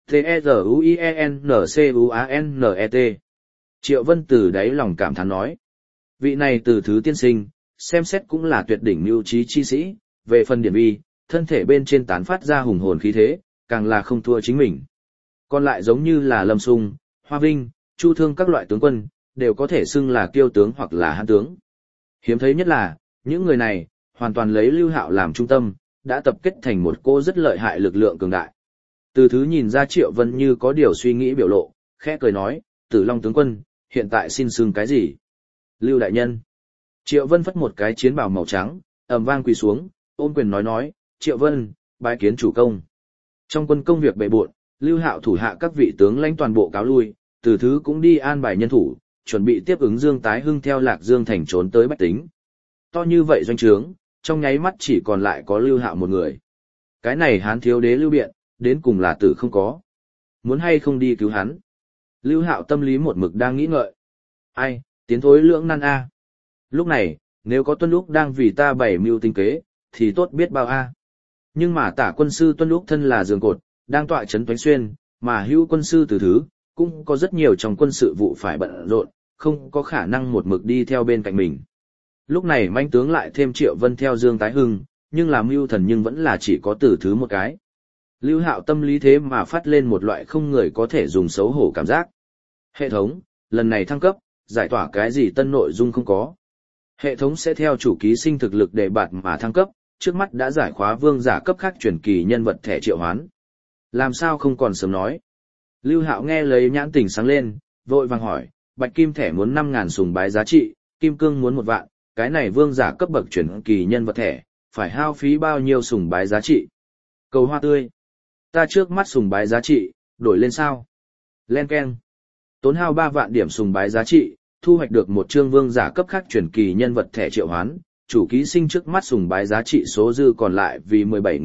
T-E-Z-U-I-E-N-C-U-A-N-N-E-T. Triệu Vân từ đáy lòng cảm thán nói. Vị này từ thứ tiên sinh, xem xét cũng là tuyệt đỉnh mưu trí chi sĩ, về phần điển vi, thân thể bên trên tán phát ra hùng hồn khí thế, càng là không thua chính mình. Còn lại giống như là Lâm Sung, Hoa Vinh, Chu Thương các loại tướng quân, đều có thể xưng là kiêu tướng hoặc là hãn tướng. Hiếm thấy nhất là, những người này, hoàn toàn lấy Lưu Hạo làm trung tâm, đã tập kết thành một cô rất lợi hại lực lượng cường đại. Từ thứ nhìn ra Triệu Vân như có điều suy nghĩ biểu lộ, khẽ cười nói, Tử Long tướng quân, hiện tại xin xưng cái gì? Lưu đại nhân. Triệu Vân phất một cái chiến bào màu trắng, ầm vang quỳ xuống, ôm quyền nói, Triệu Vân, bái kiến chủ công. Trong quân công việc bệ bộn, Lưu Hạo thủ hạ các vị tướng lãnh toàn bộ cáo lui, Từ thứ cũng đi an bài nhân thủ, chuẩn bị tiếp ứng Dương Tái Hưng theo Lạc Dương thành trốn tới Bách Tính. To như vậy doanh trướng, trong nháy mắt chỉ còn lại có Lưu Hạo một người. Cái này Hán thiếu đế Lưu Biện, đến cùng là tử không có. Muốn hay không đi cứu hắn? Lưu Hạo tâm lý một mực đang nghĩ ngợi. Ai, tiến thối lưỡng nan a. Lúc này, nếu có Tuân Lúc đang vì ta bày mưu tinh kế, thì tốt biết bao a. Nhưng mà Tả quân sư Tuân Lúc thân là giường cột, đang tọa trấn Toánh Xuyên, mà hữu quân sư Từ thứ, cũng có rất nhiều trong quân sự vụ phải bận rộn, không có khả năng một mực đi theo bên cạnh mình. Lúc này manh tướng lại thêm Triệu Vân theo Dương Tái Hưng, nhưng làm mưu thần nhưng vẫn là chỉ có Từ thứ một cái. Lưu Hạo tâm lý thế mà phát lên một loại không người có thể dùng xấu hổ cảm giác. Hệ thống, lần này thăng cấp, giải tỏa cái gì tân nội dung không có. Hệ thống sẽ theo chủ ký sinh thực lực để bạt mà thăng cấp, trước mắt đã giải khóa vương giả cấp khác truyền kỳ nhân vật thẻ triệu hoán. Làm sao không còn sớm nói. Lưu Hạo nghe lấy nhãn tỉnh sáng lên, vội vàng hỏi, bạch kim thẻ muốn 5.000 sùng bái giá trị, kim cương muốn 1 vạn, cái này vương giả cấp bậc truyền kỳ nhân vật thẻ, phải hao phí bao nhiêu sùng bái giá trị? Cầu hoa tươi. Ta trước mắt sùng bái giá trị, đổi lên sao? Len keng. Tốn hao 3 vạn điểm sùng bái giá trị, thu hoạch được một chương vương giả cấp khác truyền kỳ nhân vật thẻ triệu hoán, chủ ký sinh trước mắt sùng bái giá trị số dư còn lại vì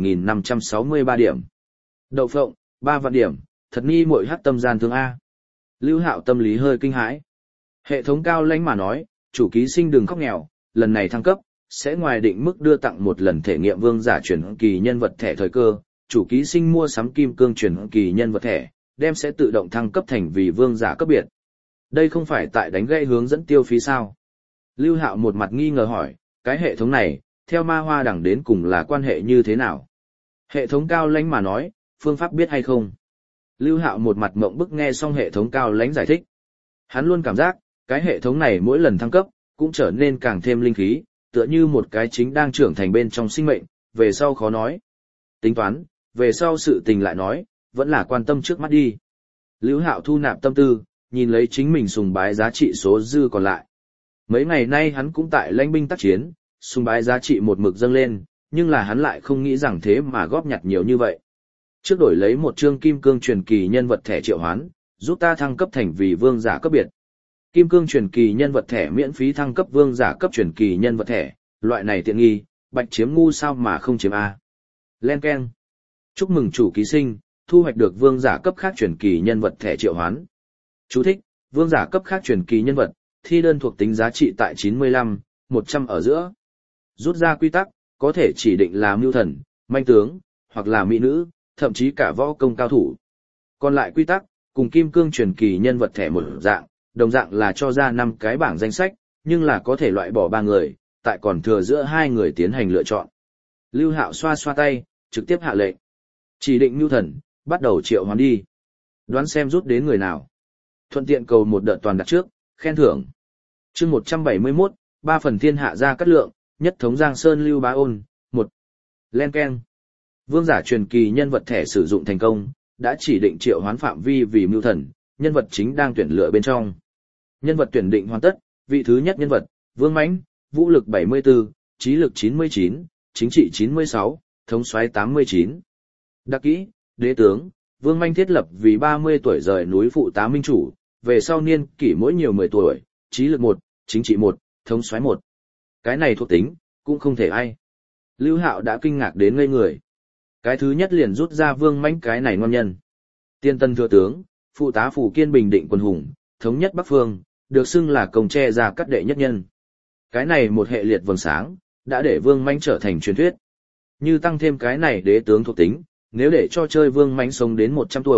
17.563 điểm. Đậu phộng, 3 vạn điểm, thật nghi muội hắc tâm gian thương A. Lưu Hạo tâm lý hơi kinh hãi. Hệ thống cao lãnh mà nói, chủ ký sinh đừng khóc nghèo, lần này thăng cấp, sẽ ngoài định mức đưa tặng một lần thể nghiệm vương giả truyền kỳ nhân vật thẻ thời cơ, chủ ký sinh mua sắm kim cương truyền kỳ nhân vật thẻ, đem sẽ tự động thăng cấp thành vì vương giả cấp biệt. Đây không phải tại đánh gãy hướng dẫn tiêu phí sao? Lưu Hạo một mặt nghi ngờ hỏi, cái hệ thống này, theo ma hoa đẳng đến cùng là quan hệ như thế nào? Hệ thống cao lãnh mà nói, phương pháp biết hay không? Lưu Hạo một mặt mộng bức nghe xong hệ thống cao lãnh giải thích. Hắn luôn cảm giác, cái hệ thống này mỗi lần thăng cấp, cũng trở nên càng thêm linh khí, tựa như một cái chính đang trưởng thành bên trong sinh mệnh, về sau khó nói. Tính toán, về sau sự tình lại nói, vẫn là quan tâm trước mắt đi. Lưu Hạo thu nạp tâm tư, nhìn lấy chính mình sùng bái giá trị số dư còn lại. Mấy ngày nay hắn cũng tại lãnh binh tác chiến, sùng bái giá trị một mực dâng lên, nhưng là hắn lại không nghĩ rằng thế mà góp nhặt nhiều như vậy. Trước đổi lấy một chương kim cương truyền kỳ nhân vật thẻ triệu hoán, giúp ta thăng cấp thành vì vương giả cấp biệt. Kim cương truyền kỳ nhân vật thẻ miễn phí thăng cấp vương giả cấp truyền kỳ nhân vật thẻ, loại này tiện nghi, bạch chiếm ngu sao mà không chiếm a. Len keng. Chúc mừng chủ ký sinh, thu hoạch được vương giả cấp khác truyền kỳ nhân vật thẻ triệu hoán. Chú thích, vương giả cấp khác truyền kỳ nhân vật, thi đơn thuộc tính giá trị tại 95, 100 ở giữa. Rút ra quy tắc, có thể chỉ định là mưu thần, manh tướng, hoặc là mỹ nữ, thậm chí cả võ công cao thủ. Còn lại quy tắc, cùng kim cương truyền kỳ nhân vật thẻ một dạng, đồng dạng là cho ra 5 cái bảng danh sách, nhưng là có thể loại bỏ 3 người, tại còn thừa giữa 2 người tiến hành lựa chọn. Lưu Hạo xoa xoa tay, trực tiếp hạ lệnh. Chỉ định mưu thần, bắt đầu triệu hoán đi. Đoán xem rút đến người nào. Thuận tiện cầu một đợt toàn đặt trước, khen thưởng. Chương 171, 3 phần thiên hạ ra cát lượng, nhất thống Giang Sơn Lưu Bá Ôn, 1. Len keng. Vương giả truyền kỳ nhân vật thẻ sử dụng thành công, đã chỉ định triệu hoán phạm vi vì mưu thần, nhân vật chính đang tuyển lựa bên trong. Nhân vật tuyển định hoàn tất, vị thứ nhất nhân vật, Vương Mãnh, vũ lực 74, trí lực 99, chính trị 96, thống soái 89. Đặc kỹ, đế tướng, Vương Mãnh thiết lập vì 30 tuổi rời núi phụ tá minh chủ, về sau niên kỷ mỗi nhiều 10 tuổi, trí lực 1, chính trị 1, thống soái 1. Cái này thuộc tính, cũng không thể ai. Lưu Hạo đã kinh ngạc đến ngây người. Cái thứ nhất liền rút ra Vương Mãnh cái này ngon nhân. Tiên tân thừa tướng, phụ tá phủ kiên bình định quân hùng, thống nhất Bắc Phương, được xưng là công tre ra cắt đệ nhất nhân. Cái này một hệ liệt vầng sáng, đã để Vương Mãnh trở thành truyền thuyết. Như tăng thêm cái này đế tướng thuộc tính, nếu để cho chơi Vương Mãnh sống đến 100 tuổi,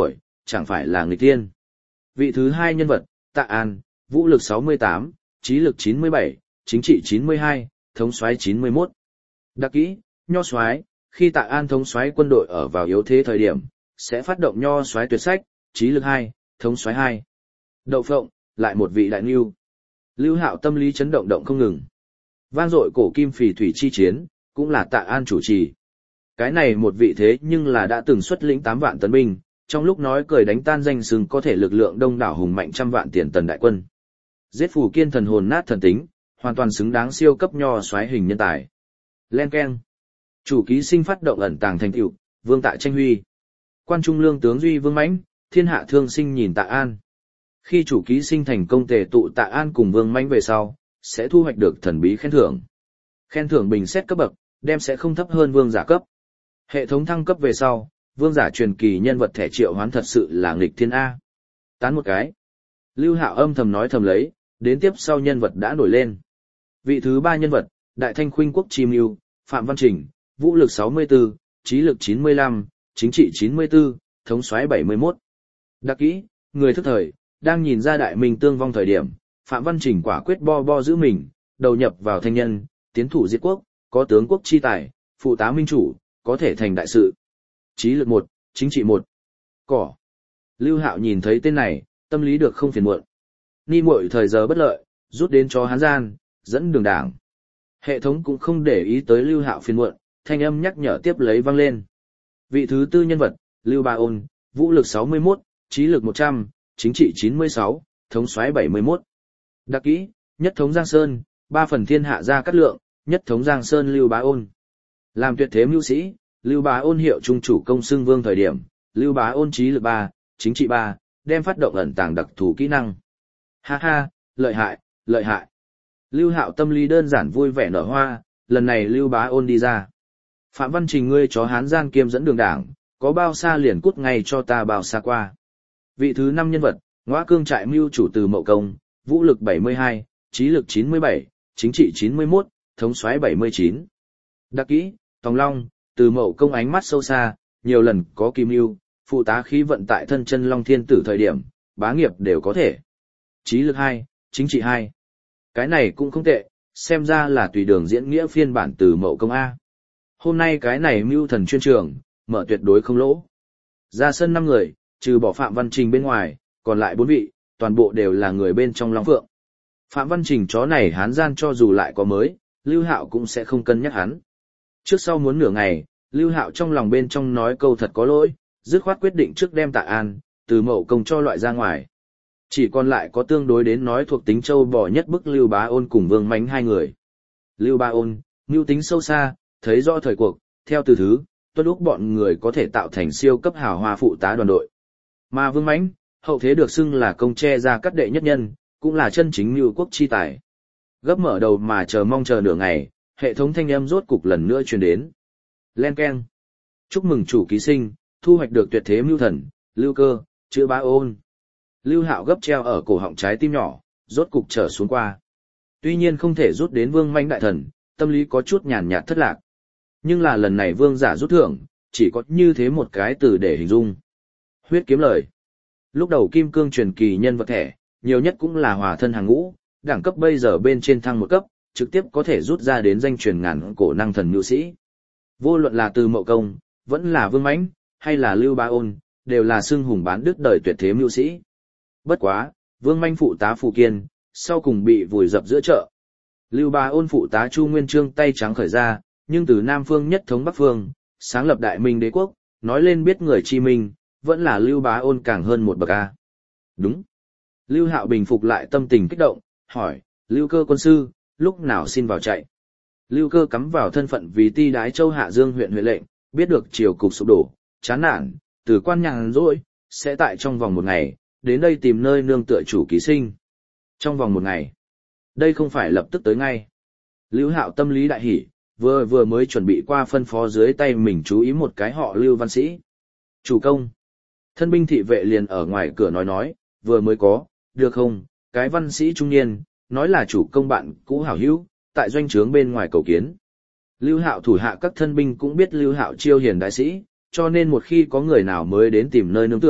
chẳng phải là nghịch tiên. Vị thứ hai nhân vật, Tạ An, vũ lực 68, trí lực 97, chính trị 92, thống soái 91. Đặc kỹ, nho soái, khi Tạ An thống soái quân đội ở vào yếu thế thời điểm, sẽ phát động nho soái tuyệt sách, trí lực 2, thống soái 2. Đậu phộng, lại một vị đại nưu. Lưu Hạo tâm lý chấn động động không ngừng. Vang dội cổ kim phỉ thủy chi chiến, cũng là Tạ An chủ trì. Cái này một vị thế nhưng là đã từng xuất lĩnh 8 vạn tấn binh, trong lúc nói cười đánh tan danh xưng có thể lực lượng đông đảo hùng mạnh trăm vạn tiền tần đại quân. Giết Phù Kiên thần hồn nát thần tính, hoàn toàn xứng đáng siêu cấp nho soái hình nhân tài. Len keng. Chủ ký sinh phát động ẩn tàng thành tựu, Vương Tạ tranh huy. Quan trung lương tướng duy vương mãnh, thiên hạ thương sinh nhìn Tạ An. Khi chủ ký sinh thành công tề tụ Tạ An cùng vương mãnh về sau, sẽ thu hoạch được thần bí khen thưởng. Khen thưởng bình xét cấp bậc, đem sẽ không thấp hơn vương giả cấp. Hệ thống thăng cấp về sau, vương giả truyền kỳ nhân vật thẻ triệu hoán thật sự là nghịch thiên A. Tán một cái. Lưu Hạo âm thầm nói thầm lấy, đến tiếp sau nhân vật đã nổi lên. Vị thứ ba nhân vật, Đại Thanh Khuynh Quốc Chi Mưu, Phạm Văn Trình, vũ lực 64, trí lực 95, chính trị 94, thống soái 71. Đặc kỹ, người thức thời, đang nhìn ra đại minh tương vong thời điểm, Phạm Văn Trình quả quyết bo giữ mình, đầu nhập vào thanh nhân, tiến thủ diệt quốc, có tướng quốc chi tài, phụ tá minh chủ, có thể thành đại sự. Trí lực 1, chính trị 1. Cỏ. Lưu Hạo nhìn thấy tên này, tâm lý được không phiền muộn. Ni muội thời giờ bất lợi, rút đến cho Hán gian, dẫn đường đảng. Hệ thống cũng không để ý tới Lưu Hạo phiền muộn, thanh âm nhắc nhở tiếp lấy vang lên. Vị thứ tư nhân vật, Lưu Ba Ôn, vũ lực 61, trí lực 100, chính trị 96, thống soái 71. Đặc kỹ, nhất thống Giang Sơn, 3 phần thiên hạ gia cát lượng, nhất thống Giang Sơn Lưu Bá Ôn. Làm tuyệt thế mưu sĩ, Lưu Bá Ôn hiệu trung chủ công xưng vương thời điểm, Lưu Bá Ôn trí lực 3, chính trị 3, đem phát động ẩn tàng đặc thù kỹ năng. Ha ha, lợi hại, lợi hại. Lưu Hạo tâm lý đơn giản vui vẻ nở hoa, lần này Lưu Bá Ôn đi ra. Phạm Văn Trình ngươi chó Hán gian kiêm dẫn đường đảng, có bao xa liền cút ngay cho ta bao xa qua. Vị thứ 5 nhân vật, Ngõa Cương trại mưu chủ Từ Mậu Công, vũ lực 72, trí lực 97, chính trị 91, thống soái 79. Đặc kỹ, Tòng Long, Từ Mậu Công ánh mắt sâu xa, nhiều lần có kim mưu, phụ tá khí vận tại thân chân Long Thiên Tử thời điểm, bá nghiệp đều có thể. Trí lực 2, chính trị 2. Cái này cũng không tệ, xem ra là tùy đường diễn nghĩa phiên bản Từ Mậu Công A. Hôm nay cái này mưu thần chuyên trường, mở tuyệt đối không lỗ. Ra sân 5 người, trừ bỏ Phạm Văn Trình bên ngoài, còn lại 4 vị, toàn bộ đều là người bên trong Long Phượng. Phạm Văn Trình chó này Hán gian cho dù lại có mới, Lưu Hạo cũng sẽ không cân nhắc hắn. Trước sau muốn nửa ngày, Lưu Hạo trong lòng bên trong nói câu thật có lỗi, dứt khoát quyết định trước đem Tạ An, Từ Mậu Công cho loại ra ngoài. Chỉ còn lại có tương đối đến nói thuộc tính châu bò nhất bức Lưu Bá Ôn cùng Vương Mánh hai người. Lưu Bá Ôn, mưu tính sâu xa, thấy rõ thời cuộc, theo từ thứ, tuân lúc bọn người có thể tạo thành siêu cấp hào hoa phụ tá đoàn đội. Mà Vương Mánh, hậu thế được xưng là công tre ra cắt đệ nhất nhân, cũng là chân chính mưu quốc chi tài. Gấp mở đầu mà chờ mong chờ nửa ngày, hệ thống thanh âm rốt cục lần nữa truyền đến. Len keng. Chúc mừng chủ ký sinh, thu hoạch được tuyệt thế mưu thần, Lưu Cơ, chữ Bá Ôn. Lưu Hạo gấp treo ở cổ họng trái tim nhỏ, rốt cục trở xuống qua. Tuy nhiên không thể rút đến Vương Mánh đại thần, tâm lý có chút nhàn nhạt thất lạc. Nhưng là lần này vương giả rút thưởng, chỉ có như thế một cái từ để hình dung. Huyết kiếm lời. Lúc đầu kim cương truyền kỳ nhân vật thẻ, nhiều nhất cũng là hòa thân hàng ngũ, đẳng cấp bây giờ bên trên thăng một cấp, trực tiếp có thể rút ra đến danh truyền ngàn cổ năng thần nhu sĩ. Vô luận là Từ Mậu Công, vẫn là Vương Mãnh, hay là Lưu Bá Ôn, đều là xưng hùng bán đứt đời tuyệt thế nhu sĩ. Bất quá, Vương Mãnh phụ tá Phù Kiên, sau cùng bị vùi dập giữa chợ. Lưu Bá Ôn phụ tá Chu Nguyên Chương tay trắng khởi ra, nhưng từ Nam Phương nhất thống Bắc Phương, sáng lập Đại Minh đế quốc, nói lên biết người chi minh, vẫn là Lưu Bá Ôn càng hơn một bậc A. Đúng. Lưu Hạo bình phục lại tâm tình kích động, hỏi, Lưu Cơ quân sư, lúc nào xin vào chạy. Lưu Cơ cắm vào thân phận vì ti đái châu Hạ Dương huyện huyện lệnh, biết được triều cục sụp đổ, chán nản, từ quan nhàn rỗi, sẽ tại trong vòng 1 ngày, đến đây tìm nơi nương tựa chủ ký sinh. Trong vòng 1 ngày. Đây không phải lập tức tới ngay. Lưu Hạo tâm lý đại hỉ, vừa mới chuẩn bị qua phân phó dưới tay mình chú ý một cái họ Lưu văn sĩ. Chủ công. Thân binh thị vệ liền ở ngoài cửa nói, vừa mới có, được không, cái văn sĩ trung niên, nói là chủ công bạn cũ hảo hữu, tại doanh trướng bên ngoài cầu kiến. Lưu Hạo thủ hạ các thân binh cũng biết Lưu Hạo chiêu hiền đại sĩ, cho nên một khi có người nào mới đến tìm nơi nương tựa,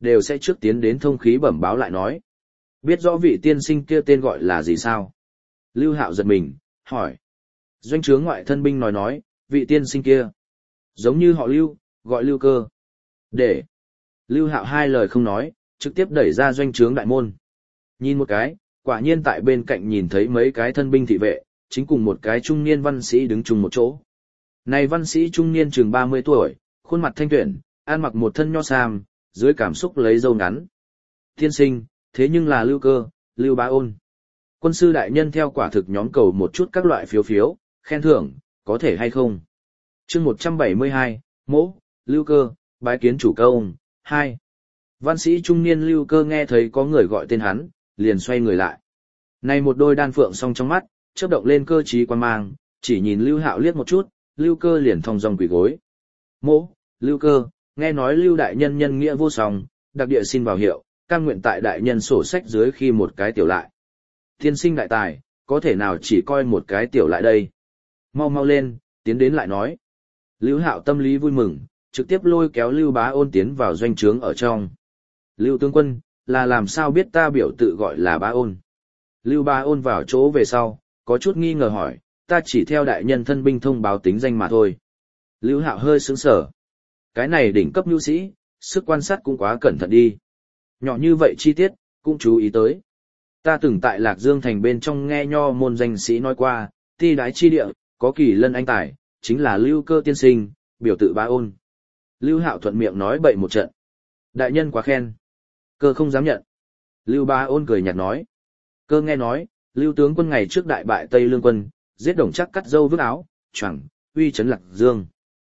đều sẽ trước tiến đến thông khí bẩm báo lại nói. Biết rõ vị tiên sinh kia tên gọi là gì sao? Lưu Hạo giật mình, hỏi. Doanh trướng ngoại thân binh nói, vị tiên sinh kia. Giống như họ Lưu, gọi Lưu Cơ. Để. Lưu Hạo hai lời không nói, trực tiếp đẩy ra doanh trướng đại môn. Nhìn một cái, quả nhiên tại bên cạnh nhìn thấy mấy cái thân binh thị vệ, chính cùng một cái trung niên văn sĩ đứng chung một chỗ. Này văn sĩ trung niên chừng 30 tuổi, khuôn mặt thanh tuyển, ăn mặc một thân nho sam, dưới cảm xúc lấy râu ngắn. Tiên sinh, thế nhưng là Lưu Cơ, Lưu Bá Ôn. Quân sư đại nhân theo quả thực nhóm cầu một chút các loại phiếu, khen thưởng, có thể hay không? Chương 172, Mỗ, Lưu Cơ, bái kiến chủ công, 2. Văn sĩ trung niên Lưu Cơ nghe thấy có người gọi tên hắn, liền xoay người lại. Này một đôi đan phượng song trong mắt, chớp động lên cơ trí quan mang, chỉ nhìn Lưu Hạo liếc một chút, Lưu Cơ liền thong dong quỳ gối. Mỗ, Lưu Cơ, nghe nói Lưu đại nhân nhân nghĩa vô song, đặc địa xin vào hiệu, cam nguyện tại đại nhân sổ sách dưới khi một cái tiểu lại. Tiên sinh đại tài, có thể nào chỉ coi một cái tiểu lại đây? Mau mau lên, tiến đến lại nói. Lưu Hạo tâm lý vui mừng, trực tiếp lôi kéo Lưu Bá Ôn tiến vào doanh trướng ở trong. Lưu tướng quân, là làm sao biết ta biểu tự gọi là Bá Ôn? Lưu Bá Ôn vào chỗ về sau, có chút nghi ngờ hỏi, ta chỉ theo đại nhân thân binh thông báo tính danh mà thôi. Lưu Hạo hơi sững sờ. Cái này đỉnh cấp nhu sĩ, sức quan sát cũng quá cẩn thận đi. Nhỏ như vậy chi tiết, cũng chú ý tới. Ta từng tại Lạc Dương thành bên trong nghe nho môn danh sĩ nói qua, ti đái chi địa, có kỳ lân anh tài, chính là Lưu Cơ tiên sinh, biểu tự Bá Ôn. Lưu Hạo thuận miệng nói bậy một trận. Đại nhân quá khen. Cơ không dám nhận. Lưu Bá Ôn cười nhạt nói. Cơ nghe nói, Lưu tướng quân ngày trước đại bại Tây Lương quân, giết Đồng Trác cắt râu vứt áo, choàng, uy chấn Lạc Dương.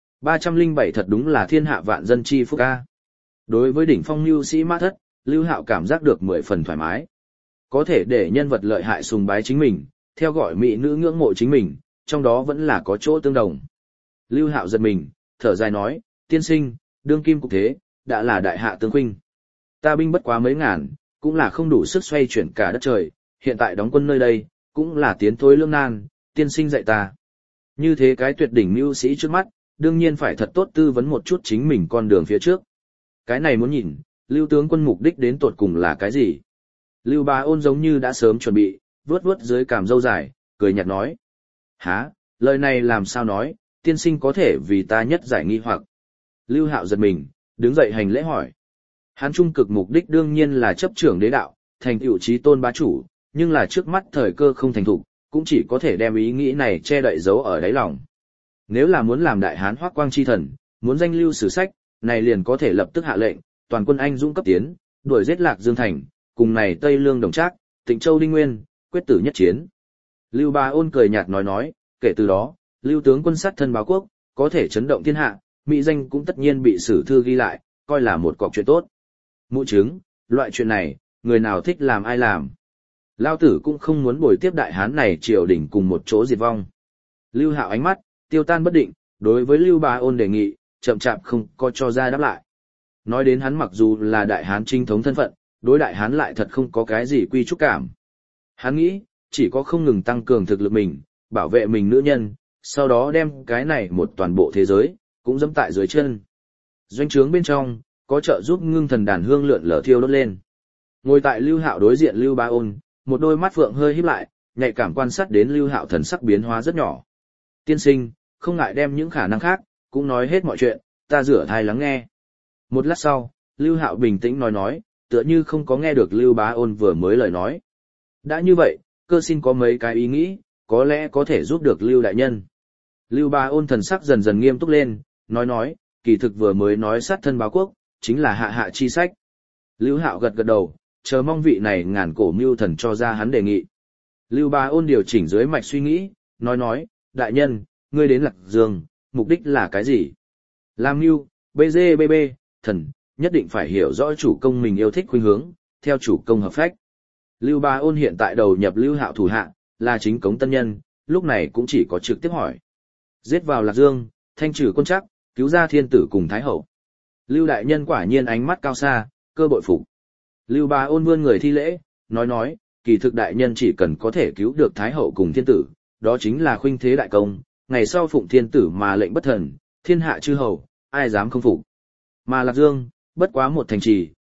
307 thật đúng là thiên hạ vạn dân chi phúc ca. Đối với đỉnh phong nhu sĩ Mã Thất, Lưu Hạo cảm giác được 10 phần thoải mái. Có thể để nhân vật lợi hại sùng bái chính mình, theo gọi mỹ nữ ngưỡng mộ chính mình, trong đó vẫn là có chỗ tương đồng. Lưu Hạo giật mình, thở dài nói, tiên sinh, đương kim cục thế, đã là đại hạ tương khuynh. Ta binh bất quá mấy ngàn, cũng là không đủ sức xoay chuyển cả đất trời, hiện tại đóng quân nơi đây, cũng là tiến thối lương nan, tiên sinh dạy ta. Như thế cái tuyệt đỉnh mưu sĩ trước mắt, đương nhiên phải thật tốt tư vấn một chút chính mình con đường phía trước. Cái này muốn nhìn, Lưu tướng quân mục đích đến tột cùng là cái gì? Lưu Bá Ôn giống như đã sớm chuẩn bị, vuốt vuốt dưới cằm râu dài, cười nhạt nói. Hả, lời này làm sao nói, tiên sinh có thể vì ta nhất giải nghi hoặc. Lưu Hạo giật mình, đứng dậy hành lễ hỏi. Hắn trung cực mục đích đương nhiên là chấp trưởng đế đạo, thành tựu chí tôn bá chủ, nhưng là trước mắt thời cơ không thành thục, cũng chỉ có thể đem ý nghĩ này che đậy giấu ở đáy lòng. Nếu là muốn làm đại hán hoắc quang chi thần, muốn danh lưu sử sách, này liền có thể lập tức hạ lệnh, toàn quân anh dũng cấp tiến, đuổi giết Lạc Dương thành, cùng này Tây Lương Đồng Trác, Tịnh Châu Đinh Nguyên, quyết tử nhất chiến. Lưu Bá Ôn cười nhạt nói, kể từ đó, Lưu tướng quân sát thân báo quốc, có thể chấn động thiên hạ, mỹ danh cũng tất nhiên bị sử thư ghi lại, coi là một cọc chuyện tốt. Mụ chứng, loại chuyện này, người nào thích làm ai làm. Lao tử cũng không muốn bồi tiếp đại hán này triều đình cùng một chỗ diệt vong. Lưu Hạo ánh mắt tiêu tan bất định, đối với Lưu Bá Ôn đề nghị, chậm chạp không có cho ra đáp lại. Nói đến hắn mặc dù là đại hán chính thống thân phận, đối đại hán lại thật không có cái gì quy trúc cảm. Hắn nghĩ, chỉ có không ngừng tăng cường thực lực mình, bảo vệ mình nữ nhân, sau đó đem cái này một toàn bộ thế giới, cũng dẫm tại dưới chân. Doanh trướng bên trong, có trợ giúp ngưng thần đàn hương lượn lờ thiêu đốt lên. Ngồi tại Lưu Hạo đối diện Lưu Bá Ôn, một đôi mắt phượng hơi híp lại, nhạy cảm quan sát đến Lưu Hạo thần sắc biến hóa rất nhỏ. Tiên sinh, không ngại đem những khả năng khác, cũng nói hết mọi chuyện, ta rửa thai lắng nghe. Một lát sau, Lưu Hạo bình tĩnh nói, tựa như không có nghe được Lưu Bá Ôn vừa mới lời nói. Đã như vậy, cơ xin có mấy cái ý nghĩ, có lẽ có thể giúp được Lưu đại nhân. Lưu Bá Ôn thần sắc dần dần nghiêm túc lên, nói, kỳ thực vừa mới nói sát thân báo quốc, chính là hạ chi sách. Lưu Hạo gật gật đầu, chờ mong vị này ngàn cổ mưu thần cho ra hắn đề nghị. Lưu Bá Ôn điều chỉnh dưới mạch suy nghĩ, nói, đại nhân, ngươi đến Lạc Dương, mục đích là cái gì? Làm mưu, BGBB, thần, nhất định phải hiểu rõ chủ công mình yêu thích khuynh hướng, theo chủ công hợp phách. Lưu Bá Ôn hiện tại đầu nhập Lưu Hạo thủ hạ, là chính cống tân nhân, lúc này cũng chỉ có trực tiếp hỏi. Giết vào Lạc Dương, thanh trừ quân Trác, cứu ra thiên tử cùng Thái Hậu. Lưu đại nhân quả nhiên ánh mắt cao xa, cơ bội phục. Lưu Bá Ôn vươn người thi lễ, nói, kỳ thực đại nhân chỉ cần có thể cứu được Thái Hậu cùng thiên tử, đó chính là khuynh thế đại công, ngày sau phụng thiên tử mà lệnh bất thần, thiên hạ chư hầu, ai dám không phục. Mà Lạc Dương, bất quá một thành trì,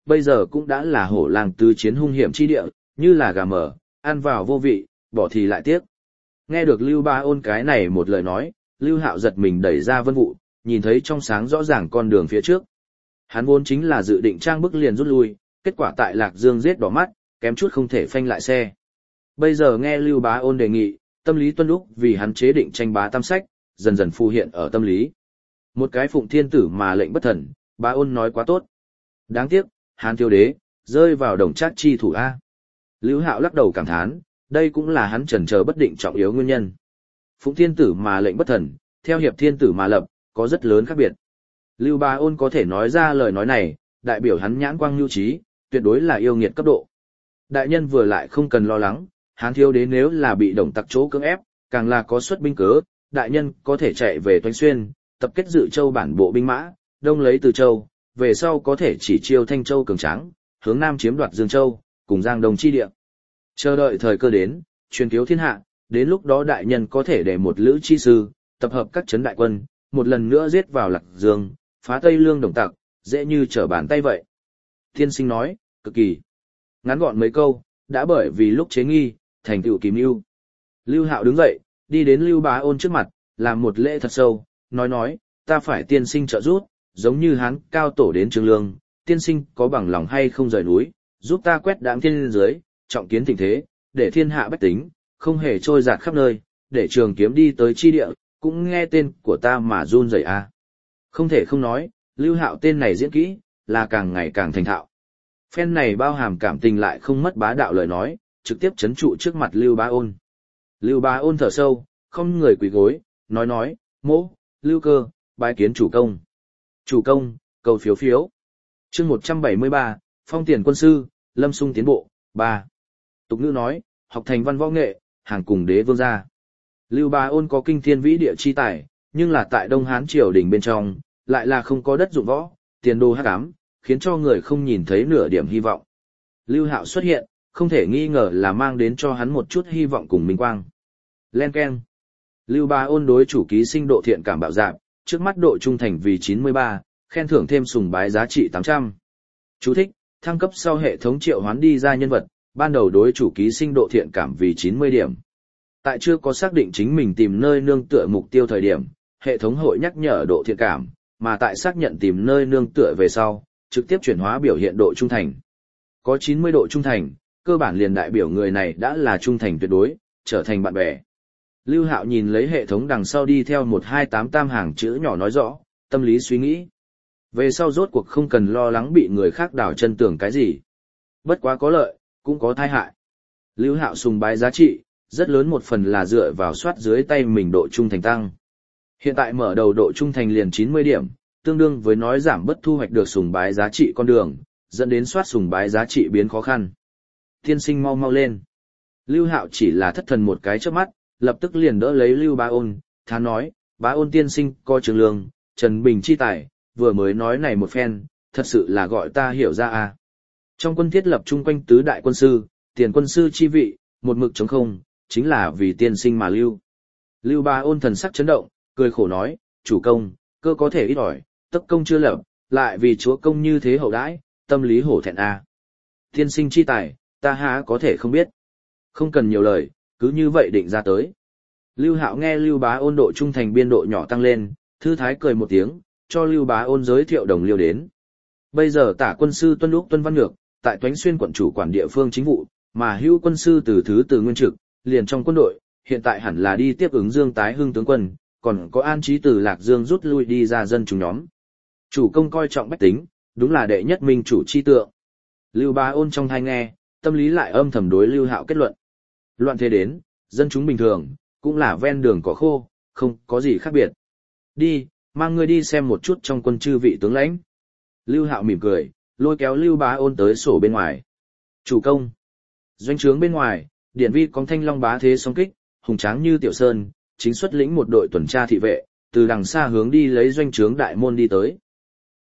bây giờ cũng đã là hổ lang tứ chiến hung hiểm chi địa, như là gà mở, ăn vào vô vị, bỏ thì lại tiếc. Nghe được Lưu Bá Ôn cái này một lời nói, Lưu Hạo giật mình đẩy ra Vân Vũ, nhìn thấy trong sáng rõ ràng con đường phía trước. Hắn vốn chính là dự định trang bức liền rút lui, kết quả tại Lạc Dương giết đỏ mắt, kém chút không thể phanh lại xe. Bây giờ nghe Lưu Bá Ôn đề nghị, tâm lý tuân lúc vì hắn chế định tranh bá tam sách, dần dần phù hiện ở tâm lý. Một cái phụng thiên tử mà lệnh bất thần, Bá Ôn nói quá tốt. Đáng tiếc, Hán Thiếu Đế rơi vào đồng trác chi thủ a. Lưu Hạo lắc đầu cảm thán, đây cũng là hắn chần chờ bất định trọng yếu nguyên nhân. Phụng thiên tử mà lệnh bất thần, theo hiệp thiên tử mà lập, có rất lớn khác biệt. Lưu Bá Ôn có thể nói ra lời nói này, đại biểu hắn nhãn quang nhu trí, tuyệt đối là yêu nghiệt cấp độ. Đại nhân vừa lại không cần lo lắng, Hán Thiếu Đế nếu là bị đồng tặc chỗ cưỡng ép, càng là có xuất binh cớ, đại nhân có thể chạy về Toánh Xuyên, tập kết Dự Châu bản bộ binh mã, đông lấy Từ Châu, về sau có thể chỉ chiêu Thanh Châu cường tráng, hướng nam chiếm đoạt Dương Châu, cùng Giang Đông chi địa. Chờ đợi thời cơ đến, truyền kiếu thiên hạ, đến lúc đó đại nhân có thể để một lữ chi sư, tập hợp các trấn đại quân, một lần nữa giết vào Lạc Dương, phá Tây Lương đồng tặc, dễ như trở bàn tay vậy. Tiên sinh nói, cực kỳ ngắn gọn mấy câu, đã bởi vì lúc chế nghi, thành tựu kỳ mưu. Lưu Hạo đứng dậy, đi đến Lưu Bá Ôn trước mặt, làm một lễ thật sâu, nói, ta phải tiên sinh trợ giúp, giống như Hán cao tổ đến Trường Lương, tiên sinh có bằng lòng hay không rời núi, giúp ta quét đãng thiên dưới, trọng kiến tình thế, để thiên hạ bách tính, không hề trôi dạt khắp nơi, để Trường Kiếm đi tới chi địa, cũng nghe tên của ta mà run rẩy a. Không thể không nói, Lưu Hạo tên này diễn kỹ, là càng ngày càng thành thạo. Phen này bao hàm cảm tình lại không mất bá đạo lời nói, trực tiếp chấn trụ trước mặt Lưu Bá Ôn. Lưu Bá Ôn thở sâu, không người quỳ gối, nói, mỗ, Lưu Cơ, bái kiến chủ công. Chủ công, cầu phiếu phiếu. Chương 173, phong tiền quân sư, lâm sung tiến bộ, 3. Tục ngữ nói, học thành văn võ nghệ, hàng cùng đế vương gia. Lưu Bá Ôn có kinh thiên vĩ địa chi tài, nhưng là tại Đông Hán triều đình bên trong, lại là không có đất dụng võ, tiền đô hắc ám, khiến cho người không nhìn thấy nửa điểm hy vọng. Lưu Hạo xuất hiện, không thể nghi ngờ là mang đến cho hắn một chút hy vọng cùng minh quang. Len keng. Lưu Bá Ôn đối chủ ký sinh độ thiện cảm bạo dạn, trước mắt độ trung thành vì 93, khen thưởng thêm sùng bái giá trị 800. Chú thích, thăng cấp sau hệ thống triệu hoán đi ra nhân vật, ban đầu đối chủ ký sinh độ thiện cảm vì 90 điểm. Tại chưa có xác định chính mình tìm nơi nương tựa mục tiêu thời điểm, hệ thống hội nhắc nhở độ thiện cảm, mà tại xác nhận tìm nơi nương tựa về sau, trực tiếp chuyển hóa biểu hiện độ trung thành. Có 90 độ trung thành, cơ bản liền đại biểu người này đã là trung thành tuyệt đối, trở thành bạn bè. Lưu Hạo nhìn lấy hệ thống đằng sau đi theo 128 tam hàng chữ nhỏ nói rõ, tâm lý suy nghĩ. Về sau rốt cuộc không cần lo lắng bị người khác đảo chân tưởng cái gì. Bất quá có lợi, cũng có tai hại. Lưu Hạo sùng bái giá trị, rất lớn một phần là dựa vào soát dưới tay mình độ trung thành tăng. Hiện tại mở đầu độ trung thành liền 90 điểm, tương đương với nói giảm bất thu hoạch được sùng bái giá trị con đường, dẫn đến soát sùng bái giá trị biến khó khăn. Tiên sinh mau mau lên. Lưu Hạo chỉ là thất thần một cái chớp mắt, lập tức liền đỡ lấy Lưu Bá Ôn, thán nói, Bá Ôn tiên sinh có Trường Lương, Trần Bình chi tài, vừa mới nói này một phen, thật sự là gọi ta hiểu ra à. Trong quân thiết lập chung quanh tứ đại quân sư, tiền quân sư chi vị, một mực trống không, chính là vì tiên sinh mà lưu. Lưu Bá Ôn thần sắc chấn động, cười khổ nói, chủ công, cơ có thể ít ỏi, tất công chưa lập, lại vì chúa công như thế hậu đãi, tâm lý hổ thẹn a. Tiên sinh chi tài, ta há có thể không biết. Không cần nhiều lời, cứ như vậy định ra tới. Lưu Hạo nghe Lưu Bá Ôn độ trung thành biên độ nhỏ tăng lên, thư thái cười một tiếng, cho Lưu Bá Ôn giới thiệu đồng liêu đến. Bây giờ tả quân sư Tuân Úc Tuân Văn Nhược, tại Toánh Xuyên quận chủ quản địa phương chính vụ, mà hữu quân sư từ thứ từ nguyên trực, liền trong quân đội, hiện tại hẳn là đi tiếp ứng Dương Tái Hưng tướng quân, còn có An Chí từ Lạc Dương rút lui đi ra dân chúng nhóm. Chủ công coi trọng bách tính, đúng là đệ nhất minh chủ chi tượng. Lưu Bá Ôn trong thai nghe, tâm lý lại âm thầm đối Lưu Hạo kết luận. Loạn thế đến, dân chúng bình thường, cũng là ven đường cỏ khô, không có gì khác biệt. Đi, mang ngươi đi xem một chút trong quân chư vị tướng lãnh. Lưu Hạo mỉm cười, lôi kéo Lưu Bá Ôn tới sổ bên ngoài. Chủ công. Doanh trướng bên ngoài, điển vi có thanh long bá thế song kích, hùng tráng như tiểu sơn, chính xuất lĩnh một đội tuần tra thị vệ, từ đằng xa hướng đi lấy doanh trướng đại môn đi tới. T.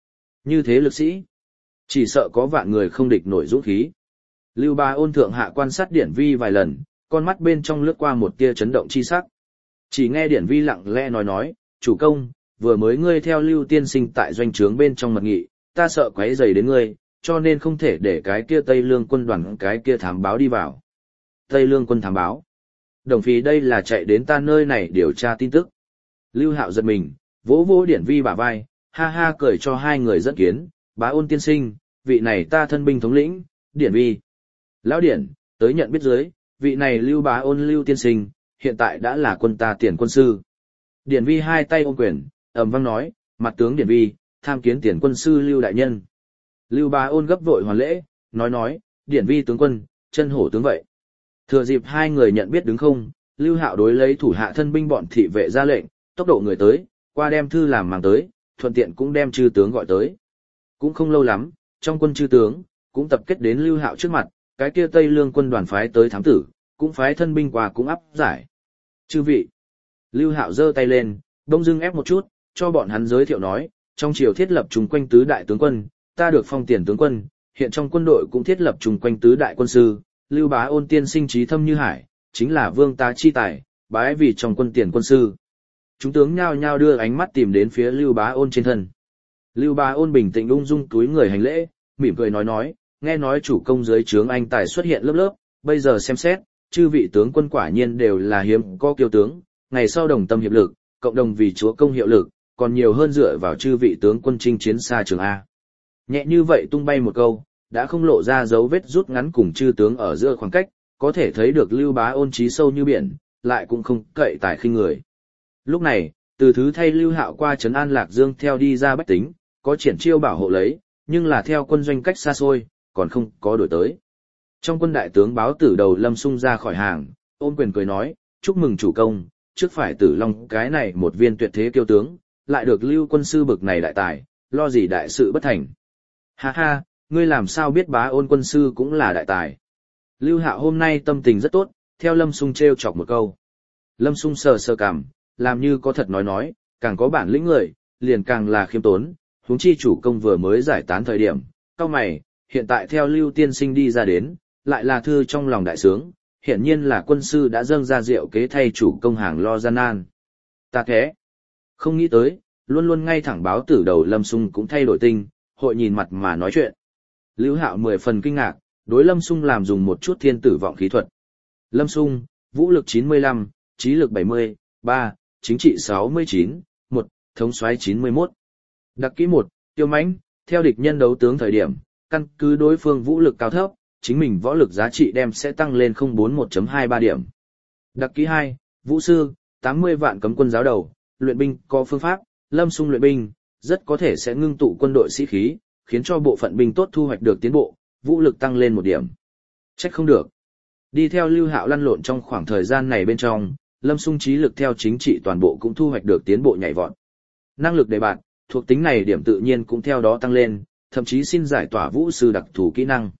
Như thế lực sĩ. Chỉ sợ có vạn người không địch nổi dũng khí. Lưu Bá Ôn thượng hạ quan sát điển vi vài lần, con mắt bên trong lướt qua một tia chấn động chi sắc. Chỉ nghe điển vi lặng lẽ nói, chủ công, vừa mới ngươi theo Lưu tiên sinh tại doanh trướng bên trong mật nghị, ta sợ quấy rầy đến ngươi, cho nên không thể để cái kia Tây Lương quân đoàn cái kia thám báo đi vào. Tây Lương quân thám báo. Đồng Phi đây là chạy đến ta nơi này điều tra tin tức. Lưu Hạo giật mình, vỗ vỗ Điển Vi bả vai, ha ha cười cho hai người dẫn kiến, bá ôn tiên sinh, vị này ta thân binh thống lĩnh, Điển Vi. Lão Điển, tới nhận biết dưới, vị này Lưu bá ôn Lưu tiên sinh, hiện tại đã là quân ta tiền quân sư. Điển Vi hai tay ôm quyền, ầm vang nói, mặt tướng Điển Vi, tham kiến tiền quân sư Lưu đại nhân. Lưu bá ôn gấp vội hoàn lễ, nói, Điển Vi tướng quân, chân hổ tướng vậy. Thừa dịp hai người nhận biết đứng không, Lưu Hạo đối lấy thủ hạ thân binh bọn thị vệ ra lệnh, tốc độ người tới, qua đem thư làm mang tới, thuận tiện cũng đem chư tướng gọi tới. Cũng không lâu lắm, trong quân chư tướng, cũng tập kết đến Lưu Hạo trước mặt, cái kia Tây Lương quân đoàn phái tới thám tử, cũng phái thân binh qua cũng áp giải. Chư vị. Lưu Hạo giơ tay lên, bỗng dưng ép một chút, cho bọn hắn giới thiệu nói, trong triều thiết lập chung quanh tứ đại tướng quân, ta được phong tiền tướng quân, hiện trong quân đội cũng thiết lập chung quanh tứ đại quân sư, Lưu bá ôn tiên sinh trí thâm như hải, chính là vương tá chi tài, bái vì trong quân tiền quân sư. Chúng tướng nhao nhao đưa ánh mắt tìm đến phía Lưu bá ôn trên thân. Lưu bá ôn bình tĩnh ung dung túi người hành lễ, mỉm cười nói, nghe nói chủ công dưới trướng anh tài xuất hiện lớp lớp, bây giờ xem xét, chư vị tướng quân quả nhiên đều là hiếm có kiêu tướng, ngày sau đồng tâm hiệp lực, cộng đồng vì chúa công hiệu lực, còn nhiều hơn dựa vào chư vị tướng quân chinh chiến xa trường A. Nhẹ như vậy tung bay một câu, đã không lộ ra dấu vết rút ngắn cùng chư tướng ở giữa khoảng cách, có thể thấy được Lưu bá ôn trí sâu như biển, lại cũng không cậy tài khinh người. Lúc này, từ thứ thay Lưu Hạo qua trấn An Lạc Dương theo đi ra bách tính, có triển chiêu bảo hộ lấy, nhưng là theo quân doanh cách xa xôi, còn không có đổi tới. Trong quân đại tướng báo tử đầu Lâm Sung ra khỏi hàng, ôm quyền cười nói, chúc mừng chủ công, trước phải Tử Long cái này một viên tuyệt thế kiêu tướng, lại được Lưu quân sư bực này đại tài, lo gì đại sự bất thành. Ha ha, ngươi làm sao biết bá ôn quân sư cũng là đại tài. Lưu Hạo hôm nay tâm tình rất tốt, theo Lâm Sung trêu chọc một câu. Lâm Sung sờ sờ cằm, làm như có thật nói, càng có bản lĩnh người, liền càng là khiêm tốn, huống chi chủ công vừa mới giải tán thời điểm, cao mày, hiện tại theo Lưu tiên sinh đi ra đến, lại là thư trong lòng đại sướng, hiển nhiên là quân sư đã dâng ra rượu kế thay chủ công hàng lo gian nan. Ta thế, không nghĩ tới, luôn luôn ngay thẳng báo tử đầu Lâm Sung cũng thay đổi tinh, hội nhìn mặt mà nói chuyện. Lưu Hạo 10 phần kinh ngạc, đối Lâm Sung làm dùng một chút thiên tử vọng khí thuật. Lâm Sung, vũ lực 95, trí lực 70, 3, chính trị 69, 1, thống soái 91. Đặc kỹ 1, tiêu mãnh, theo địch nhân đấu tướng thời điểm, căn cứ đối phương vũ lực cao thấp, chính mình võ lực giá trị đem sẽ tăng lên 041.23 điểm. Đặc kỹ 2, vũ sư, 80 vạn cấm quân giáo đầu, luyện binh có phương pháp, Lâm Sung luyện binh, rất có thể sẽ ngưng tụ quân đội sĩ khí, khiến cho bộ phận binh tốt thu hoạch được tiến bộ, vũ lực tăng lên 1 điểm. Trách không được. Đi theo Lưu Hạo lăn lộn trong khoảng thời gian này bên trong, Lâm Sung trí lực theo chính trị toàn bộ cũng thu hoạch được tiến bộ nhảy vọt. Năng lực đề bạt, thuộc tính này điểm tự nhiên cũng theo đó tăng lên, thậm chí xin giải tỏa vũ sư đặc thù kỹ năng.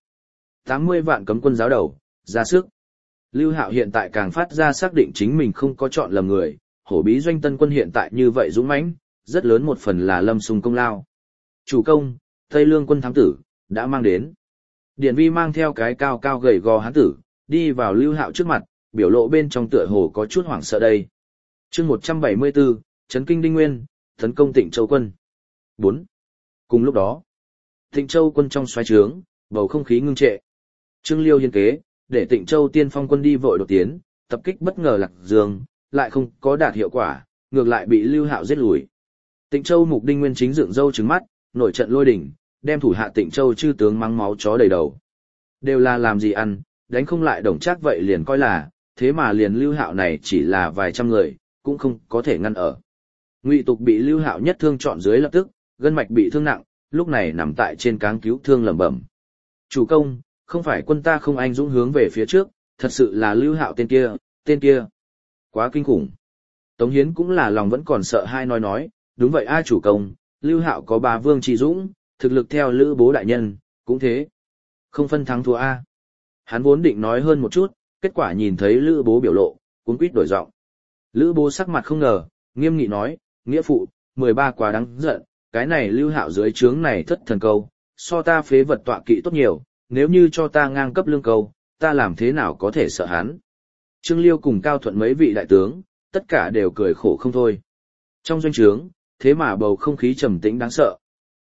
80 vạn cấm quân giáo đầu, ra sức. Lưu Hạo hiện tại càng phát ra xác định chính mình không có chọn lầm người, hổ bí doanh tân quân hiện tại như vậy dũng mãnh, rất lớn một phần là Lâm Sung công lao. Chủ công, Tây Lương quân thám tử, đã mang đến. Điển Vi mang theo cái cao cao gầy gò hán tử, đi vào Lưu Hạo trước mặt, biểu lộ bên trong tựa hồ có chút hoảng sợ đây. Chương 174, Trấn Kinh Đinh Nguyên, tấn công Tịnh Châu quân. 4. Cùng lúc đó, Tịnh Châu quân trong xoáy trướng, bầu không khí ngưng trệ. Trương Liêu hiên kế, để Tịnh Châu tiên phong quân đi vội đột tiến, tập kích bất ngờ Lạc Dương, lại không có đạt hiệu quả, ngược lại bị Lưu Hạo giết lùi. Tịnh Châu mục Đinh Nguyên chính dựng râu trừng mắt, nổi trận lôi đỉnh, đem thủ hạ Tịnh Châu chư tướng mắng máu chó đầy đầu. Đều là làm gì ăn, đánh không lại Đồng Trác vậy liền coi là, thế mà liền Lưu Hạo này chỉ là vài trăm người, cũng không có thể ngăn ở. Ngụy Tục bị Lưu Hạo nhất thương chọn dưới lập tức, gân mạch bị thương nặng, lúc này nằm tại trên cáng cứu thương lẩm bẩm. Chủ công, không phải quân ta không anh dũng hướng về phía trước, thật sự là Lưu Hạo tên kia. Quá kinh khủng. Tống Hiến cũng là lòng vẫn còn sợ hai nói, đúng vậy a chủ công, Lưu Hạo có bá vương chi dũng, thực lực theo Lữ Bố đại nhân, cũng thế. Không phân thắng thua a. Hắn vốn định nói hơn một chút, kết quả nhìn thấy Lữ Bố biểu lộ, cuống quýt đổi giọng. Lữ Bố sắc mặt không ngờ, nghiêm nghị nói, nghĩa phụ, 13 quá đáng giận, cái này Lưu Hạo dưới trướng này thất thần câu, so ta phế vật tọa kỵ tốt nhiều, nếu như cho ta ngang cấp lương câu, ta làm thế nào có thể sợ hắn. Trương Liêu cùng Cao Thuận mấy vị đại tướng, tất cả đều cười khổ không thôi. Trong doanh trướng, thế mà bầu không khí trầm tĩnh đáng sợ.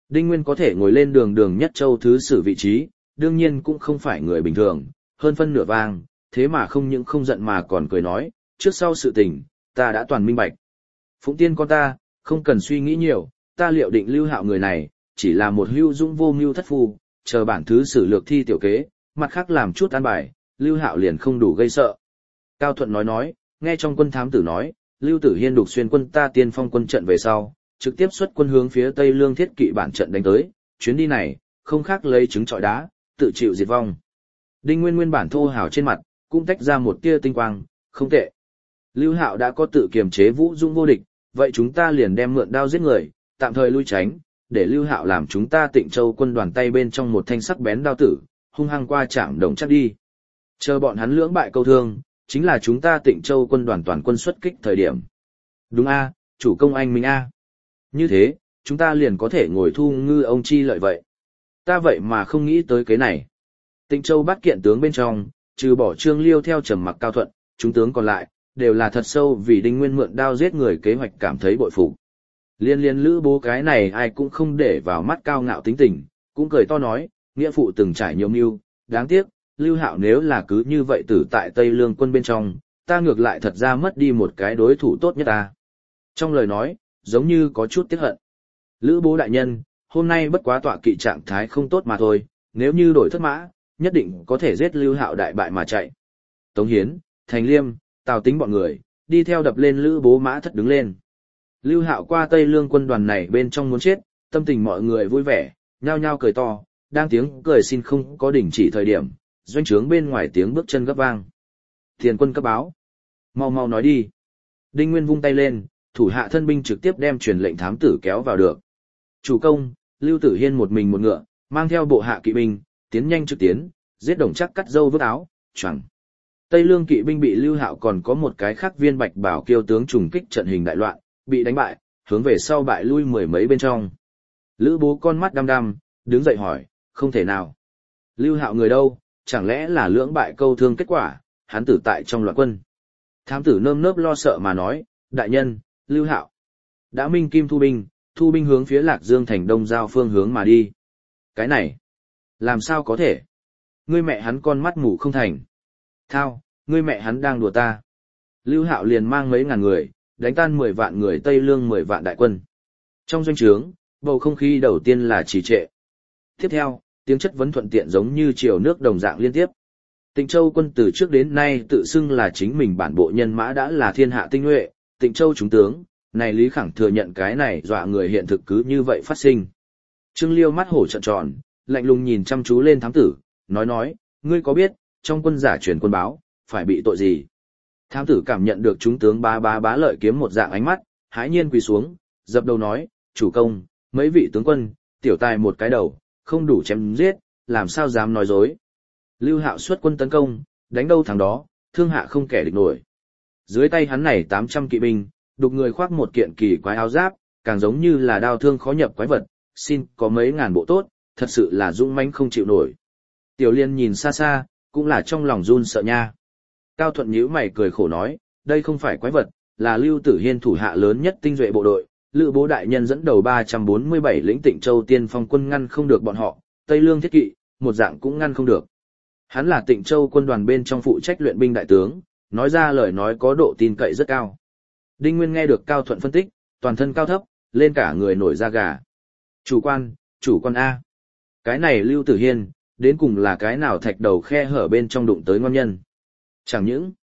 Đinh Nguyên có thể ngồi lên đường đường nhất châu thứ sử vị trí, đương nhiên cũng không phải người bình thường, hơn phân nửa vang, thế mà không những không giận mà còn cười nói, trước sau sự tình, ta đã toàn minh bạch. Phụng Tiên con ta, không cần suy nghĩ nhiều, ta liệu định Lưu Hạo người này, chỉ là một hưu dung vô mưu thất phu, chờ bản thứ sử lược thi tiểu kế, mặt khác làm chút an bài, Lưu Hạo liền không đủ gây sợ. Cao Thuận nói, nghe trong quân thám tử nói, Lưu Tử Hiên đục xuyên quân ta tiên phong quân trận về sau, trực tiếp xuất quân hướng phía Tây Lương thiết kỵ bản trận đánh tới, chuyến đi này, không khác lấy trứng trọi đá, tự chịu diệt vong. Đinh Nguyên nguyên bản thô hào trên mặt, cũng tách ra một tia tinh quang, không tệ. Lưu Hạo đã có tự kiềm chế vũ dung vô địch, vậy chúng ta liền đem mượn đao giết người, tạm thời lui tránh, để Lưu Hạo làm chúng ta Tịnh Châu quân đoàn tay bên trong một thanh sắc bén đao tử, hung hăng qua chạm đồng chắc đi. Chờ bọn hắn lưỡng bại câu thương, chính là chúng ta Tịnh Châu quân đoàn toàn quân xuất kích thời điểm. Đúng a, chủ công anh minh a. Như thế, chúng ta liền có thể ngồi thu ngư ông chi lợi vậy. Ta vậy mà không nghĩ tới cái này. Tịnh Châu bắt kiện tướng bên trong, trừ bỏ Trương Liêu theo trầm mặc Cao Thuận, chúng tướng còn lại, đều là thật sâu vì Đinh Nguyên mượn đao giết người kế hoạch cảm thấy bội phục. Liên Lữ Bố cái này ai cũng không để vào mắt cao ngạo tính tình, cũng cười to nói, nghĩa phụ từng trải nhiều mưu, đáng tiếc, Lưu Hạo nếu là cứ như vậy tử tại Tây Lương quân bên trong, ta ngược lại thật ra mất đi một cái đối thủ tốt nhất ta. Trong lời nói, giống như có chút tiếc hận. Lữ Bố đại nhân, hôm nay bất quá tọa kỵ trạng thái không tốt mà thôi, nếu như đổi thất mã, nhất định có thể giết Lưu Hạo đại bại mà chạy. Tống Hiến, Thành Liêm, Tào Tính bọn người, đi theo đập lên Lữ Bố mã thất đứng lên. Lưu Hạo qua Tây Lương quân đoàn này bên trong muốn chết, tâm tình mọi người vui vẻ, nhao nhao cười to, đang tiếng cười xin không có đỉnh chỉ thời điểm, doanh trướng bên ngoài tiếng bước chân gấp vang. Tiền quân cấp báo. Mau mau nói đi. Đinh Nguyên vung tay lên, thủ hạ thân binh trực tiếp đem truyền lệnh thám tử kéo vào được. Chủ công, Lưu Tử Hiên một mình một ngựa, mang theo bộ hạ kỵ binh, tiến nhanh trực tiến, giết Đồng Trác cắt râu vứt áo, choàng. Tây Lương kỵ binh bị Lưu Hạo còn có một cái khác viên bạch bảo kiêu tướng trùng kích trận hình đại loạn, bị đánh bại, hướng về sau bại lui mười mấy bên trong. Lữ Bố con mắt đăm đăm, đứng dậy hỏi, không thể nào. Lưu Hạo người đâu, chẳng lẽ là lưỡng bại câu thương kết quả, hắn tử tại trong loạn quân. Thám tử nơm nớp lo sợ mà nói, đại nhân, Lưu Hạo đã minh kim thu binh hướng phía Lạc Dương thành đông giao phương hướng mà đi. Cái này, làm sao có thể? Ngươi mẹ hắn con mắt mù không thành. Thao, ngươi mẹ hắn đang đùa ta. Lưu Hạo liền mang mấy ngàn người, đánh tan 10 vạn người Tây Lương 10 vạn đại quân. Trong doanh trướng, bầu không khí đầu tiên là trì trệ. Tiếp theo, tiếng chất vấn thuận tiện giống như triều nước đồng dạng liên tiếp. Tịnh Châu quân từ trước đến nay tự xưng là chính mình bản bộ nhân mã đã là thiên hạ tinh nhuệ, Tịnh Châu chúng tướng, này Lý Khẳng thừa nhận cái này dọa người hiện thực cứ như vậy phát sinh. Trương Liêu mắt hổ trợn tròn, lạnh lùng nhìn chăm chú lên thám tử, nói, ngươi có biết, trong quân giả truyền quân báo, phải bị tội gì? Thám tử cảm nhận được chúng tướng bá lợi kiếm một dạng ánh mắt, hãi nhiên quỳ xuống, dập đầu nói, chủ công, mấy vị tướng quân, tiểu tài một cái đầu, không đủ chém giết, làm sao dám nói dối. Lưu Hạo xuất quân tấn công, đánh đâu thắng đó, thương hạ không kẻ địch nổi. Dưới tay hắn này 800 kỵ binh, đục người khoác một kiện kỳ quái áo giáp, càng giống như là đao thương khó nhập quái vật, xin có mấy ngàn bộ tốt, thật sự là dũng mãnh không chịu nổi. Tiểu Liên nhìn xa xa, cũng là trong lòng run sợ nha. Cao Thuận nhíu mày cười khổ nói, đây không phải quái vật, là Lưu Tử Hiên thủ hạ lớn nhất tinh duệ bộ đội, Lữ Bố đại nhân dẫn đầu 347 lĩnh Tịnh Châu tiên phong quân ngăn không được bọn họ, Tây Lương thiết kỵ, một dạng cũng ngăn không được. Hắn là Tịnh Châu quân đoàn bên trong phụ trách luyện binh đại tướng, nói ra lời nói có độ tin cậy rất cao. Đinh Nguyên nghe được Cao Thuận phân tích, toàn thân cao thấp, lên cả người nổi da gà. Chủ quan A. Cái này Lưu Tử Hiên, đến cùng là cái nào thạch đầu khe hở bên trong đụng tới ngon nhân. Chẳng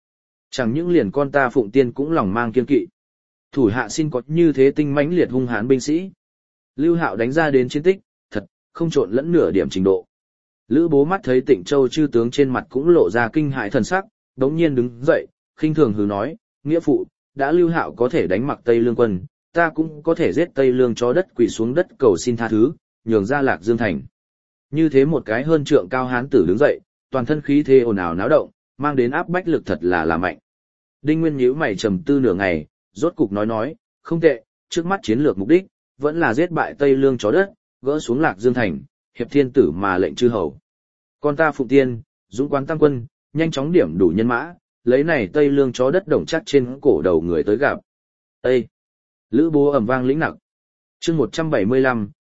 những liền con ta Phụng Tiên cũng lòng mang kiên kỵ. Thủ hạ xin có như thế tinh mãnh liệt hung hãn binh sĩ. Lưu Hạo đánh ra đến chiến tích, thật, không trộn lẫn nửa điểm trình độ. Lữ Bố mắt thấy Tịnh Châu chư tướng trên mặt cũng lộ ra kinh hãi thần sắc, đống nhiên đứng dậy, khinh thường hừ nói, nghĩa phụ, đã Lưu Hạo có thể đánh mặc Tây Lương quân, ta cũng có thể giết Tây Lương chó đất quỳ xuống đất cầu xin tha thứ, nhường ra Lạc Dương thành. Như thế một cái hơn trượng cao hán tử đứng dậy, toàn thân khí thế ồn ào náo động, mang đến áp bách lực thật là mạnh. Đinh Nguyên nhíu mày trầm tư nửa ngày, rốt cục nói, không tệ, trước mắt chiến lược mục đích, vẫn là giết bại Tây Lương chó đất, gỡ xuống Lạc Dương thành, hiệp thiên tử mà lệnh chư hầu. Con ta Phụng Tiên, dũng quán tăng quân, nhanh chóng điểm đủ nhân mã, lấy này Tây Lương chó đất đồng chắc trên cổ đầu người tới gặp. Ê! Lữ Bố ầm vang lĩnh nặc. Chương 175,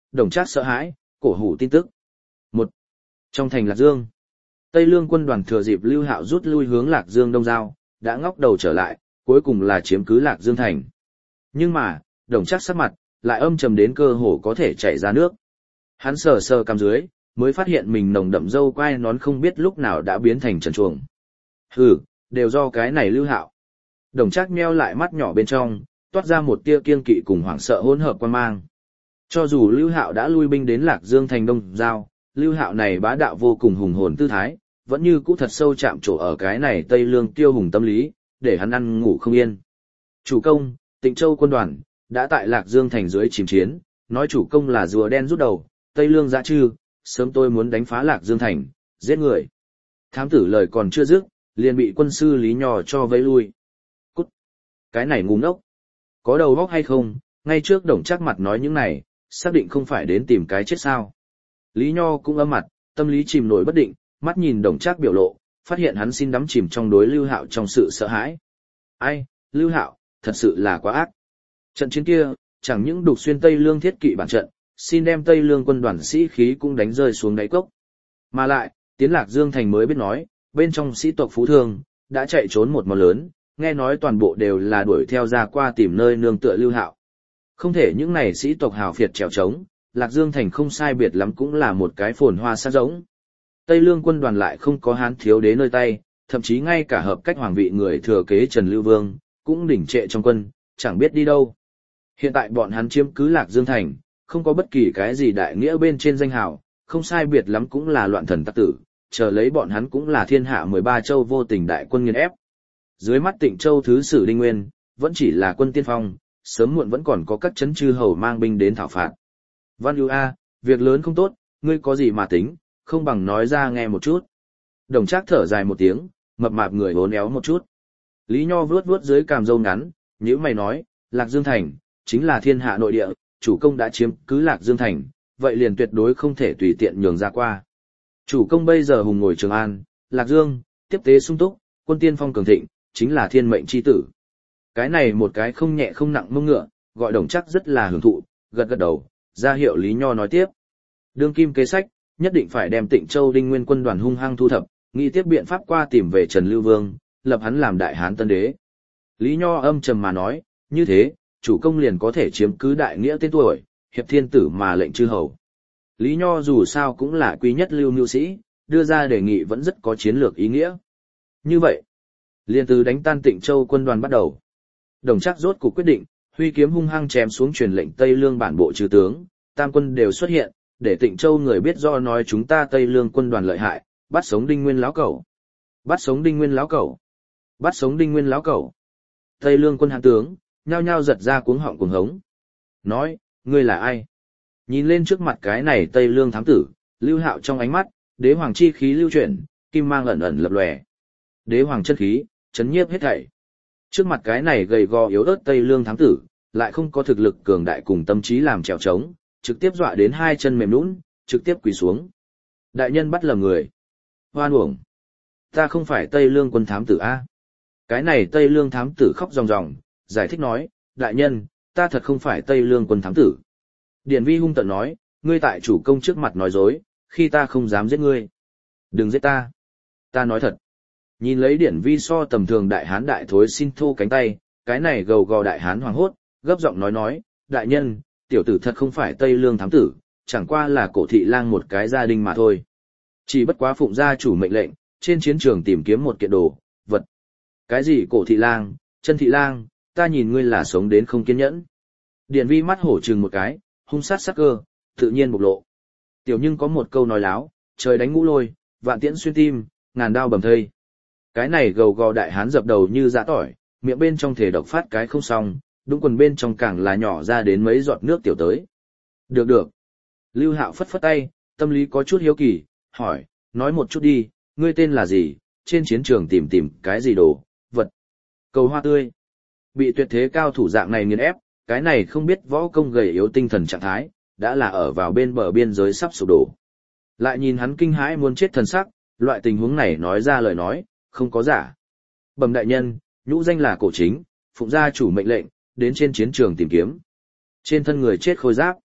Đồng Trác sợ hãi, cổ hủ tin tức. Một, trong thành Lạc Dương, Tây Lương quân đoàn thừa dịp Lưu Hạo rút lui hướng Lạc Dương Đông Giao, đã ngóc đầu trở lại, cuối cùng là chiếm cứ Lạc Dương thành. Nhưng mà, Đồng Trác sắc mặt lại âm trầm đến cơ hồ có thể chảy ra nước. Hắn sờ sờ cằm dưới, mới phát hiện mình nồng đậm râu quai nón không biết lúc nào đã biến thành trần truồng. Hừ, đều do cái này Lưu Hạo. Đồng Trác meo lại mắt nhỏ bên trong, toát ra một tia kiêng kỵ cùng hoảng sợ hỗn hợp quan mang. Cho dù Lưu Hạo đã lui binh đến Lạc Dương thành Đông Giao, Lưu Hạo này bá đạo vô cùng hùng hồn tư thái, vẫn như cũ thật sâu chạm trổ ở cái này Tây Lương tiêu hùng tâm lý, để hắn ăn ngủ không yên. Chủ công, Tịnh Châu quân đoàn đã tại Lạc Dương thành dưới chìm chiến, nói chủ công là rùa đen rút đầu, Tây Lương dã trư, sớm tôi muốn đánh phá Lạc Dương thành, giết người. Thám tử lời còn chưa dứt, liền bị quân sư Lý Nho cho vẫy lui. Cút! Cái này ngu ngốc! Có đầu óc hay không, ngay trước Đồng Trác mặt nói những này, xác định không phải đến tìm cái chết sao. Lý Nho cũng âm mặt, tâm lý chìm nổi bất định, mắt nhìn Đồng Trác biểu lộ, phát hiện hắn xin đắm chìm trong đối Lưu Hạo trong sự sợ hãi. Ai, Lưu Hạo, thật sự là quá ác. Trận chiến kia, chẳng những đục xuyên Tây Lương thiết kỵ bản trận, xin đem Tây Lương quân đoàn sĩ khí cũng đánh rơi xuống đáy cốc. Mà lại, tiến Lạc Dương thành mới biết nói, bên trong sĩ tộc phú thương, đã chạy trốn một món lớn, nghe nói toàn bộ đều là đuổi theo ra qua tìm nơi nương tựa Lưu Hạo. Không thể những này sĩ tộc hào phiệt trèo trống, Lạc Dương thành không sai biệt lắm cũng là một cái phồn hoa sát giống. Tây Lương quân đoàn lại không có Hán thiếu đế nơi tay, thậm chí ngay cả hợp cách hoàng vị người thừa kế Trần Lưu Vương, cũng đỉnh trệ trong quân, chẳng biết đi đâu. Hiện tại bọn hắn chiếm cứ Lạc Dương thành, không có bất kỳ cái gì đại nghĩa bên trên danh hào, không sai biệt lắm cũng là loạn thần tắc tử, chờ lấy bọn hắn cũng là thiên hạ 13 châu vô tình đại quân nghiền ép. Dưới mắt Tịnh Châu thứ sử Đinh Nguyên, vẫn chỉ là quân tiên phong, sớm muộn vẫn còn có các chấn chư hầu mang binh đến thảo phạt. Văn Ưu A, việc lớn không tốt, ngươi có gì mà tính, không bằng nói ra nghe một chút. Đồng Trác thở dài một tiếng, mập mạp người uốn éo một chút. Lý Nho vuốt vuốt dưới cằm râu ngắn, nhíu mày nói, Lạc Dương thành chính là thiên hạ nội địa, chủ công đã chiếm cứ Lạc Dương thành, vậy liền tuyệt đối không thể tùy tiện nhường ra qua. Chủ công bây giờ hùng ngồi Trường An, Lạc Dương, tiếp tế sung túc, quân tiên phong cường thịnh, chính là thiên mệnh chi tử. Cái này một cái không nhẹ không nặng mông ngựa, gọi Đồng Trác rất là hưởng thụ, gật gật đầu, ra hiệu Lý Nho nói tiếp. Đương kim kế sách, nhất định phải đem Tịnh Châu Đinh Nguyên quân đoàn hung hăng thu thập, nghĩ tiếp biện pháp qua tìm về Trần Lưu Vương, lập hắn làm đại hán tân đế. Lý Nho âm trầm mà nói, như thế, chủ công liền có thể chiếm cứ đại nghĩa tên tuổi, hiệp thiên tử mà lệnh chư hầu. Lý Nho dù sao cũng là quý nhất lưu nhu sĩ, đưa ra đề nghị vẫn rất có chiến lược ý nghĩa. Như vậy, liền từ đánh tan Tịnh Châu quân đoàn bắt đầu. Đồng Trác rốt cuộc quyết định, huy kiếm hung hăng chém xuống truyền lệnh Tây Lương bản bộ trừ tướng, tam quân đều xuất hiện, để Tịnh Châu người biết do nói chúng ta Tây Lương quân đoàn lợi hại, bắt sống Đinh Nguyên láo cẩu. Bắt sống Đinh Nguyên láo cẩu. Bắt sống Đinh Nguyên láo cẩu. Tây Lương quân hạng tướng, nhao nhao giật ra cuống họng cuồng hống. Nói, ngươi là ai? Nhìn lên trước mặt cái này Tây Lương thám tử, Lưu Hạo trong ánh mắt, đế hoàng chi khí lưu chuyển, kim mang ẩn ẩn lập lòe. Đế hoàng chân khí, chấn nhiếp hết thảy. Trước mặt cái này gầy gò yếu ớt Tây Lương thám tử, lại không có thực lực cường đại cùng tâm trí làm trèo trống, trực tiếp dọa đến hai chân mềm nhũn, trực tiếp quỳ xuống. Đại nhân bắt lầm người. Hoan uổng. Ta không phải Tây Lương quân thám tử a. Cái này Tây Lương thám tử khóc ròng ròng, giải thích nói, đại nhân, ta thật không phải Tây Lương quân thám tử. Điển Vi hung tợn nói, ngươi tại chủ công trước mặt nói dối, khi ta không dám giết ngươi. Đừng giết ta. Ta nói thật. Nhìn lấy Điển Vi so tầm thường đại hán đại thối xin thô cánh tay, cái này gầu gò đại hán hoảng hốt, gấp giọng nói, đại nhân, tiểu tử thật không phải Tây Lương thám tử, chẳng qua là cổ thị lang một cái gia đình mà thôi. Chỉ bất quá phụng gia chủ mệnh lệnh, trên chiến trường tìm kiếm một kiện đồ, vật. Cái gì cổ thị lang, chân thị lang, ta nhìn ngươi là sống đến không kiên nhẫn. Điển Vi mắt hổ trừng một cái, hung sát sắc cơ, tự nhiên bộc lộ. Tiểu nhưng có một câu nói láo, trời đánh ngũ lôi, vạn tiễn xuyên tim, ngàn đao bầm thây. Cái này gầu gò đại hán dập đầu như dã tỏi, miệng bên trong thể độc phát cái không xong, đúng quần bên trong càng là nhỏ ra đến mấy giọt nước tiểu tới. Được. Lưu Hạo phất phất tay, tâm lý có chút hiếu kỳ, hỏi, nói một chút đi, ngươi tên là gì, trên chiến trường tìm cái gì đồ, vật. Cầu hoa tươi. Bị tuyệt thế cao thủ dạng này nghiền ép, cái này không biết võ công gầy yếu tinh thần trạng thái, đã là ở vào bên bờ biên giới sắp sụp đổ. Lại nhìn hắn kinh hãi muốn chết thần sắc, loại tình huống này nói ra lời nói, không có giả. Bẩm đại nhân, nhũ danh là Cổ Chính, phụng gia chủ mệnh lệnh, đến trên chiến trường tìm kiếm. Trên thân người chết khôi giáp.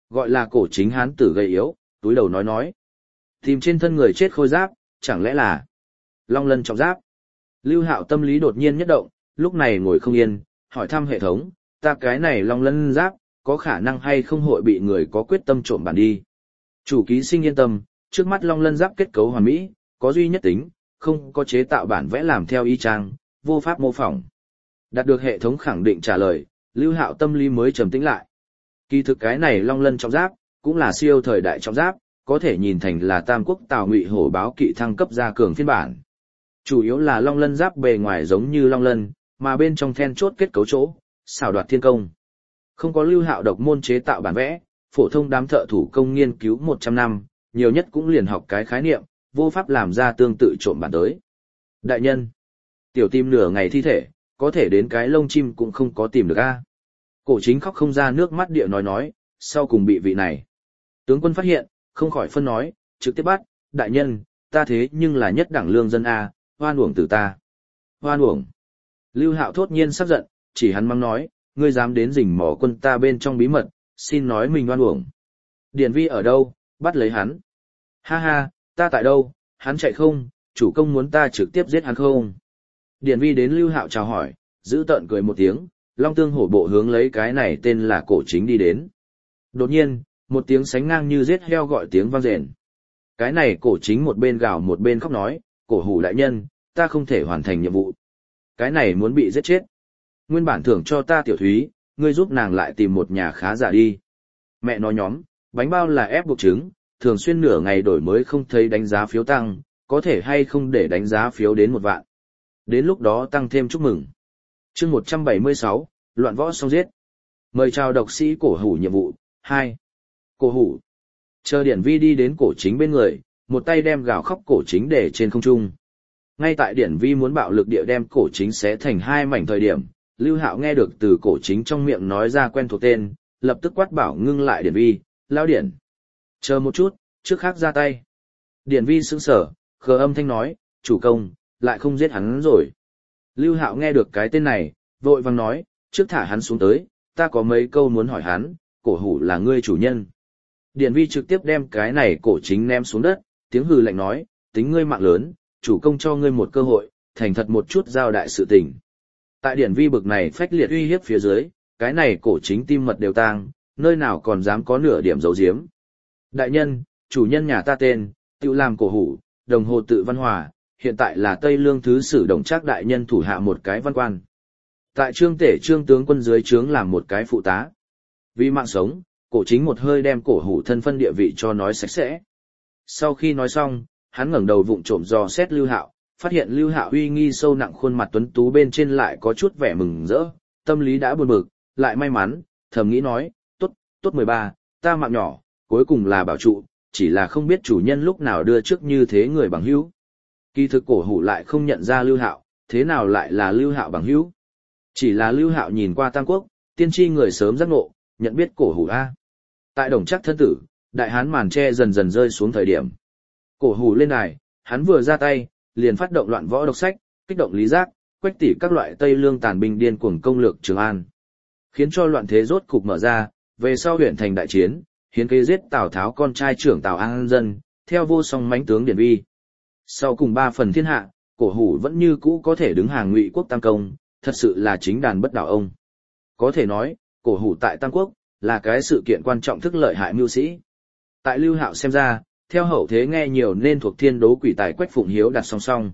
gọi là cổ chính hán tử gầy yếu, túi đầu nói. Tìm trên thân người chết khôi giáp, chẳng lẽ là Long Lân trọng giáp? Lưu Hạo tâm lý đột nhiên nhất động, lúc này ngồi không yên, hỏi thăm hệ thống, ta cái này Long Lân giáp, có khả năng hay không hội bị người có quyết tâm trộm bản đi? Chủ ký sinh yên tâm, trước mắt Long Lân giáp kết cấu hoàn mỹ, có duy nhất tính, không có chế tạo bản vẽ làm theo y chang, vô pháp mô phỏng. Đạt được hệ thống khẳng định trả lời, Lưu Hạo tâm lý mới trầm tĩnh lại. Kỳ thực cái này Long Lân trọng giáp, cũng là siêu thời đại trọng giáp, có thể nhìn thành là Tam Quốc Tào Ngụy Hổ báo kỵ thăng cấp gia cường phiên bản. Chủ yếu là Long Lân giáp bề ngoài giống như Long Lân, mà bên trong then chốt kết cấu chỗ, xảo đoạt thiên công. Không có Lưu Hạo độc môn chế tạo bản vẽ, phổ thông đám thợ thủ công nghiên cứu 100 năm, nhiều nhất cũng liền học cái khái niệm, vô pháp làm ra tương tự trộm bản tới. Đại nhân, tiểu tìm nửa ngày thi thể, có thể đến cái lông chim cũng không có tìm được a. Cổ chính khóc không ra nước mắt địa nói, sau cùng bị vị này. Tướng quân phát hiện, không khỏi phân nói, trực tiếp bắt, đại nhân, ta thế nhưng là nhất đẳng lương dân a, hoan uổng từ ta. Hoan uổng. Lưu Hạo thốt nhiên sắp giận, chỉ hắn mắng nói, ngươi dám đến rình mò quân ta bên trong bí mật, xin nói mình hoan uổng. Điển Vi ở đâu, bắt lấy hắn. Ha ha, ta tại đâu, hắn chạy không, chủ công muốn ta trực tiếp giết hắn không. Điển Vi đến Lưu Hạo chào hỏi, giữ tợn cười một tiếng, Long Tương hổ bộ hướng lấy cái này tên là cổ chính đi đến. Đột nhiên, một tiếng sánh ngang như giết heo gọi tiếng vang rền. Cái này cổ chính một bên gào một bên khóc nói, cổ hủ đại nhân, ta không thể hoàn thành nhiệm vụ. Cái này muốn bị giết chết. Nguyên bản thưởng cho ta tiểu thúy, ngươi giúp nàng lại tìm một nhà khá giả đi. Mẹ nói nhóm, bánh bao là ép buộc trứng, thường xuyên nửa ngày đổi mới không thấy đánh giá phiếu tăng, có thể hay không để đánh giá phiếu đến 1 vạn. Đến lúc đó tăng thêm chúc mừng. Chương 176, loạn võ xong giết. Mời chào độc sĩ cổ hủ nhiệm vụ 2. Cổ hủ. Chờ Điển Vi đi đến cổ chính bên người, một tay đem gào khóc cổ chính để trên không trung. Ngay tại Điển Vi muốn bạo lực địa đem cổ chính xé thành 2 mảnh thời điểm, Lưu Hạo nghe được từ cổ chính trong miệng nói ra quen thuộc tên, lập tức quát bảo ngưng lại Điển Vi, lao Điển. Chờ một chút, trước khác ra tay. Điển Vi sững sờ, khờ âm thanh nói, chủ công, lại không giết hắn rồi. Lưu Hạo nghe được cái tên này, vội vàng nói, trước thả hắn xuống tới, ta có mấy câu muốn hỏi hắn, cổ hủ là ngươi chủ nhân. Điển Vi trực tiếp đem cái này cổ chính ném xuống đất, tiếng hừ lạnh nói, tính ngươi mạng lớn, chủ công cho ngươi một cơ hội, thành thật một chút giao đại sự tình. Tại Điển Vi bực này phách liệt uy hiếp phía dưới, cái này cổ chính tim mật đều tang, nơi nào còn dám có nửa điểm giấu giếm. Đại nhân, chủ nhân nhà ta tên, tự làm cổ hủ, đồng hồ tự văn hòa, hiện tại là Tây Lương thứ sử Đồng Trác đại nhân thủ hạ một cái văn quan. Tại trương tể trương tướng quân dưới trướng làm một cái phụ tá. Vì mạng sống, cổ chính một hơi đem cổ hủ thân phân địa vị cho nói sạch sẽ. Sau khi nói xong, hắn ngẩng đầu vụng trộm dò xét Lưu Hạo, phát hiện Lưu Hạo uy nghi sâu nặng khuôn mặt tuấn tú bên trên lại có chút vẻ mừng rỡ, tâm lý đã buồn bực, lại may mắn, thầm nghĩ nói, tốt 13, ta mạng nhỏ, cuối cùng là bảo trụ, chỉ là không biết chủ nhân lúc nào đưa trước như thế người bằng hữu. Kỳ thực cổ hủ lại không nhận ra Lưu Hạo, thế nào lại là Lưu Hạo bằng hữu? Chỉ là Lưu Hạo nhìn qua Tam Quốc, tiên tri người sớm giác ngộ, nhận biết cổ hủ a. Tại Đồng Trác thân tử, đại hán màn che dần dần rơi xuống thời điểm. Cổ hủ lên đài, hắn vừa ra tay, liền phát động loạn võ độc sách, kích động Lý Giác, Quách Tỷ các loại Tây Lương tàn binh điên cuồng công lược Trường An, khiến cho loạn thế rốt cục mở ra. Về sau huyện thành đại chiến, hiến kế giết Tào Tháo con trai trưởng Tào An Dân, theo vô song mãnh tướng Điển Vi. Sau cùng 3 phần thiên hạ, cổ hủ vẫn như cũ có thể đứng hàng Ngụy quốc tam công, thật sự là chính đàn bất đảo ông. Có thể nói, cổ hủ tại Tam Quốc là cái sự kiện quan trọng thức lợi hại mưu sĩ. Tại Lưu Hạo xem ra, theo hậu thế nghe nhiều nên thuộc thiên đố quỷ tài Quách Phụng Hiếu đặt song song.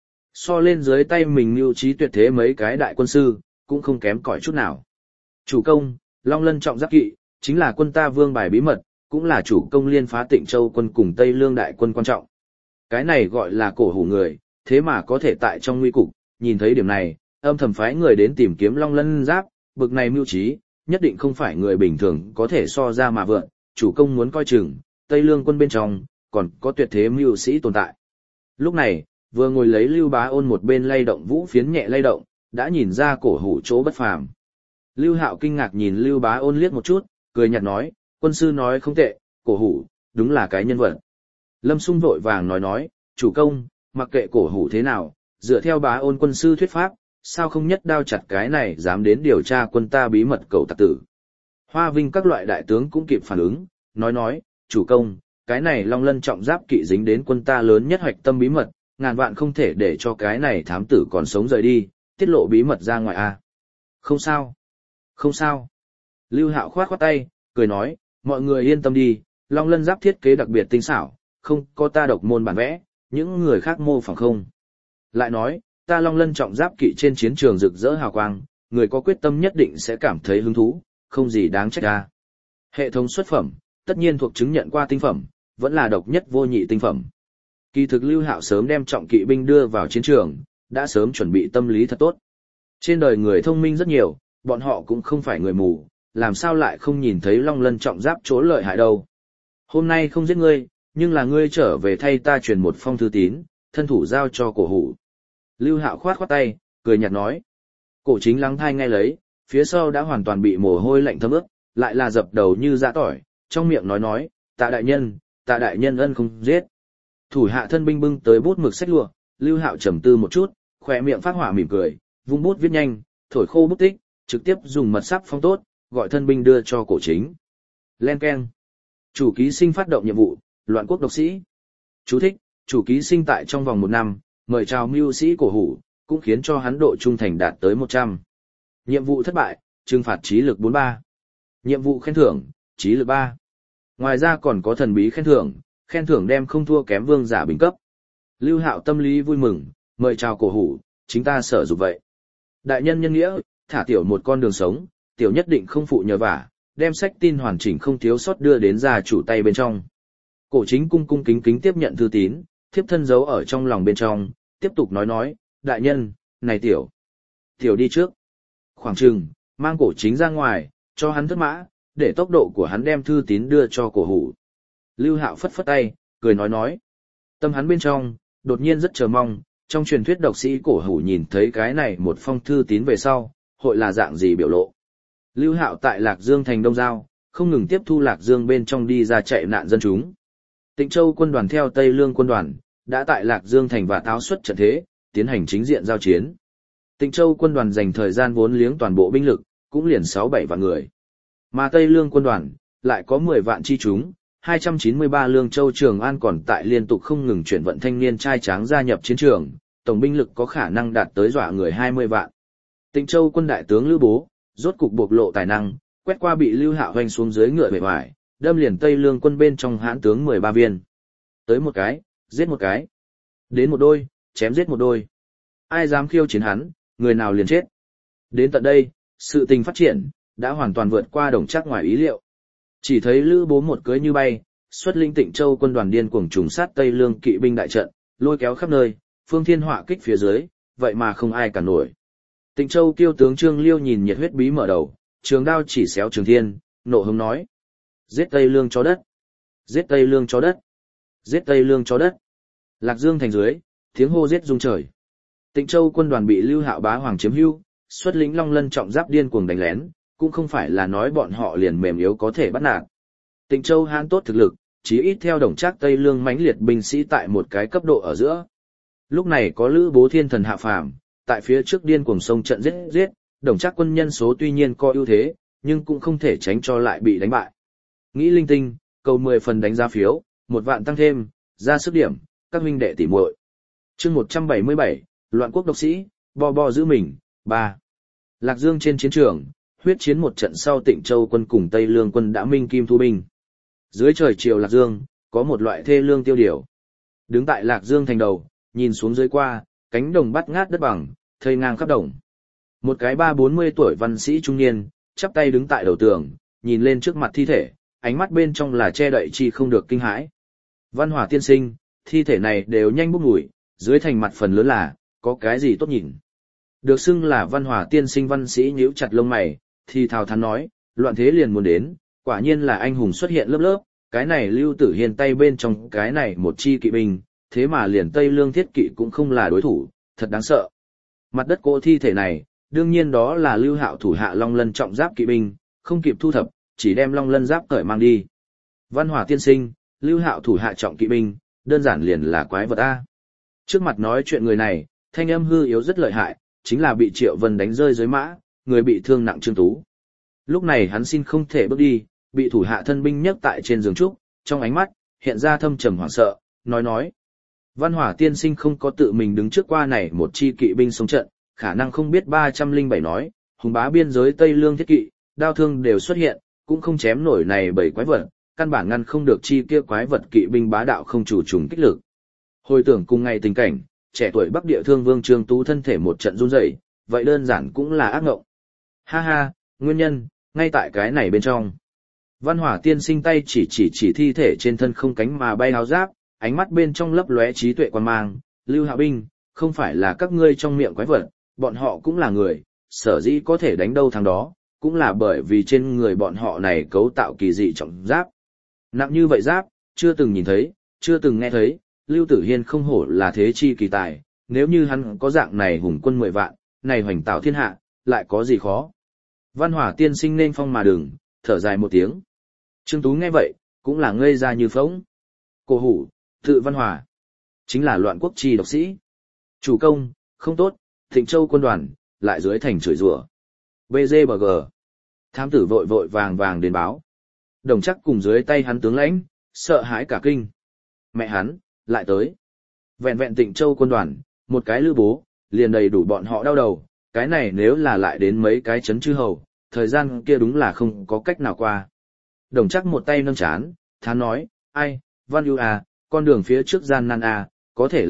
So lên dưới tay mình mưu trí tuyệt thế mấy cái đại quân sư, cũng không kém cỏi chút nào. Chủ công, Long Lân trọng giáp kỵ, chính là quân ta vương bài bí mật, cũng là chủ công liên phá Tịnh Châu quân cùng Tây Lương đại quân quan trọng. Cái này gọi là cổ hủ người, thế mà có thể tại trong nguy cục, nhìn thấy điểm này, âm thầm phái người đến tìm kiếm Long Lân giáp, bực này mưu trí, nhất định không phải người bình thường có thể so ra mà vượn, chủ công muốn coi chừng, Tây Lương quân bên trong, còn có tuyệt thế mưu sĩ tồn tại. Lúc này, vừa ngồi lấy Lưu Bá Ôn một bên lay động vũ phiến nhẹ lay động, đã nhìn ra cổ hủ chỗ bất phàm. Lưu Hạo kinh ngạc nhìn Lưu Bá Ôn liếc một chút, cười nhạt nói, quân sư nói không tệ, cổ hủ, đúng là cái nhân vật. Lâm Sung vội vàng nói, chủ công, mặc kệ cổ hủ thế nào, dựa theo Bá Ôn quân sư thuyết pháp, sao không nhất đao chặt cái này dám đến điều tra quân ta bí mật cẩu tặc tử. Hoa Vinh các loại đại tướng cũng kịp phản ứng, nói, chủ công, cái này Long Lân trọng giáp kỵ dính đến quân ta lớn nhất hoạch tâm bí mật, ngàn vạn không thể để cho cái này thám tử còn sống rời đi, tiết lộ bí mật ra ngoài a. Không sao. Không sao. Lưu Hạo khoát khoát tay, cười nói, mọi người yên tâm đi, Long Lân giáp thiết kế đặc biệt tinh xảo, không có ta độc môn bản vẽ, những người khác mô phỏng không. Lại nói, ta Long Lân trọng giáp kỵ trên chiến trường rực rỡ hào quang, người có quyết tâm nhất định sẽ cảm thấy hứng thú, không gì đáng trách ra. Hệ thống xuất phẩm, tất nhiên thuộc chứng nhận qua tinh phẩm, vẫn là độc nhất vô nhị tinh phẩm. Kỳ thực Lưu Hạo sớm đem trọng kỵ binh đưa vào chiến trường, đã sớm chuẩn bị tâm lý thật tốt. Trên đời người thông minh rất nhiều, bọn họ cũng không phải người mù, làm sao lại không nhìn thấy Long Lân trọng giáp chỗ lợi hại đâu. Hôm nay không giết ngươi, nhưng là ngươi trở về thay ta truyền một phong thư tín, thân thủ giao cho Cổ Hủ. Lưu Hạo khoát khoát tay, cười nhạt nói. Cổ Chính lắng thai nghe lấy, phía sau đã hoàn toàn bị mồ hôi lạnh thấm ướt, lại là dập đầu như dã tỏi, trong miệng nói, tạ đại nhân ân không giết. Thủ hạ thân binh bưng tới bút mực sách lụa, Lưu Hạo trầm tư một chút, khỏe miệng phát hỏa mỉm cười, vung bút viết nhanh, thổi khô bút tích, trực tiếp dùng mật sắc phong tốt, gọi thân binh đưa cho Cổ Chính. Len keng. Chủ ký sinh phát động nhiệm vụ, loạn quốc độc sĩ. Chú thích, chủ ký sinh tại trong vòng 1 năm, mời chào mưu sĩ Cổ Hủ, cũng khiến cho hắn độ trung thành đạt tới 100. Nhiệm vụ thất bại, trừng phạt trí lực 43. Nhiệm vụ khen thưởng, trí lực 3. Ngoài ra còn có thần bí khen thưởng đem không thua kém vương giả bình cấp. Lưu Hạo tâm lý vui mừng, mời chào Cổ Hủ, chính ta sở dục vậy. Đại nhân nhân nghĩa, thả tiểu một con đường sống, tiểu nhất định không phụ nhờ vả, đem sách tin hoàn chỉnh không thiếu sót đưa đến gia chủ tay bên trong. Cổ Chính cung cung kính kính tiếp nhận thư tín, thiếp thân giấu ở trong lòng bên trong, tiếp tục nói, đại nhân, này tiểu đi trước. Khoảng chừng, mang Cổ Chính ra ngoài, cho hắn thất mã, để tốc độ của hắn đem thư tín đưa cho Cổ Hủ. Lưu Hạo phất phất tay, cười nói. Tâm hắn bên trong, đột nhiên rất chờ mong, trong truyền thuyết độc sĩ Cổ Hủ nhìn thấy cái này một phong thư tín về sau, hội là dạng gì biểu lộ. Lưu Hạo tại Lạc Dương thành Đông Giao, không ngừng tiếp thu Lạc Dương bên trong đi ra chạy nạn dân chúng. Tịnh Châu quân đoàn theo Tây Lương quân đoàn, đã tại Lạc Dương thành và táo xuất trận thế, tiến hành chính diện giao chiến. Tịnh Châu quân đoàn dành thời gian vốn liếng toàn bộ binh lực, cũng liền 6-7 vạn người. Mà Tây Lương quân đoàn, lại có 10 vạn chi chúng, 293 Lương Châu Trường An còn tại liên tục không ngừng chuyển vận thanh niên trai tráng gia nhập chiến trường, tổng binh lực có khả năng đạt tới dọa người 20 vạn. Tịnh Châu quân đại tướng Lữ Bố, rốt cục bộc lộ tài năng, quét qua bị Lưu Hạo hoành xuống dưới ngựa bề ngoài, đâm liền Tây Lương quân bên trong hãn tướng 13 viên. Tới một cái, giết một cái. Đến một đôi, chém giết một đôi. Ai dám khiêu chiến hắn, người nào liền chết. Đến tận đây, sự tình phát triển, đã hoàn toàn vượt qua Đồng Trác ngoài ý liệu. Chỉ thấy Lữ Bố một cưỡi như bay, xuất linh Tịnh Châu quân đoàn điên cuồng trùng sát Tây Lương kỵ binh đại trận, lôi kéo khắp nơi, phương thiên họa kích phía dưới, vậy mà không ai cản nổi. Tịnh Châu kiêu tướng Trương Liêu nhìn nhiệt huyết bí mở đầu, trường đao chỉ xéo Trường Thiên, nộ hống nói: "Giết Tây Lương chó đất! Giết Tây Lương chó đất! Giết Tây Lương chó đất!" Lạc Dương thành dưới, tiếng hô giết rung trời. Tịnh Châu quân đoàn bị Lưu Hạo bá hoàng chiếm hữu, xuất lĩnh Long Lân trọng giáp điên cuồng đánh lén, cũng không phải là nói bọn họ liền mềm yếu có thể bắt nạt. Tịnh Châu hãn tốt thực lực, chí ít theo Đồng Trác Tây Lương mãnh liệt binh sĩ tại một cái cấp độ ở giữa. Lúc này có Lữ Bố thiên thần hạ phàm, tại phía trước điên cuồng sông trận giết, Đồng Trác quân nhân số tuy nhiên có ưu thế, nhưng cũng không thể tránh cho lại bị đánh bại. Nghĩ linh tinh, cầu 10 phần đánh giá phiếu, 1 vạn tăng thêm, ra sức điểm, các huynh đệ tỉ muội. Chương 177, loạn quốc độc sĩ, bo giữ mình, 3. Lạc Dương trên chiến trường, huyết chiến một trận sau Tịnh Châu quân cùng Tây Lương quân đã minh kim thu binh. Dưới trời chiều Lạc Dương, có một loại thê lương tiêu điều. Đứng tại Lạc Dương thành đầu, nhìn xuống dưới qua, cánh đồng bắt ngát đất bằng, thây ngang khắp đồng. Một cái 30-40 tuổi văn sĩ trung niên, chắp tay đứng tại đầu tường, nhìn lên trước mặt thi thể, ánh mắt bên trong là che đậy chi không được kinh hãi. Văn Hòa tiên sinh, thi thể này đều nhanh bốc mùi, dưới thành mặt phần lớn là, có cái gì tốt nhìn. Được xưng là Văn Hòa tiên sinh văn sĩ nhíu chặt lông mày, thì thào thắn nói, loạn thế liền muốn đến, quả nhiên là anh hùng xuất hiện lớp lớp, cái này Lưu Tử Hiên tay bên trong cái này một chi kỵ binh, thế mà liền Tây Lương thiết kỵ cũng không là đối thủ, thật đáng sợ. Mặt đất cỗ thi thể này, đương nhiên đó là Lưu Hạo thủ hạ Long Lân trọng giáp kỵ binh, không kịp thu thập, chỉ đem Long Lân giáp cởi mang đi. Văn Hòa tiên sinh, Lưu Hạo thủ hạ trọng kỵ binh, đơn giản liền là quái vật a. Trước mặt nói chuyện người này, thanh âm hư yếu rất lợi hại, chính là bị Triệu Vân đánh rơi dưới mã, người bị thương nặng Trương Tú. Lúc này hắn xin không thể bước đi, bị thủ hạ thân binh nhấc tại trên giường trúc, trong ánh mắt hiện ra thâm trầm hoảng sợ, nói. Văn Hỏa tiên sinh không có tự mình đứng trước qua này một chi kỵ binh sống trận, khả năng không biết 307 nói, hùng bá biên giới Tây Lương thiết kỵ, đao thương đều xuất hiện, cũng không chém nổi này bảy quái vật, căn bản ngăn không được chi kia quái vật kỵ binh bá đạo không chủ trùng kích lực. Hồi tưởng cùng ngày tình cảnh, trẻ tuổi Bắc Địa Thương Vương Trương Tú thân thể một trận run rẩy, vậy đơn giản cũng là ác ngộng. Ha ha, nguyên nhân, ngay tại cái này bên trong. Văn Hỏa tiên sinh tay chỉ thi thể trên thân không cánh mà bay áo giáp, ánh mắt bên trong lấp lóe trí tuệ quan mang, Lưu Hạo binh, không phải là các ngươi trong miệng quái vật, bọn họ cũng là người, sở dĩ có thể đánh đâu thằng đó, cũng là bởi vì trên người bọn họ này cấu tạo kỳ dị trọng giáp. Nặng như vậy giáp, chưa từng nhìn thấy, chưa từng nghe thấy, Lưu Tử Hiên không hổ là thế chi kỳ tài, nếu như hắn có dạng này hùng quân 10 vạn, này hoành tạo thiên hạ, lại có gì khó. Văn Hỏa tiên sinh nên phong mà đừng, thở dài một tiếng. Trương Tú nghe vậy, cũng là ngây ra như phỗng. Cổ hủ, tự Văn Hỏa, chính là loạn quốc chi độc sĩ. Chủ công, không tốt, Thịnh Châu quân đoàn, lại dưới thành chửi rủa. BGBG. Thám tử vội vàng đến báo. Đồng chắc cùng dưới tay hắn tướng lãnh, sợ hãi cả kinh. Mẹ hắn, lại tới. Vẹn Tịnh Châu quân đoàn, một cái lữ bố, liền đầy đủ bọn họ đau đầu. Cái này nếu là lại đến mấy cái chấn chư hầu, thời gian kia đúng là không có cách nào qua. Đồng chắc một tay nâng chán, thán nói, ai, Văn Ưu à, con đường phía trước gian nan à, có thể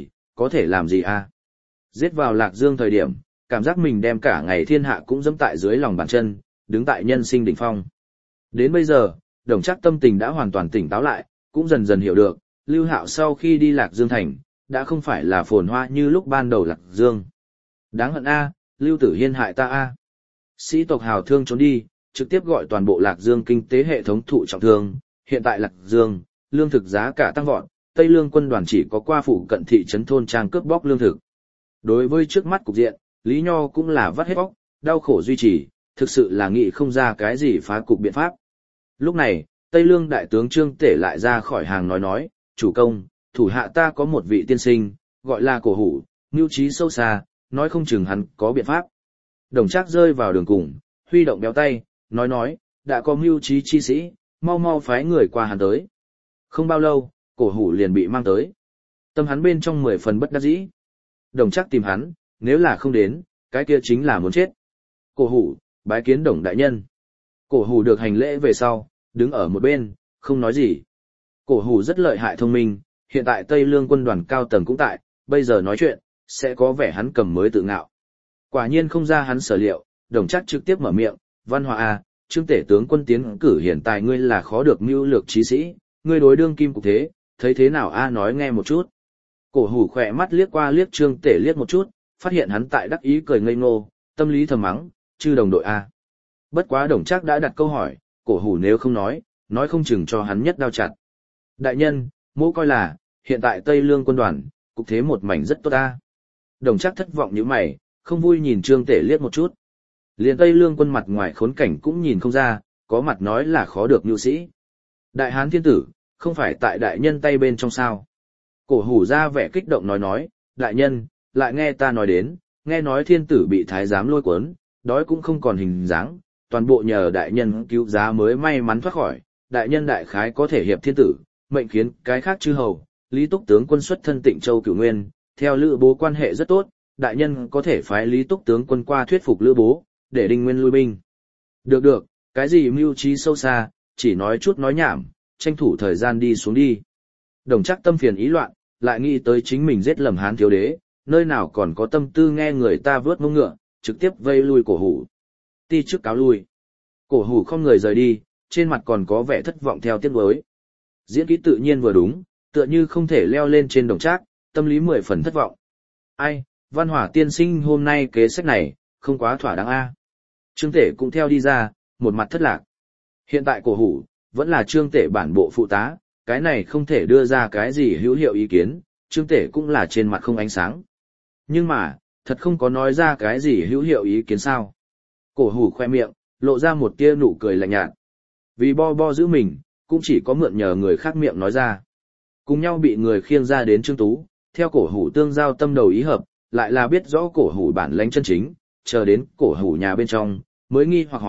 làm gì à. Giết vào Lạc Dương thời điểm, cảm giác mình đem cả ngày thiên hạ cũng dẫm tại dưới lòng bàn chân, đứng tại nhân sinh đỉnh phong. Đến bây giờ, đồng chắc tâm tình đã hoàn toàn tỉnh táo lại, cũng dần dần hiểu được, Lưu Hạo sau khi đi Lạc Dương thành, đã không phải là phồn hoa như lúc ban đầu Lạc Dương. Đáng hận a, Lưu Tử Hiên hại ta a. Sĩ tộc hào thương trốn đi, trực tiếp gọi toàn bộ Lạc Dương kinh tế hệ thống thụ trọng thương, hiện tại Lạc Dương, lương thực giá cả tăng vọt, Tây Lương quân đoàn chỉ có qua phụ cận thị trấn thôn trang cướp bóc lương thực. Đối với trước mắt cục diện, Lý Nho cũng là vắt hết bóc, đau khổ duy trì, thực sự là nghĩ không ra cái gì phá cục biện pháp. Lúc này, Tây Lương đại tướng Trương Tể lại ra khỏi hàng nói, chủ công, thủ hạ ta có một vị tiên sinh, gọi là Cổ Hủ, mưu trí sâu xa, nói không chừng hắn có biện pháp. Đồng Trác rơi vào đường cùng, huy động béo tay, nói, đã có mưu trí chi sĩ, mau phái người qua hắn tới. Không bao lâu, Cổ Hủ liền bị mang tới. Tâm hắn bên trong 10 phần bất đắc dĩ. Đồng Trác tìm hắn, nếu là không đến, cái kia chính là muốn chết. Cổ Hủ, bái kiến Đồng đại nhân. Cổ Hủ được hành lễ về sau, đứng ở một bên, không nói gì. Cổ Hủ rất lợi hại thông minh, hiện tại Tây Lương quân đoàn cao tầng cũng tại, bây giờ nói chuyện, sẽ có vẻ hắn cầm mới tự ngạo. Quả nhiên không ra hắn sở liệu, Đồng Trác trực tiếp mở miệng, Văn Hỏa à, Trương Tể tướng quân tiến cử hiện tại ngươi là khó được mưu lược trí sĩ, ngươi đối đương kim cục thế, thấy thế nào a nói nghe một chút. Cổ Hủ khỏe mắt liếc qua liếc Trương Tể liếc một chút, phát hiện hắn tại đắc ý cười ngây ngô, tâm lý thầm mắng, chư đồng đội a. Bất quá Đồng Trác đã đặt câu hỏi, Cổ Hủ nếu không nói không chừng cho hắn nhất đao chặt. Đại nhân, mỗ coi là, hiện tại Tây Lương quân đoàn, cục thế một mảnh rất tốt a. Đồng Trác thất vọng như mày, không vui nhìn Trương Tể liếc một chút. Liền Tây Lương quân mặt ngoài khốn cảnh cũng nhìn không ra, có mặt nói là khó được nhu sĩ. Đại Hán thiên tử, không phải tại đại nhân tay bên trong sao. Cổ Hủ ra vẻ kích động nói, đại nhân, lại nghe ta nói đến, nghe nói thiên tử bị thái giám lôi cuốn, đói cũng không còn hình dáng, toàn bộ nhờ đại nhân cứu giá mới may mắn thoát khỏi, đại nhân đại khái có thể hiệp thiên tử, mệnh khiến cái khác chư hầu, Lý Túc tướng quân xuất thân Tịnh Châu Cửu Nguyên, theo Lữ Bố quan hệ rất tốt, đại nhân có thể phái Lý Túc tướng quân qua thuyết phục Lữ Bố, để Đinh Nguyên lui binh. Được, cái gì mưu trí sâu xa, chỉ nói chút nói nhảm, tranh thủ thời gian đi xuống đi. Đồng Trác tâm phiền ý loạn, lại nghĩ tới chính mình giết lầm Hán thiếu đế, nơi nào còn có tâm tư nghe người ta vớt mông ngựa, trực tiếp vây lui Cổ Hủ. Ti trước cáo lui. Cổ Hủ không người rời đi, trên mặt còn có vẻ thất vọng theo tiếc nuối. Diễn kỹ tự nhiên vừa đúng, tựa như không thể leo lên trên Đồng Trác, tâm lý 10 phần thất vọng. Ai, Văn Hỏa tiên sinh hôm nay kế sách này, không quá thỏa đáng a. Trương Tể cũng theo đi ra, một mặt thất lạc. Hiện tại Cổ Hủ, vẫn là Trương Tể bản bộ phụ tá, cái này không thể đưa ra cái gì hữu hiệu ý kiến, Trương Tể cũng là trên mặt không ánh sáng. Nhưng mà, thật không có nói ra cái gì hữu hiệu ý kiến sao. Cổ Hủ khoe miệng, lộ ra một tia nụ cười lạnh nhạt. Vì bo giữ mình, cũng chỉ có mượn nhờ người khác miệng nói ra. Cùng nhau bị người khiêng ra đến Trương Tú, theo Cổ Hủ tương giao tâm đầu ý hợp, lại là biết rõ Cổ Hủ bản lãnh chân chính, chờ đến Cổ Hủ nhà bên trong, mới nghi hoặc hỏi,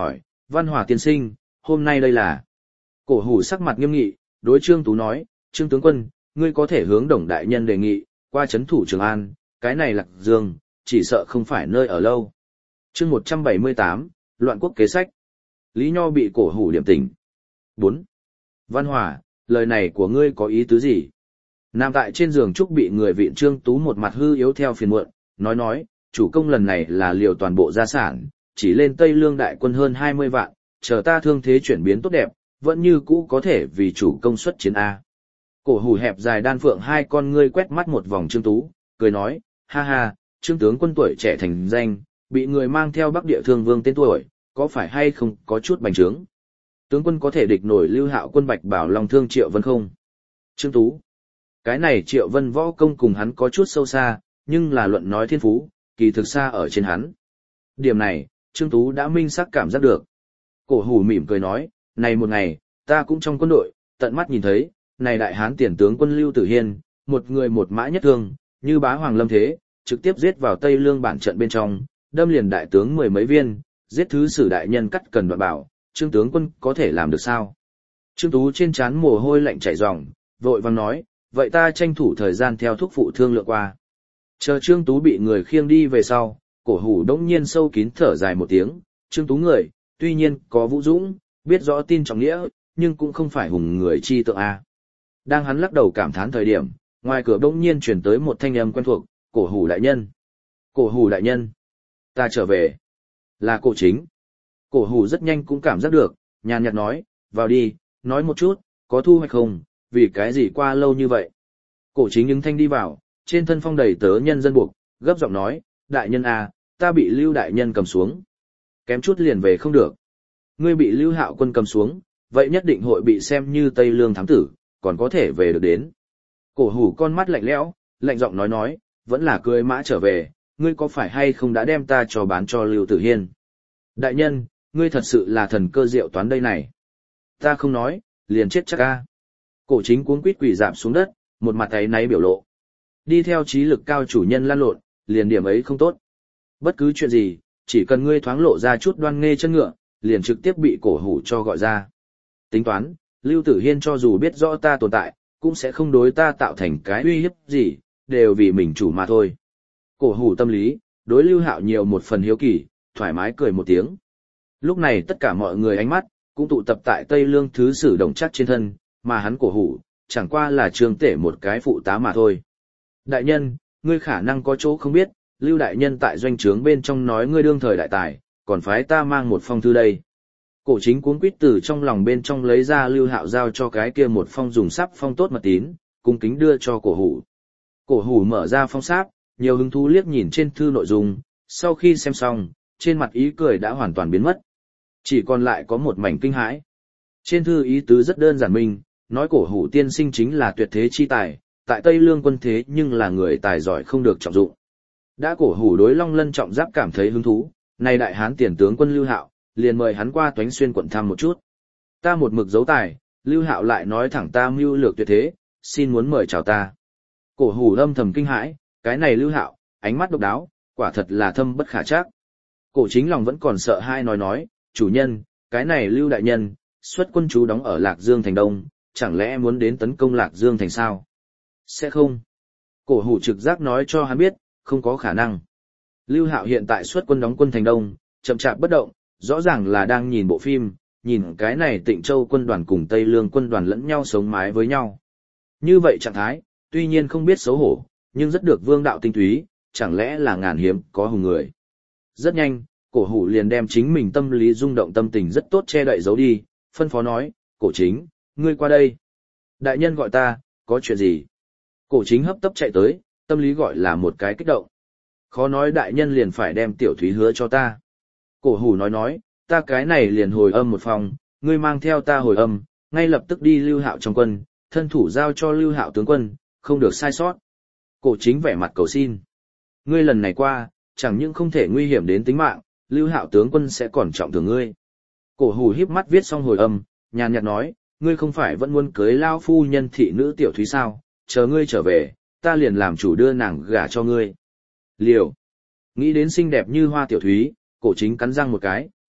Văn Hòa tiên sinh, hôm nay đây là. Cổ hủ sắc mặt nghiêm nghị, đối Trương Tú nói, Trương tướng quân, ngươi có thể hướng Đồng đại nhân đề nghị, qua chấn thủ Trường An, cái này Lạc Dương, chỉ sợ không phải nơi ở lâu. Chương 178, Loạn quốc kế sách. Lý Nho bị cổ hủ điểm tỉnh. 4. Văn Hòa, lời này của ngươi có ý tứ gì? Nằm tại trên giường trúc bị người viện Trương Tú một mặt hư yếu theo phiền muộn, nói, chủ công lần này là liều toàn bộ gia sản, chỉ lên Tây Lương đại quân hơn 20 vạn, chờ ta thương thế chuyển biến tốt đẹp, vẫn như cũ có thể vì chủ công xuất chiến A. Cổ hủ hẹp dài đan phượng hai con ngươi quét mắt một vòng Trương Tú, cười nói, ha ha, Trương tướng quân tuổi trẻ thành danh, bị người mang theo Bắc Địa Thương Vương tên tuổi, có phải hay không có chút bành trướng? Tướng quân có thể địch nổi Lưu Hạo quân Bạch Bảo Long Thương Triệu Vân không? Trương Tú. Cái này Triệu Vân võ công cùng hắn có chút sâu xa, nhưng là luận nói thiên phú, kỳ thực xa ở trên hắn. Điểm này, Trương Tú đã minh xác cảm giác được. Cổ hủ mỉm cười nói, này một ngày, ta cũng trong quân đội, tận mắt nhìn thấy, này đại hán tiền tướng quân Lưu Tử Hiên, một người một mã nhất thương, như bá hoàng lâm thế, trực tiếp giết vào Tây Lương bản trận bên trong, đâm liền đại tướng mười mấy viên, giết thứ sử đại nhân cắt cần đoạn bảo, Trương tướng quân có thể làm được sao? Trương Tú trên trán mồ hôi lạnh chảy ròng, vội vàng nói, vậy ta tranh thủ thời gian theo thúc phụ thương lượng qua. Chờ Trương Tú bị người khiêng đi về sau, cổ hủ đống nhiên sâu kín thở dài một tiếng, Trương Tú người, tuy nhiên có vũ dũng, biết rõ tin trọng nghĩa, nhưng cũng không phải hùng người chi tượng A. Đang hắn lắc đầu cảm thán thời điểm, ngoài cửa đống nhiên chuyển tới một thanh âm quen thuộc, cổ hủ đại nhân. Cổ hủ đại nhân. Ta trở về. Là cổ chính. Cổ hủ rất nhanh cũng cảm giác được, nhàn nhạt nói, vào đi, nói một chút, có thu hoạch không, vì cái gì qua lâu như vậy. Cổ chính những thanh đi vào, trên thân phong đầy tớ nhân dân buộc, gấp giọng nói, đại nhân A, ta bị Lưu đại nhân cầm xuống. Kém chút liền về không được. Ngươi bị Lưu Hạo quân cầm xuống, vậy nhất định hội bị xem như Tây Lương thám tử, còn có thể về được đến. Cổ hủ con mắt lạnh lẽo, lạnh giọng nói, vẫn là cưỡi mã trở về, ngươi có phải hay không đã đem ta cho bán cho Lưu Tử Hiên? Đại nhân, ngươi thật sự là thần cơ diệu toán đây này. Ta không nói, liền chết chắc ca. Cổ chính cuống quýt quỳ rạp xuống đất, một mặt áy náy biểu lộ. Đi theo trí lực cao chủ nhân lăn lộn, liền điểm ấy không tốt. Bất cứ chuyện gì, chỉ cần ngươi thoáng lộ ra chút đoan nghê chân ngựa, liền trực tiếp bị cổ hủ cho gọi ra. Tính toán, Lưu Tử Hiên cho dù biết rõ ta tồn tại, cũng sẽ không đối ta tạo thành cái uy hiếp gì, đều vì mình chủ mà thôi. Cổ hủ tâm lý, đối Lưu Hạo nhiều một phần hiếu kỳ, thoải mái cười một tiếng. Lúc này tất cả mọi người ánh mắt, cũng tụ tập tại Tây Lương thứ sử Đồng Trác trên thân, mà hắn cổ hủ, chẳng qua là Trương Tể một cái phụ tá mà thôi. Đại nhân, ngươi khả năng có chỗ không biết, Lưu đại nhân tại doanh trướng bên trong nói ngươi đương thời đại tài, còn phái ta mang một phong thư đây. Cổ chính cuống quýt từ trong lòng bên trong lấy ra Lưu Hạo giao cho cái kia một phong dùng sáp phong tốt mật tín, cung kính đưa cho cổ hủ. Cổ hủ mở ra phong sáp, nhiều hứng thú liếc nhìn trên thư nội dung, sau khi xem xong, trên mặt ý cười đã hoàn toàn biến mất. Chỉ còn lại có một mảnh kinh hãi. Trên thư ý tứ rất đơn giản minh, nói cổ hủ tiên sinh chính là tuyệt thế chi tài, tại Tây Lương quân thế nhưng là người tài giỏi không được trọng dụng. Đã cổ hủ đối Long Lân trọng giáp cảm thấy hứng thú, nay đại hán tiền tướng quân Lưu Hạo, liền mời hắn qua Toánh Xuyên quận thăm một chút. Ta một mực giấu tài, Lưu Hạo lại nói thẳng ta mưu lược tuyệt thế, xin muốn mời chào ta. Cổ hủ âm thầm kinh hãi, cái này Lưu Hạo, ánh mắt độc đáo, quả thật là thâm bất khả trắc. Cổ chính lòng vẫn còn sợ hai nói, chủ nhân, cái này Lưu đại nhân, xuất quân chú đóng ở Lạc Dương thành Đông, chẳng lẽ muốn đến tấn công Lạc Dương thành sao? Sẽ không. Cổ hủ trực giác nói cho hắn biết, không có khả năng. Lưu Hạo hiện tại xuất quân đóng quân thành Đông, chậm chạp bất động, rõ ràng là đang nhìn bộ phim, nhìn cái này Tịnh Châu quân đoàn cùng Tây Lương quân đoàn lẫn nhau sống mái với nhau. Như vậy trạng thái, tuy nhiên không biết xấu hổ, nhưng rất được vương đạo tinh túy, chẳng lẽ là ngàn hiếm có hùng người. Rất nhanh, cổ hủ liền đem chính mình tâm lý rung động tâm tình rất tốt che đậy giấu đi, phân phó nói, cổ chính, ngươi qua đây. Đại nhân gọi ta, có chuyện gì? Cổ chính hấp tấp chạy tới, tâm lý gọi là một cái kích động. Khó nói đại nhân liền phải đem tiểu thúy hứa cho ta. Cổ hủ nói, ta cái này liền hồi âm một phòng, ngươi mang theo ta hồi âm, ngay lập tức đi Lưu Hạo trong quân, thân thủ giao cho Lưu Hạo tướng quân, không được sai sót. Cổ chính vẻ mặt cầu xin. Ngươi lần này qua, chẳng những không thể nguy hiểm đến tính mạng, Lưu Hạo tướng quân sẽ còn trọng thưởng ngươi. Cổ hủ híp mắt viết xong hồi âm, nhàn nhạt nói, ngươi không phải vẫn muốn cưới lao phu nhân thị nữ tiểu thúy sao, chờ ngươi trở về, ta liền làm chủ đưa nàng gả cho ngươi. Liều. Nghĩ đến xinh đẹp như hoa tiểu thúy, cổ chính cắn răng một cái,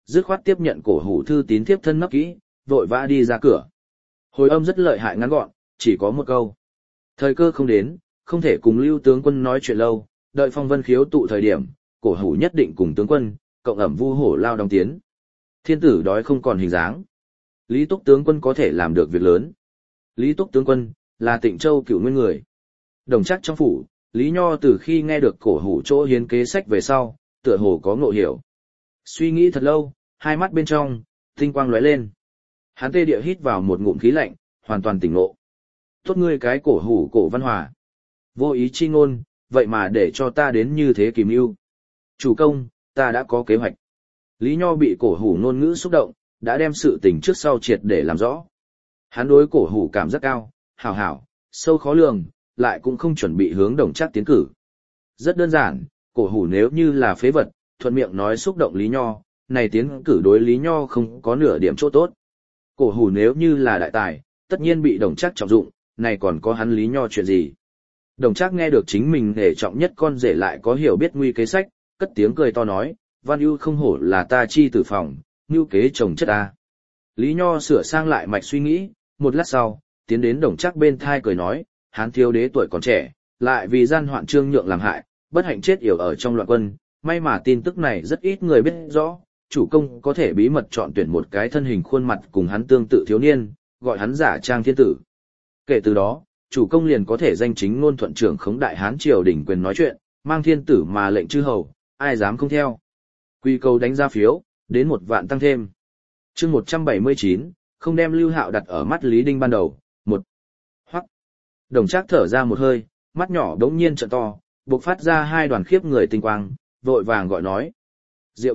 dứt khoát tiếp nhận cổ hủ thư tín tiếp thân nấp kỹ, vội vã đi ra cửa. Hồi âm rất lợi hại ngắn gọn, chỉ có một câu. Thời cơ không đến, không thể cùng Lưu tướng quân nói chuyện lâu, đợi phong vân khiếu tụ thời điểm, cổ hủ nhất định cùng tướng quân, cộng ẩm vu hổ lao đóng tiến. Thiên tử đói không còn hình dáng. Lý Túc tướng quân có thể làm được việc lớn. Lý Túc tướng quân, là Tịnh Châu cựu nguyên người. Đồng Trác trong phủ, Lý Nho từ khi nghe được cổ hủ chỗ hiến kế sách về sau, tựa hồ có ngộ hiểu. Suy nghĩ thật lâu, hai mắt bên trong, tinh quang lóe lên. Hắn tê địa hít vào một ngụm khí lạnh, hoàn toàn tỉnh ngộ. Tốt ngươi cái cổ hủ cổ văn hòa. Vô ý chi ngôn, vậy mà để cho ta đến như thế kìm mưu. Chủ công, ta đã có kế hoạch. Lý Nho bị cổ hủ ngôn ngữ xúc động, đã đem sự tình trước sau triệt để làm rõ. Hắn đối cổ hủ cảm rất cao, hảo hảo, sâu khó lường, lại cũng không chuẩn bị hướng Đồng Trác tiến cử. Rất đơn giản, cổ hủ nếu như là phế vật, thuận miệng nói xúc động Lý Nho, này tiến cử đối Lý Nho không có nửa điểm chỗ tốt. Cổ hủ nếu như là đại tài, tất nhiên bị Đồng Trác trọng dụng, này còn có hắn Lý Nho chuyện gì. Đồng Trác nghe được chính mình nể trọng nhất con rể lại có hiểu biết nguy kế sách, cất tiếng cười to nói, Văn Ưu không hổ là ta chi tử phòng, ngưu kế chồng chất ta. Lý Nho sửa sang lại mạch suy nghĩ, một lát sau, tiến đến Đồng Trác bên thai cười nói, Hán thiếu đế tuổi còn trẻ, lại vì gian hoạn trương nhượng làm hại, bất hạnh chết yểu ở trong loạn quân, may mà tin tức này rất ít người biết rõ, chủ công có thể bí mật chọn tuyển một cái thân hình khuôn mặt cùng hắn tương tự thiếu niên, gọi hắn giả trang thiên tử. Kể từ đó, chủ công liền có thể danh chính ngôn thuận trưởng khống đại hán triều đình quyền nói chuyện, mang thiên tử mà lệnh chư hầu, ai dám không theo. Quy cầu đánh ra phiếu, đến 1 vạn tăng thêm. Chương 179, không đem Lưu Hạo đặt ở mắt Lý Đinh ban đầu, 1. Hoắc. Đồng Trác thở ra một hơi, mắt nhỏ đống nhiên trợn to, bộc phát ra hai đoàn khiếp người tinh quang, vội vàng gọi nói. Diệu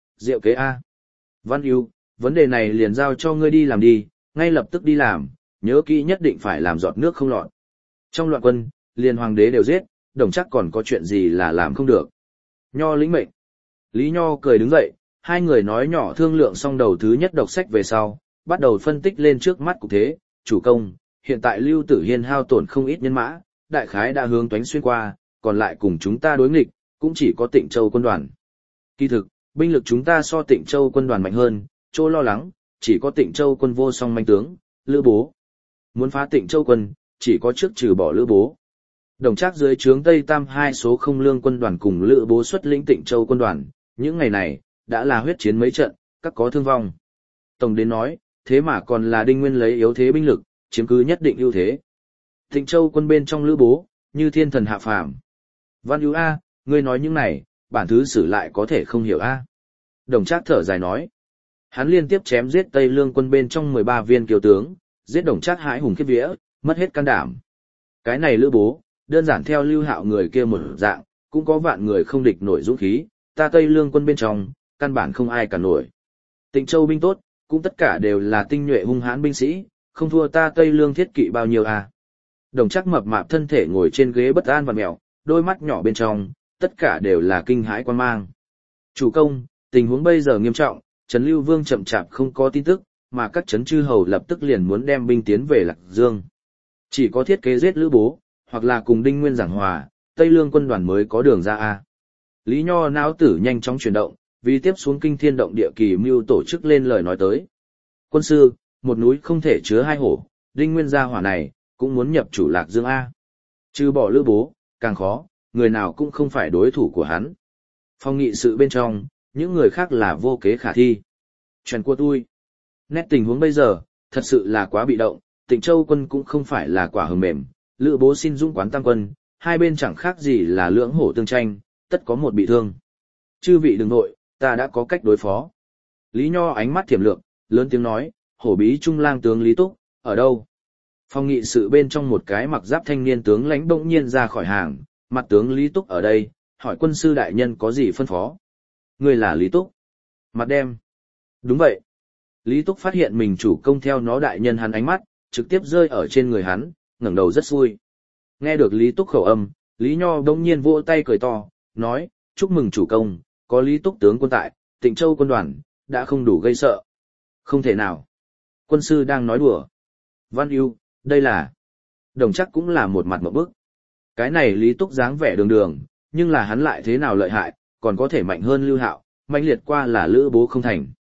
kế a. Văn Ưu, vấn đề này liền giao cho ngươi đi làm đi, ngay lập tức đi làm, nhớ kỹ nhất định phải làm giọt nước không lọt. Trong loạn quân, liền hoàng đế đều giết, Đồng Trác còn có chuyện gì là làm không được. Nho lĩnh mệnh. Lý Nho cười đứng dậy, hai người nói nhỏ thương lượng xong đầu thứ nhất đọc sách về sau, bắt đầu phân tích lên trước mắt cục thế, chủ công, hiện tại Lưu Tử Hiên hao tổn không ít nhân mã, đại khái đã hướng toánh xuyên qua, còn lại cùng chúng ta đối nghịch, cũng chỉ có Tịnh Châu quân đoàn. Kỳ thực, binh lực chúng ta so Tịnh Châu quân đoàn mạnh hơn, chỗ lo lắng, chỉ có Tịnh Châu quân vô song manh tướng, Lữ Bố. Muốn phá Tịnh Châu quân, chỉ có trước trừ bỏ Lữ Bố. Đồng Trác dưới trướng Tây Tam 2 số không lương quân đoàn cùng Lữ Bố xuất lĩnh Tịnh Châu quân đoàn, những ngày này, đã là huyết chiến mấy trận, các có thương vong. Tổng đến nói, thế mà còn là Đinh Nguyên lấy yếu thế binh lực, chiếm cứ nhất định ưu thế. Tịnh Châu quân bên trong Lữ Bố, như thiên thần hạ phàm. Văn Ưu a, ngươi nói những này, bản thứ sử lại có thể không hiểu a. Đồng Trác thở dài nói. Hắn liên tiếp chém giết Tây Lương quân bên trong 13 viên kiều tướng, giết Đồng Trác hãi hùng khiếp vía, mất hết can đảm. Cái này Lữ Bố, đơn giản theo Lưu Hạo người kia một dạng, cũng có vạn người không địch nổi dũng khí, ta Tây Lương quân bên trong, căn bản không ai cả nổi. Tịnh Châu binh tốt, cũng tất cả đều là tinh nhuệ hung hãn binh sĩ, không thua ta Tây Lương thiết kỵ bao nhiêu à. Đồng Trác mập mạp thân thể ngồi trên ghế bất an và mèo, đôi mắt nhỏ bên trong, tất cả đều là kinh hãi quan mang. Chủ công, tình huống bây giờ nghiêm trọng, Trấn Lưu Vương chậm chạp không có tin tức, mà các trấn chư hầu lập tức liền muốn đem binh tiến về Lạc Dương. Chỉ có thiết kế giết Lữ Bố, hoặc là cùng Đinh Nguyên giảng hòa, Tây Lương quân đoàn mới có đường ra a. Lý Nho não tử nhanh chóng chuyển động, vì tiếp xuống kinh thiên động địa kỳ mưu tổ chức lên lời nói tới. Quân sư, một núi không thể chứa hai hổ, Đinh Nguyên gia hỏa này, cũng muốn nhập chủ Lạc Dương a. Trừ bỏ Lữ Bố, càng khó, người nào cũng không phải đối thủ của hắn. Phong nghị sự bên trong, những người khác là vô kế khả thi. Chuyện của tôi. Nét tình huống bây giờ, thật sự là quá bị động, Tịnh Châu quân cũng không phải là quả hờ mềm, Lữ Bố xin dũng quán tam quân, hai bên chẳng khác gì là lưỡng hổ tương tranh, tất có một bị thương. Chư vị đừng nội, ta đã có cách đối phó. Lý Nho ánh mắt thiểm lượng, lớn tiếng nói, hổ bí trung lang tướng Lý Túc, ở đâu? Phong nghị sự bên trong một cái mặc giáp thanh niên tướng lãnh bỗng nhiên ra khỏi hàng, mặt tướng Lý Túc ở đây, hỏi quân sư đại nhân có gì phân phó? Người là Lý Túc. Mặt đem. Đúng vậy. Lý Túc phát hiện mình chủ công theo nó đại nhân hắn ánh mắt, trực tiếp rơi ở trên người hắn, ngẩng đầu rất xui. Nghe được Lý Túc khẩu âm, Lý Nho bỗng nhiên vỗ tay cười to, nói, chúc mừng chủ công, có Lý Túc tướng quân tại, Tịnh Châu quân đoàn, đã không đủ gây sợ. Không thể nào. Quân sư đang nói đùa. Văn Ưu, đây là... Đồng Trác cũng là một mặt ngộp bức. Cái này Lý Túc dáng vẻ đường đường, nhưng là hắn lại thế nào lợi hại, còn có thể mạnh hơn Lưu Hạo, mạnh liệt qua là Lữ Bố không thành.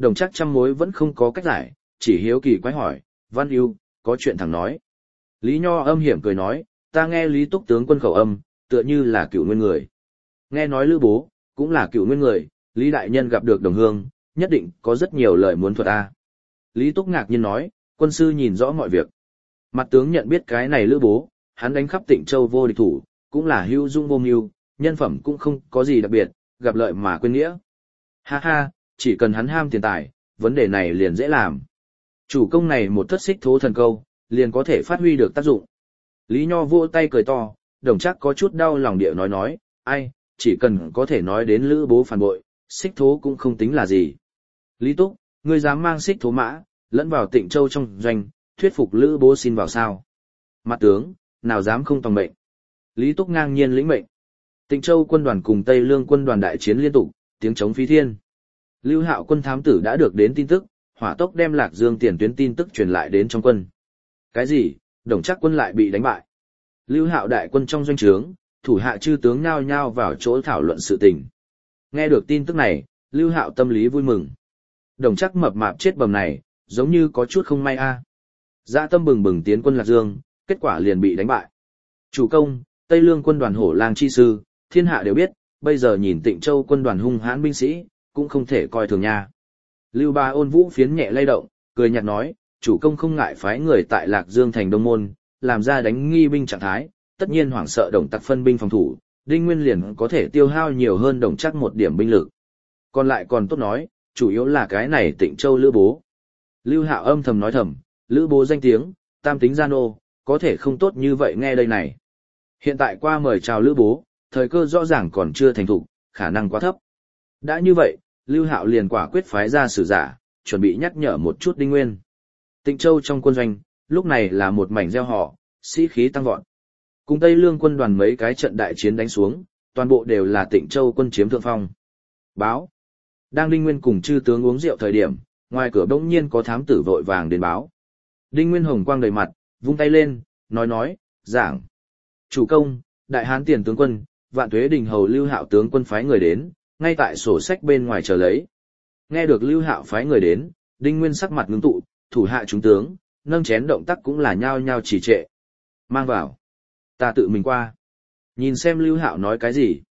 Đồng Trác trăm mối vẫn không có cách giải, chỉ hiếu kỳ quái hỏi, Văn Ưu, có chuyện thẳng nói. Lý Nho âm hiểm cười nói, ta nghe Lý Túc tướng quân khẩu âm, tựa như là cựu nguyên người. Nghe nói Lữ bố, cũng là cựu nguyên người, Lý đại nhân gặp được đồng hương, nhất định có rất nhiều lời muốn thuật a. Lý Túc ngạc nhiên nói, quân sư nhìn rõ mọi việc. Mặt tướng nhận biết cái này Lữ bố, hắn đánh khắp Tịnh Châu vô địch thủ, cũng là hữu dung vô mưu, nhân phẩm cũng không có gì đặc biệt, gặp lợi mà quên nghĩa. Ha ha, chỉ cần hắn ham tiền tài, vấn đề này liền dễ làm. Chủ công này một thất xích thố thần câu, liền có thể phát huy được tác dụng. Lý Nho vỗ tay cười to, Đồng Trác có chút đau lòng địa nói, ai, chỉ cần có thể nói đến Lữ bố phản bội, xích thố cũng không tính là gì. Lý Túc, ngươi dám mang xích thố mã, lẫn vào Tịnh Châu trong doanh, thuyết phục Lữ bố xin vào sao? Mặt tướng, nào dám không tòng mệnh. Lý Túc ngang nhiên lĩnh mệnh. Tịnh Châu quân đoàn cùng Tây Lương quân đoàn đại chiến liên tục, tiếng chống phi thiên. Lưu Hạo quân thám tử đã được đến tin tức, hỏa tốc đem Lạc Dương tiền tuyến tin tức truyền lại đến trong quân. Cái gì? Đồng Trác quân lại bị đánh bại. Lưu Hạo đại quân trong doanh trướng, thủ hạ chư tướng nhao nhao vào chỗ thảo luận sự tình. Nghe được tin tức này, Lưu Hạo tâm lý vui mừng. Đồng Trác mập mạp chết bầm này, giống như có chút không may a. Dạ tâm bừng bừng tiến quân Lạc Dương, kết quả liền bị đánh bại. Chủ công, Tây Lương quân đoàn hổ lang chi sư, thiên hạ đều biết, bây giờ nhìn Tịnh Châu quân đoàn hung hãn binh sĩ, cũng không thể coi thường nha. Lưu Ba Ôn Vũ phiến nhẹ lay động, cười nhạt nói, chủ công không ngại phái người tại Lạc Dương thành Đông Môn, làm ra đánh nghi binh trạng thái, tất nhiên hoảng sợ Đồng Tặc phân binh phòng thủ, Đinh Nguyên liền có thể tiêu hao nhiều hơn Đồng Trác một điểm binh lực. Còn lại còn tốt nói, chủ yếu là cái này Tịnh Châu Lữ bố. Lưu Hạo âm thầm nói thầm, Lữ bố danh tiếng, tam tính gian ô, có thể không tốt như vậy nghe đây này. Hiện tại qua mời chào Lữ bố, thời cơ rõ ràng còn chưa thành thục, khả năng quá thấp. Đã như vậy, Lưu Hạo liền quả quyết phái ra sử giả, chuẩn bị nhắc nhở một chút Đinh Nguyên. Tịnh Châu trong quân doanh, lúc này là một mảnh gieo họ, sĩ khí tăng vọt. Cùng Tây Lương quân đoàn mấy cái trận đại chiến đánh xuống, toàn bộ đều là Tịnh Châu quân chiếm thượng phong. Báo. Đang Đinh Nguyên cùng chư tướng uống rượu thời điểm, ngoài cửa bỗng nhiên có thám tử vội vàng đến báo. Đinh Nguyên hồng quang đầy mặt, vung tay lên, nói, giảng. Chủ công, đại hán tiền tướng quân, Vạn Tuế Đình hầu Lưu Hạo tướng quân phái người đến, ngay tại sổ sách bên ngoài chờ lấy. Nghe được Lưu Hạo phái người đến, Đinh Nguyên sắc mặt ngưng tụ, thủ hạ chúng tướng, nâng chén động tác cũng là nhao nhao trì trệ. Mang vào. Ta tự mình qua. Nhìn xem Lưu Hạo nói cái gì.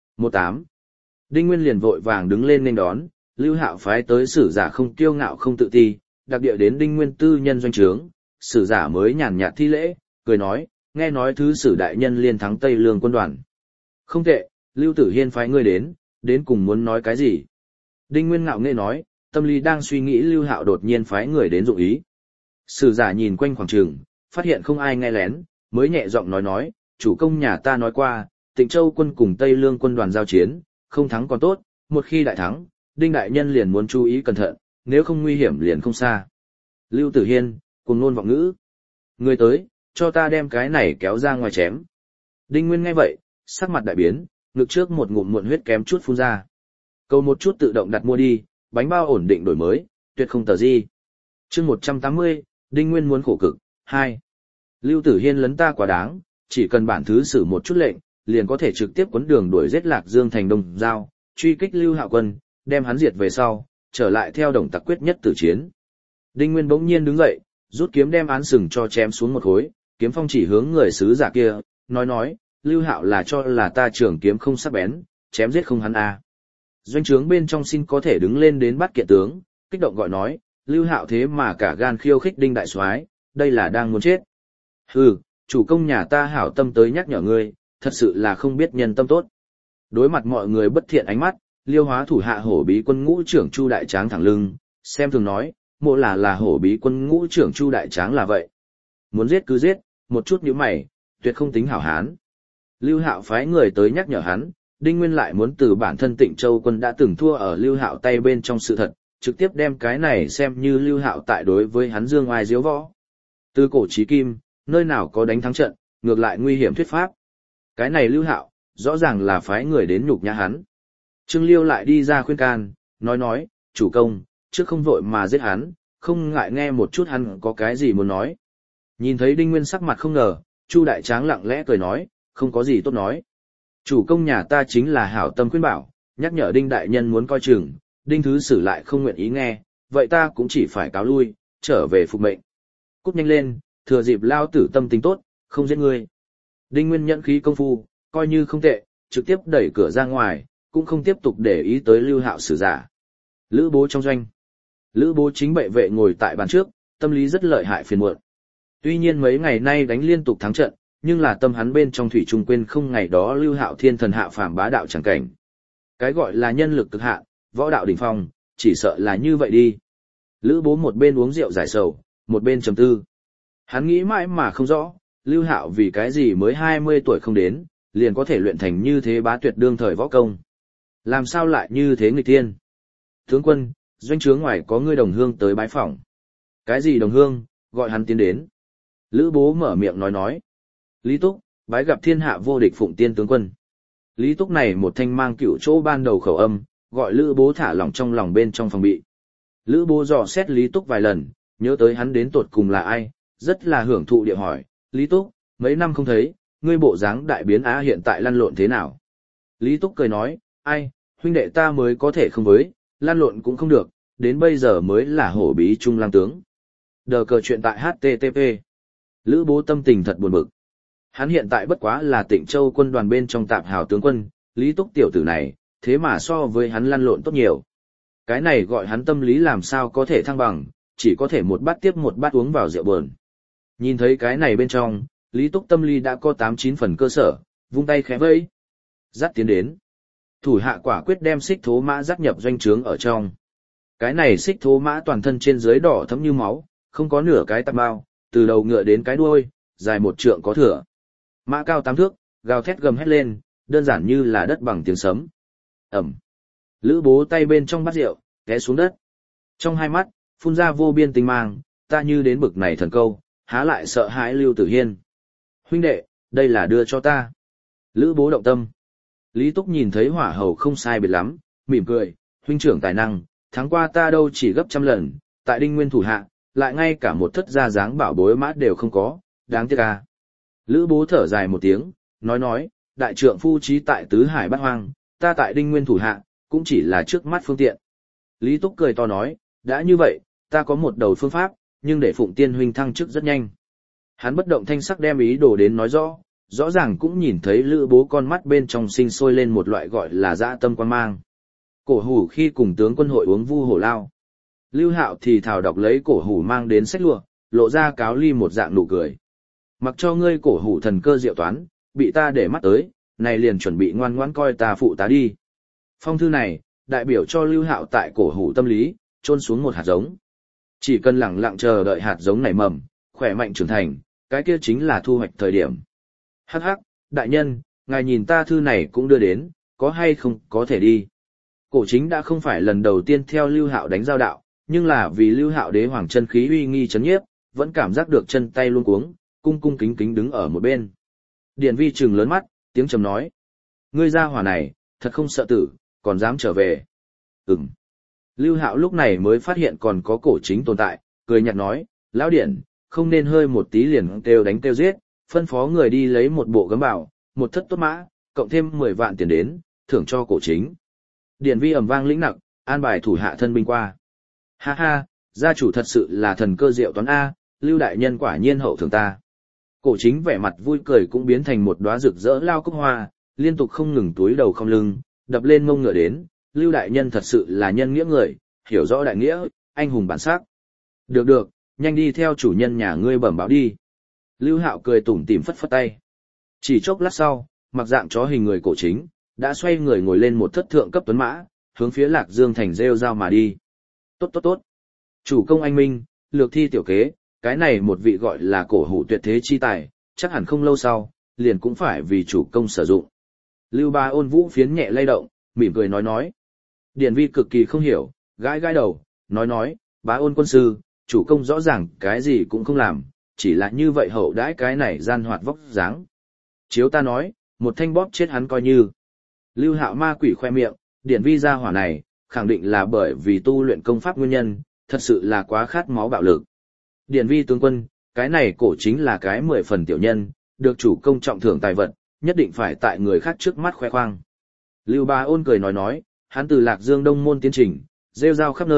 18. Đinh Nguyên liền vội vàng đứng lên nên đón, Lưu Hạo phái tới sử giả không kiêu ngạo không tự ti, đặc địa đến Đinh Nguyên tư nhân doanh trướng, sử giả mới nhàn nhạt thi lễ, cười nói, nghe nói thứ sử đại nhân liên thắng Tây Lương quân đoàn. Không tệ, Lưu Tử Hiên phái ngươi đến cùng muốn nói cái gì? Đinh Nguyên ngạo nghễ nói, tâm lý đang suy nghĩ Lưu Hạo đột nhiên phái người đến dụng ý. Sử giả nhìn quanh khoảng trường, phát hiện không ai nghe lén, mới nhẹ giọng nói, chủ công nhà ta nói qua, Tịnh Châu quân cùng Tây Lương quân đoàn giao chiến, không thắng còn tốt, một khi đại thắng, Đinh đại nhân liền muốn chú ý cẩn thận, nếu không nguy hiểm liền không xa. Lưu Tử Hiên, cùng nôn vọng ngữ. Người tới, cho ta đem cái này kéo ra ngoài chém. Đinh Nguyên nghe vậy, sắc mặt đại biến, ngực trước một ngụm muộn huyết kém chút phun ra. Cầu một chút tự động đặt mua đi, bánh bao ổn định đổi mới, tuyệt không tờ gì. Chương 180, Đinh Nguyên muốn khổ cực, 2. Lưu Tử Hiên lấn ta quá đáng, chỉ cần bản thứ sử một chút lệnh, liền có thể trực tiếp quấn đường đuổi giết Lạc Dương thành Đông Giao, truy kích Lưu Hạo quân, đem hắn diệt về sau, trở lại theo Đồng Tặc quyết nhất tử chiến. Đinh Nguyên bỗng nhiên đứng dậy, rút kiếm đem án sừng cho chém xuống một khối, kiếm phong chỉ hướng người sứ giả kia, nói, Lưu Hạo là cho là ta trường kiếm không sắc bén, chém giết không hắn à. Doanh trướng bên trong xin có thể đứng lên đến bắt kiện tướng, kích động gọi nói, Lưu Hạo thế mà cả gan khiêu khích Đinh đại soái, đây là đang muốn chết. Hừ, chủ công nhà ta hảo tâm tới nhắc nhở ngươi, thật sự là không biết nhân tâm tốt. Đối mặt mọi người bất thiện ánh mắt, Liêu Hóa thủ hạ hổ bí quân ngũ trưởng Chu Đại Tráng thẳng lưng, xem thường nói, mộ là hổ bí quân ngũ trưởng Chu Đại Tráng là vậy. Muốn giết cứ giết, một chút nhíu mày, tuyệt không tính hảo hán. Lưu Hạo phái người tới nhắc nhở hắn, Đinh Nguyên lại muốn từ bản thân Tịnh Châu quân đã từng thua ở Lưu Hạo tay bên trong sự thật, trực tiếp đem cái này xem như Lưu Hạo tại đối với hắn dương oai diếu võ. Từ cổ chí kim, nơi nào có đánh thắng trận, ngược lại nguy hiểm thuyết pháp. Cái này Lưu Hạo, rõ ràng là phái người đến nhục nhã hắn. Trương Liêu lại đi ra khuyên can, nói, chủ công, trước không vội mà giết hắn, không ngại nghe một chút hắn có cái gì muốn nói. Nhìn thấy Đinh Nguyên sắc mặt không ngờ, Chu Đại Tráng lặng lẽ cười nói, không có gì tốt nói. Chủ công nhà ta chính là hảo tâm khuyên bảo, nhắc nhở Đinh đại nhân muốn coi chừng, Đinh thứ sử lại không nguyện ý nghe, vậy ta cũng chỉ phải cáo lui, trở về phục mệnh. Cút nhanh lên, thừa dịp lao tử tâm tình tốt, không giết ngươi. Đinh Nguyên nhẫn khí công phu, coi như không tệ, trực tiếp đẩy cửa ra ngoài, cũng không tiếp tục để ý tới Lưu Hạo sử giả. Lữ Bố trong doanh. Lữ Bố chính bệ vệ ngồi tại bàn trước, tâm lý rất lợi hại phiền muộn. Tuy nhiên mấy ngày nay đánh liên tục thắng trận, nhưng là tâm hắn bên trong thủy trung quên không ngày đó Lưu Hạo thiên thần hạ phàm bá đạo chẳng cảnh. Cái gọi là nhân lực cực hạn, võ đạo đỉnh phong, chỉ sợ là như vậy đi. Lữ Bố một bên uống rượu giải sầu, một bên trầm tư. Hắn nghĩ mãi mà không rõ, Lưu Hạo vì cái gì mới 20 tuổi không đến, liền có thể luyện thành như thế bá tuyệt đương thời võ công. Làm sao lại như thế nghịch thiên? Tướng quân, doanh trướng ngoài có ngươi đồng hương tới bái phỏng. Cái gì đồng hương, gọi hắn tiến đến. Lữ Bố mở miệng nói. Lý Túc, bái gặp thiên hạ vô địch Phụng Tiên tướng quân. Lý Túc này một thanh mang cửu chỗ ban đầu khẩu âm, gọi Lữ Bố thả lỏng trong lòng bên trong phòng bị. Lữ Bố dò xét Lý Túc vài lần, nhớ tới hắn đến tột cùng là ai, rất là hưởng thụ địa hỏi, Lý Túc, mấy năm không thấy, ngươi bộ dáng đại biến á hiện tại lăn lộn thế nào? Lý Túc cười nói, ai, huynh đệ ta mới có thể không với, lăn lộn cũng không được, đến bây giờ mới là hổ bí trung lang tướng. Đờ cờ chuyện tại HTTP. Lữ Bố tâm tình thật buồn bực. Hắn hiện tại bất quá là Tịnh Châu quân đoàn bên trong tạp hào tướng quân, Lý Túc tiểu tử này, thế mà so với hắn lăn lộn tốt nhiều. Cái này gọi hắn tâm lý làm sao có thể thăng bằng, chỉ có thể một bát tiếp một bát uống vào rượu buồn. Nhìn thấy cái này bên trong, Lý Túc tâm lý đã có 8-9 phần cơ sở, vung tay khẽ vẫy. Dắt tiến đến. Thủ hạ quả quyết đem xích thố mã dắt nhập doanh trướng ở trong. Cái này xích thố mã toàn thân trên dưới đỏ thấm như máu, không có nửa cái tạp bao, từ đầu ngựa đến cái đuôi, dài 1 trượng có thừa. Mã cao 8 thước, gào thét gầm hét lên, đơn giản như là đất bằng tiếng sấm. Ẩm. Lữ Bố tay bên trong bát rượu, té xuống đất. Trong hai mắt, phun ra vô biên tinh mang, ta như đến bực này thần câu, há lại sợ hãi Lưu Tử Hiên. Huynh đệ, đây là đưa cho ta. Lữ Bố động tâm. Lý Túc nhìn thấy hỏa hầu không sai biệt lắm, mỉm cười, huynh trưởng tài năng, tháng qua ta đâu chỉ gấp 100 lần, tại Đinh Nguyên thủ hạ, lại ngay cả một thất gia dáng bảo bối mã đều không có, đáng tiếc à. Lữ Bố thở dài một tiếng, nói, đại trượng phu trí tại tứ hải bát hoang, ta tại Đinh Nguyên thủ hạ, cũng chỉ là trước mắt phương tiện. Lý Túc cười to nói, đã như vậy, ta có một đầu phương pháp, nhưng để Phụng Tiên huynh thăng chức rất nhanh. Hắn bất động thanh sắc đem ý đồ đến nói rõ ràng cũng nhìn thấy Lữ Bố con mắt bên trong sinh sôi lên một loại gọi là dã tâm quan mang. Cổ hủ khi cùng tướng quân hội uống vu hổ lao. Lưu Hạo thì thào đọc lấy cổ hủ mang đến sách lụa, lộ ra cáo ly một dạng nụ cười. Mặc cho ngươi cổ hủ thần cơ diệu toán, bị ta để mắt tới, này liền chuẩn bị ngoan ngoãn coi ta phụ tá đi. Phong thư này, đại biểu cho Lưu Hạo tại cổ hủ tâm lý, chôn xuống một hạt giống. Chỉ cần lẳng lặng chờ đợi hạt giống nảy mầm, khỏe mạnh trưởng thành, cái kia chính là thu hoạch thời điểm. Hắc hắc, đại nhân, ngài nhìn ta thư này cũng đưa đến, có hay không có thể đi. Cổ chính đã không phải lần đầu tiên theo Lưu Hạo đánh giao đạo, nhưng là vì Lưu Hạo đế hoàng chân khí uy nghi chấn nhiếp, vẫn cảm giác được chân tay luống cuống, cung cung kính kính đứng ở một bên. Điền Vi trừng lớn mắt, tiếng trầm nói: "Ngươi gia hỏa này, thật không sợ tử, còn dám trở về?" Ừm. Lưu Hạo lúc này mới phát hiện còn có cổ chính tồn tại, cười nhạt nói: "Lão Điển, không nên hơi một tí liền kêu đánh kêu giết, phân phó người đi lấy một bộ gấm bảo, một thất tốt mã, cộng thêm 10 vạn tiền đến, thưởng cho cổ chính." Điền Vi ầm vang lĩnh nặc, an bài thủ hạ thân binh qua. Ha ha, gia chủ thật sự là thần cơ diệu toán A, Lưu đại nhân quả nhiên hậu thưởng ta. Cổ chính vẻ mặt vui cười cũng biến thành một đóa rực rỡ lao cúc hoa, liên tục không ngừng túi đầu không lưng, đập lên mông ngựa đến, Lưu đại nhân thật sự là nhân nghĩa người, hiểu rõ đại nghĩa, anh hùng bản sắc. Được được, nhanh đi theo chủ nhân nhà ngươi bẩm báo đi. Lưu Hạo cười tủm tỉm phất phất tay. Chỉ chốc lát sau, mặc dạng chó hình người cổ chính, đã xoay người ngồi lên một thất thượng cấp tuấn mã, hướng phía Lạc Dương thành rêu rao mà đi. Tốt tốt tốt. Chủ công anh minh, lược thi tiểu kế, cái này một vị gọi là cổ hủ tuyệt thế chi tài, chắc hẳn không lâu sau, liền cũng phải vì chủ công sử dụng. Lưu Ba Ôn Vũ phiến nhẹ lay động, mỉm cười nói. Điền Vi cực kỳ không hiểu, gãi gãi đầu, nói, Bá Ôn quân sư, chủ công rõ ràng cái gì cũng không làm, chỉ là như vậy hậu đãi cái này gian hoạt vóc dáng. Chiếu ta nói, một thanh bóp chết hắn coi như. Lưu Hạo ma quỷ khoe miệng, Điền Vi gia hỏa này, khẳng định là bởi vì tu luyện công pháp nguyên nhân, thật sự là quá khát máu bạo lực. Điền Vi tướng quân, cái này cổ chính là cái 10 phần tiểu nhân, được chủ công trọng thưởng tài vật, nhất định phải tại người khác trước mắt khoe khoang. Lưu Ba Ôn cười nói, hắn từ Lạc Dương Đông môn tiến trình, rêu rao khắp nơi,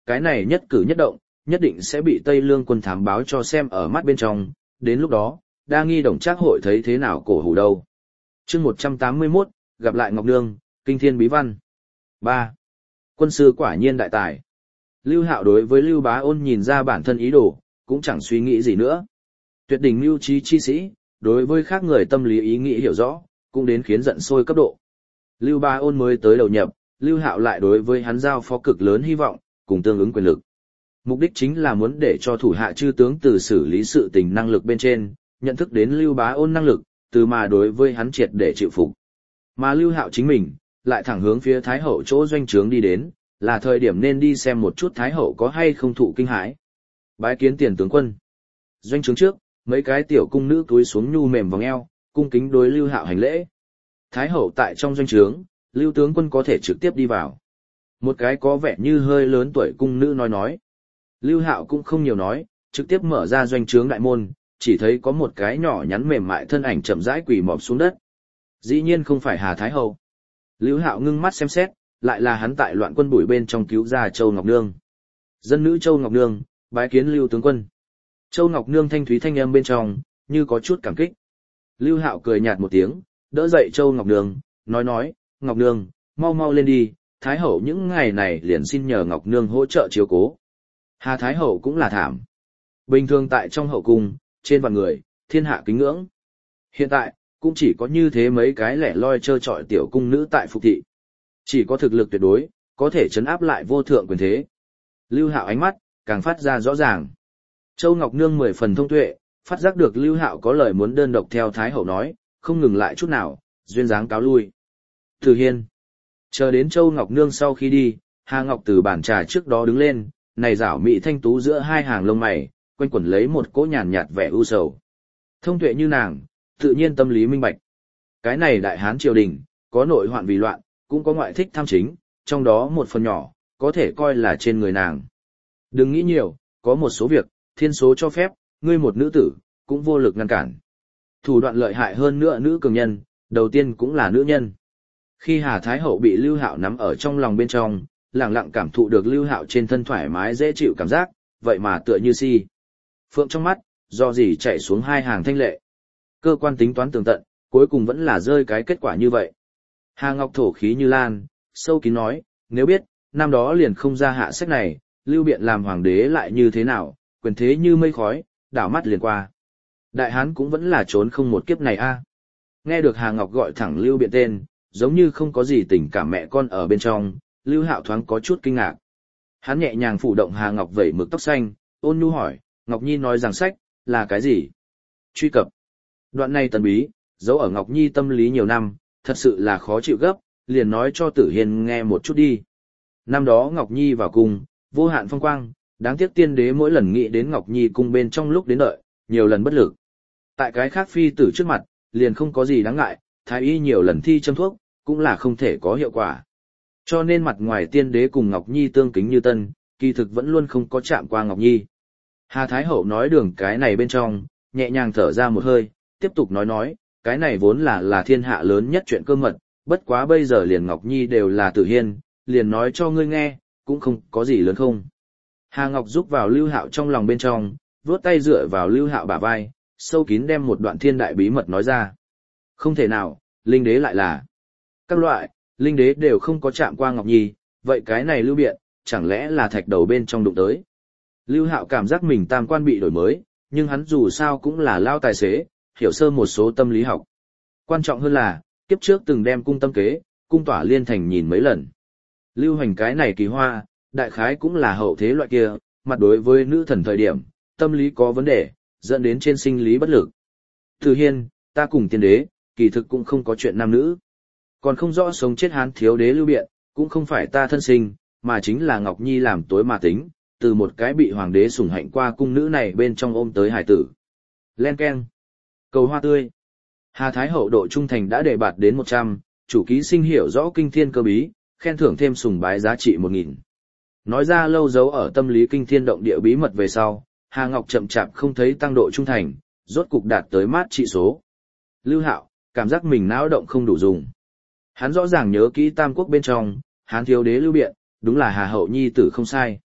cái này nhất cử nhất động, nhất định sẽ bị Tây Lương quân thám báo cho xem ở mắt bên trong, đến lúc đó, đa nghi đồng trác hội thấy thế nào cổ hủ đâu. chương 181, gặp lại Ngọc Nương, Kinh Thiên Bí Văn. 3. Quân sư quả nhiên đại tài. Lưu Hạo đối với Lưu Bá Ôn nhìn ra bản thân ý đồ, cũng chẳng suy nghĩ gì nữa. Tuyệt đỉnh mưu trí chi sĩ, đối với khác người tâm lý ý nghĩ hiểu rõ, cũng đến khiến giận sôi cấp độ. Lưu Bá Ôn mới tới đầu nhập, Lưu Hạo lại đối với hắn giao phó cực lớn hy vọng, cùng tương ứng quyền lực. Mục đích chính là muốn để cho thủ hạ chư tướng từ xử lý sự tình năng lực bên trên, nhận thức đến Lưu Bá Ôn năng lực, từ mà đối với hắn triệt để chịu phục. Mà Lưu Hạo chính mình, lại thẳng hướng phía Thái Hậu chỗ doanh trướng đi đến, là thời điểm nên đi xem một chút Thái Hậu có hay không thụ kinh hãi. Bái kiến tiền tướng quân. Doanh trướng trước, mấy cái tiểu cung nữ túi xuống nhu mềm vòng eo, cung kính đối Lưu Hạo hành lễ. Thái Hậu tại trong doanh trướng, Lưu tướng quân có thể trực tiếp đi vào. Một cái có vẻ như hơi lớn tuổi cung nữ nói. Lưu Hạo cũng không nhiều nói, trực tiếp mở ra doanh trướng đại môn, chỉ thấy có một cái nhỏ nhắn mềm mại thân ảnh chậm rãi quỳ mọp xuống đất. Dĩ nhiên không phải Hà Thái Hậu. Lưu Hạo ngưng mắt xem xét, lại là hắn tại loạn quân bụi bên trong cứu ra Châu Ngọc Nương. Dân nữ Châu Ngọc Nương, bái kiến Lưu tướng quân. Châu Ngọc Nương thanh thúy thanh âm bên trong, như có chút cảm kích. Lưu Hạo cười nhạt một tiếng, đỡ dậy Châu Ngọc Nương, nói, Ngọc Nương, mau lên đi, Thái Hậu những ngày này liền xin nhờ Ngọc Nương hỗ trợ chiếu cố. Hà Thái Hậu cũng là thảm. Bình thường tại trong hậu cung, trên vạn người, thiên hạ kính ngưỡng. Hiện tại, cũng chỉ có như thế mấy cái lẻ loi trơ trọi tiểu cung nữ tại phục thị. Chỉ có thực lực tuyệt đối, có thể chấn áp lại vô thượng quyền thế. Lưu Hạo ánh mắt, càng phát ra rõ ràng. Châu Ngọc Nương 10 phần thông tuệ, phát giác được Lưu Hạo có lời muốn đơn độc theo Thái Hậu nói, không ngừng lại chút nào, duyên dáng cáo lui. Từ Hiên. Chờ đến Châu Ngọc Nương sau khi đi, Hà Ngọc từ bàn trà trước đó đứng lên, này rảo mị thanh tú giữa hai hàng lông mày, quanh quẩn lấy một cỗ nhàn nhạt vẻ u sầu. Thông tuệ như nàng, tự nhiên tâm lý minh bạch. Cái này đại hán triều đình, có nội hoạn vì loạn, cũng có ngoại thích tham chính, trong đó một phần nhỏ, có thể coi là trên người nàng. Đừng nghĩ nhiều, có một số việc, thiên số cho phép, ngươi một nữ tử, cũng vô lực ngăn cản. Thủ đoạn lợi hại hơn nữa nữ cường nhân, đầu tiên cũng là nữ nhân. Khi Hà Thái Hậu bị Lưu Hạo nắm ở trong lòng bên trong, lặng lặng cảm thụ được Lưu Hạo trên thân thoải mái dễ chịu cảm giác, vậy mà tựa như si. Phượng trong mắt, do gì chạy xuống hai hàng thanh lệ. Cơ quan tính toán tường tận, cuối cùng vẫn là rơi cái kết quả như vậy. Hà Ngọc thổ khí như lan, sâu kín nói, nếu biết, năm đó liền không ra hạ sách này, Lưu Biện làm hoàng đế lại như thế nào, quyền thế như mây khói, đảo mắt liền qua. Đại hán cũng vẫn là trốn không một kiếp này a. Nghe được Hà Ngọc gọi thẳng Lưu Biện tên, giống như không có gì tình cảm mẹ con ở bên trong, Lưu Hạo thoáng có chút kinh ngạc. Hắn nhẹ nhàng phủ động Hà Ngọc vẩy mực tóc xanh, ôn nhu hỏi, Ngọc Nhi nói rằng sách, là cái gì? Truy cập. Đoạn này tần bí, giấu ở Ngọc Nhi tâm lý nhiều năm, thật sự là khó chịu gấp, liền nói cho Tử Hiên nghe một chút đi. Năm đó Ngọc Nhi vào cung, vô hạn phong quang, đáng tiếc tiên đế mỗi lần nghĩ đến Ngọc Nhi cung bên trong lúc đến đợi, nhiều lần bất lực. Tại cái khác phi tử trước mặt, liền không có gì đáng ngại, thái y nhiều lần thi châm thuốc, cũng là không thể có hiệu quả. Cho nên mặt ngoài tiên đế cùng Ngọc Nhi tương kính như tân, kỳ thực vẫn luôn không có chạm qua Ngọc Nhi. Hà Thái Hậu nói đường cái này bên trong, nhẹ nhàng thở ra một hơi, tiếp tục nói, cái này vốn là thiên hạ lớn nhất chuyện cơ mật, bất quá bây giờ liền Ngọc Nhi đều là Tử Hiên, liền nói cho ngươi nghe, cũng không có gì lớn không. Hà Ngọc giúp vào Lưu Hạo trong lòng bên trong, vuốt tay dựa vào Lưu Hạo bả vai, sâu kín đem một đoạn thiên đại bí mật nói ra. Không thể nào, linh đế lại là. Các loại, linh đế đều không có chạm qua Ngọc Nhi, vậy cái này Lưu Biện, chẳng lẽ là thạch đầu bên trong đụng tới. Lưu Hạo cảm giác mình tam quan bị đổi mới, nhưng hắn dù sao cũng là lao tài xế, hiểu sơ một số tâm lý học. Quan trọng hơn là, kiếp trước từng đem cung tâm kế, cung tỏa liên thành nhìn mấy lần. Lưu Hành cái này kỳ hoa, đại khái cũng là hậu thế loại kia, mặt đối với nữ thần thời điểm, tâm lý có vấn đề, dẫn đến trên sinh lý bất lực. Từ Hiên, ta cùng tiên đế, kỳ thực cũng không có chuyện nam nữ. Còn không rõ sống chết hán thiếu đế Lưu Biện, cũng không phải ta thân sinh, mà chính là Ngọc Nhi làm tối mà tính, từ một cái bị hoàng đế sủng hạnh qua cung nữ này bên trong ôm tới hải tử. Len keng. Cầu hoa tươi. Hà Thái Hậu độ trung thành đã đề bạt đến 100, chủ ký sinh hiểu rõ kinh thiên cơ bí, khen thưởng thêm sùng bái giá trị 1000. Nói ra lâu dấu ở tâm lý kinh thiên động địa bí mật về sau, Hà Ngọc chậm chạp không thấy tăng độ trung thành, rốt cục đạt tới mát trị số. Lưu Hạo, cảm giác mình não động không đủ dùng. Hắn rõ ràng nhớ kỹ Tam Quốc bên trong, Hán thiếu đế Lưu Biện, đúng là Hà Hậu nhi tử không sai.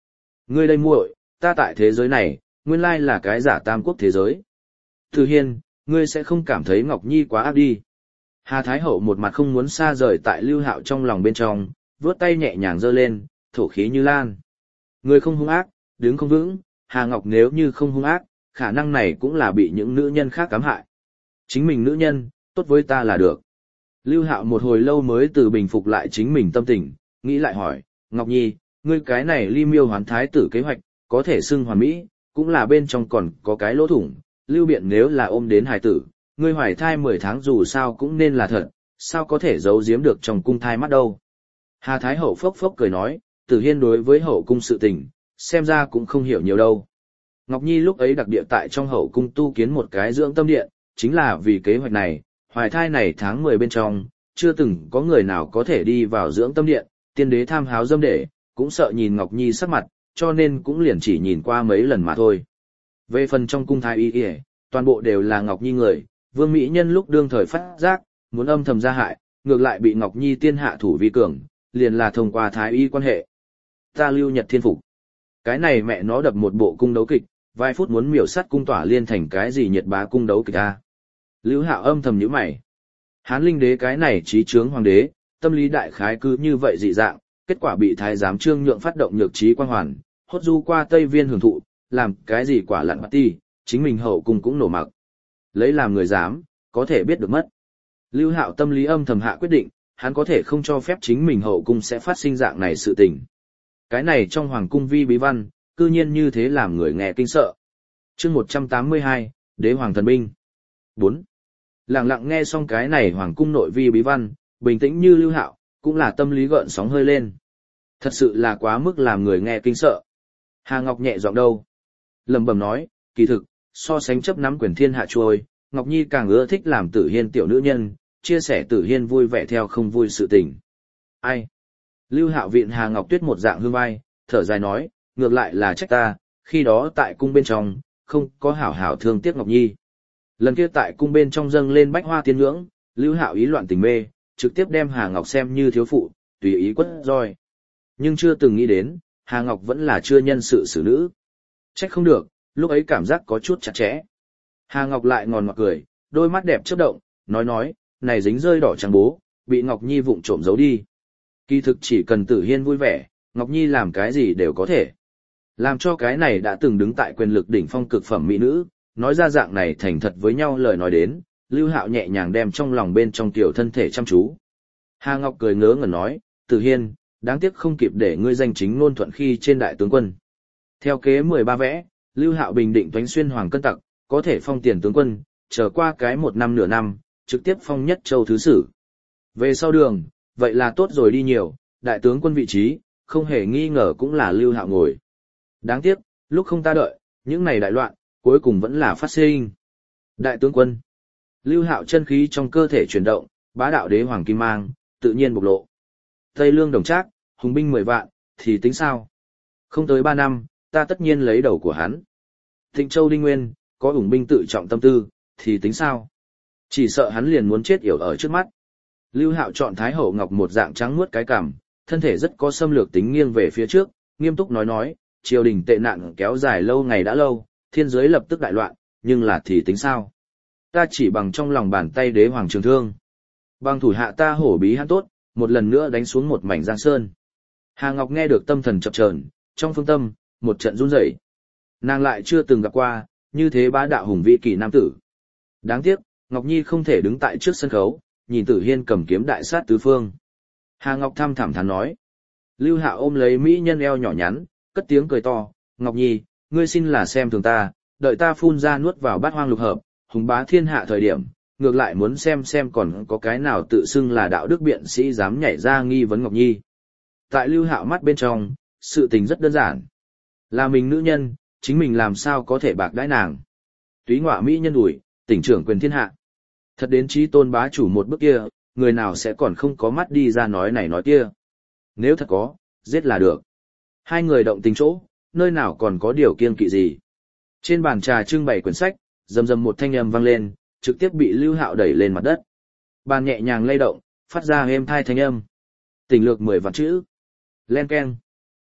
Ngươi đây muội, ta tại thế giới này, nguyên lai là cái giả tam quốc thế giới. Từ Hiên, ngươi sẽ không cảm thấy Ngọc Nhi quá ác đi. Hà Thái Hậu một mặt không muốn xa rời tại Lưu Hạo trong lòng bên trong, vướt tay nhẹ nhàng giơ lên, thổ khí như lan. Người không hung ác, đứng không vững, Hà Ngọc nếu như không hung ác, khả năng này cũng là bị những nữ nhân khác cám hại. Chính mình nữ nhân, tốt với ta là được. Lưu Hạo một hồi lâu mới từ bình phục lại chính mình tâm tình, nghĩ lại hỏi, Ngọc Nhi, ngươi cái này ly miêu hoán thái tử kế hoạch, có thể xưng hoàn mỹ, cũng là bên trong còn có cái lỗ thủng, Lưu Biện nếu là ôm đến hài tử, ngươi hoài thai 10 tháng dù sao cũng nên là thật, sao có thể giấu giếm được trong cung thai mắt đâu. Hà Thái Hậu phốc phốc cười nói, Tử Hiên đối với hậu cung sự tình, xem ra cũng không hiểu nhiều đâu. Ngọc Nhi lúc ấy đặc địa tại trong hậu cung tu kiến một cái dưỡng tâm điện, chính là vì kế hoạch này, hoài thai này tháng 10 bên trong, chưa từng có người nào có thể đi vào dưỡng tâm điện, tiên đế tham háo dâm để, cũng sợ nhìn Ngọc Nhi sắc mặt, cho nên cũng liền chỉ nhìn qua mấy lần mà thôi. Về phần trong cung thái y, toàn bộ đều là Ngọc Nhi người, Vương Mỹ Nhân lúc đương thời phát giác, muốn âm thầm ra hại, ngược lại bị Ngọc Nhi tiên hạ thủ vi cường, liền là thông qua thái y quan hệ. Ta Lưu Nhật thiên phục. Cái này mẹ nó đập một bộ cung đấu kịch, vài phút muốn miểu sát cung tỏa liên thành cái gì nhiệt bá cung đấu kịch a. Lưu Hạo âm thầm nhíu mày. Hán Linh đế cái này trí chướng hoàng đế, tâm lý đại khái cứ như vậy dị dạng, kết quả bị thái giám Trương Nhượng phát động nhược trí quang hoàn, hốt du qua Tây Viên hưởng thụ, làm cái gì quả lặn ti, chính mình hậu cung cũng nổ mặc. Lấy làm người dám, có thể biết được mất. Lưu Hạo tâm lý âm thầm hạ quyết định, hắn có thể không cho phép chính mình hậu cung sẽ phát sinh dạng này sự tình. Cái này trong hoàng cung vi bí văn, cư nhiên như thế làm người nghe kinh sợ. Chương 182, Đế hoàng thần binh. 4. Lặng lặng nghe xong cái này hoàng cung nội vi bí văn, bình tĩnh như Lưu Hạo, cũng là tâm lý gợn sóng hơi lên. Thật sự là quá mức làm người nghe kinh sợ. Hà Ngọc nhẹ giọng đâu, lẩm bẩm nói, kỳ thực, so sánh chấp nắm quyền thiên hạ trôi, Ngọc Nhi càng ưa thích làm Tử Hiên tiểu nữ nhân, chia sẻ Tử Hiên vui vẻ theo không vui sự tình. Ai? Lưu Hạo viện Hà Ngọc Tuyết một dạng hương vai, thở dài nói, ngược lại là trách ta, khi đó tại cung bên trong, không có hảo hảo thương tiếc Ngọc Nhi. Lần kia tại cung bên trong dâng lên bách hoa tiên ngưỡng, Lưu Hạo ý loạn tình mê, trực tiếp đem Hà Ngọc xem như thiếu phụ, tùy ý quất roi. Nhưng chưa từng nghĩ đến, Hà Ngọc vẫn là chưa nhân sự xử nữ. Trách không được, lúc ấy cảm giác có chút chặt chẽ. Hà Ngọc lại ngòn ngọt cười, đôi mắt đẹp chớp động, nói, này dính rơi đỏ trắng bố, bị Ngọc Nhi vụng trộm giấu đi. Kỳ thực chỉ cần Tử Hiên vui vẻ, Ngọc Nhi làm cái gì đều có thể. Làm cho cái này đã từng đứng tại quyền lực đỉnh phong cực phẩm mỹ nữ, nói ra dạng này thành thật với nhau lời nói đến, Lưu Hạo nhẹ nhàng đem trong lòng bên trong tiểu thân thể chăm chú. Hà Ngọc cười ngớ ngẩn nói, Tử Hiên, đáng tiếc không kịp để ngươi danh chính ngôn thuận khi trên đại tướng quân. Theo kế 13 vẽ, Lưu Hạo bình định toánh xuyên hoàng cân tặc, có thể phong tiền tướng quân, trở qua cái 1 năm nửa năm, trực tiếp phong nhất châu thứ sử. Về sau đường, vậy là tốt rồi đi nhiều, đại tướng quân vị trí, không hề nghi ngờ cũng là Lưu Hạo ngồi. Đáng tiếc, lúc không ta đợi, những này đại loạn, cuối cùng vẫn là phát sinh. Đại tướng quân, Lưu Hạo chân khí trong cơ thể chuyển động, bá đạo đế hoàng kim mang, tự nhiên bộc lộ. Tây Lương Đồng Trác, hùng binh 10 vạn, thì tính sao? Không tới 3 năm, ta tất nhiên lấy đầu của hắn. Thịnh Châu Đinh Nguyên, có hùng binh tự trọng tâm tư, thì tính sao? Chỉ sợ hắn liền muốn chết yểu ở trước mắt. Lưu Hạo chọn Thái Hậu Ngọc một dạng trắng muốt cái cằm, thân thể rất có xâm lược tính nghiêng về phía trước, nghiêm túc nói, triều đình tệ nạn kéo dài lâu ngày đã lâu, thiên giới lập tức đại loạn, nhưng là thì tính sao? Ta chỉ bằng trong lòng bàn tay đế hoàng trường thương. Bằng thủ hạ ta hổ bí hắn tốt, một lần nữa đánh xuống một mảnh giang sơn. Hà Ngọc nghe được tâm thần chập chờn, trong phương tâm, một trận run rẩy. Nàng lại chưa từng gặp qua, như thế bá đạo hùng vĩ kỳ nam tử. Đáng tiếc, Ngọc Nhi không thể đứng tại trước sân khấu, nhìn Tử Hiên cầm kiếm đại sát tứ phương. Hà Ngọc thăm thẳm thắn nói. Lưu Hạo ôm lấy mỹ nhân eo nhỏ nhắn, cất tiếng cười to, Ngọc Nhi, ngươi xin là xem thường ta, đợi ta phun ra nuốt vào bát hoang lục hợp, hùng bá thiên hạ thời điểm, ngược lại muốn xem còn có cái nào tự xưng là đạo đức biện sĩ dám nhảy ra nghi vấn Ngọc Nhi. Tại Lưu Hạo mắt bên trong, sự tình rất đơn giản. Là mình nữ nhân, chính mình làm sao có thể bạc đãi nàng. Túy ngọa mỹ nhân ủi, tỉnh trưởng quyền thiên hạ. Thật đến chí tôn bá chủ một bước kia, người nào sẽ còn không có mắt đi ra nói này nói kia. Nếu thật có, giết là được. Hai người động tình chỗ, nơi nào còn có điều kiêng kỵ gì. Trên bàn trà trưng bày quyển sách, rầm rầm một thanh âm vang lên, trực tiếp bị Lưu Hạo đẩy lên mặt đất. Bàn nhẹ nhàng lay động, phát ra êm thai thanh âm. Tình lược 10 vạn chữ. Len keng.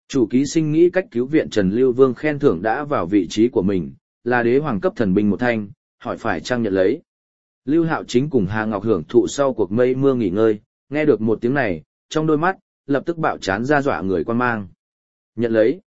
Chủ ký sinh nghĩ cách cứu viện Trần Lưu Vương khen thưởng đã vào vị trí của mình, là đế hoàng cấp thần binh một thanh, hỏi phải trang nhận lấy. Lưu Hạo Chính cùng Hà Ngọc hưởng thụ sau cuộc mây mưa nghỉ ngơi, nghe được một tiếng này, trong đôi mắt, lập tức bạo chán ra dọa người quan mang. Nhận lấy.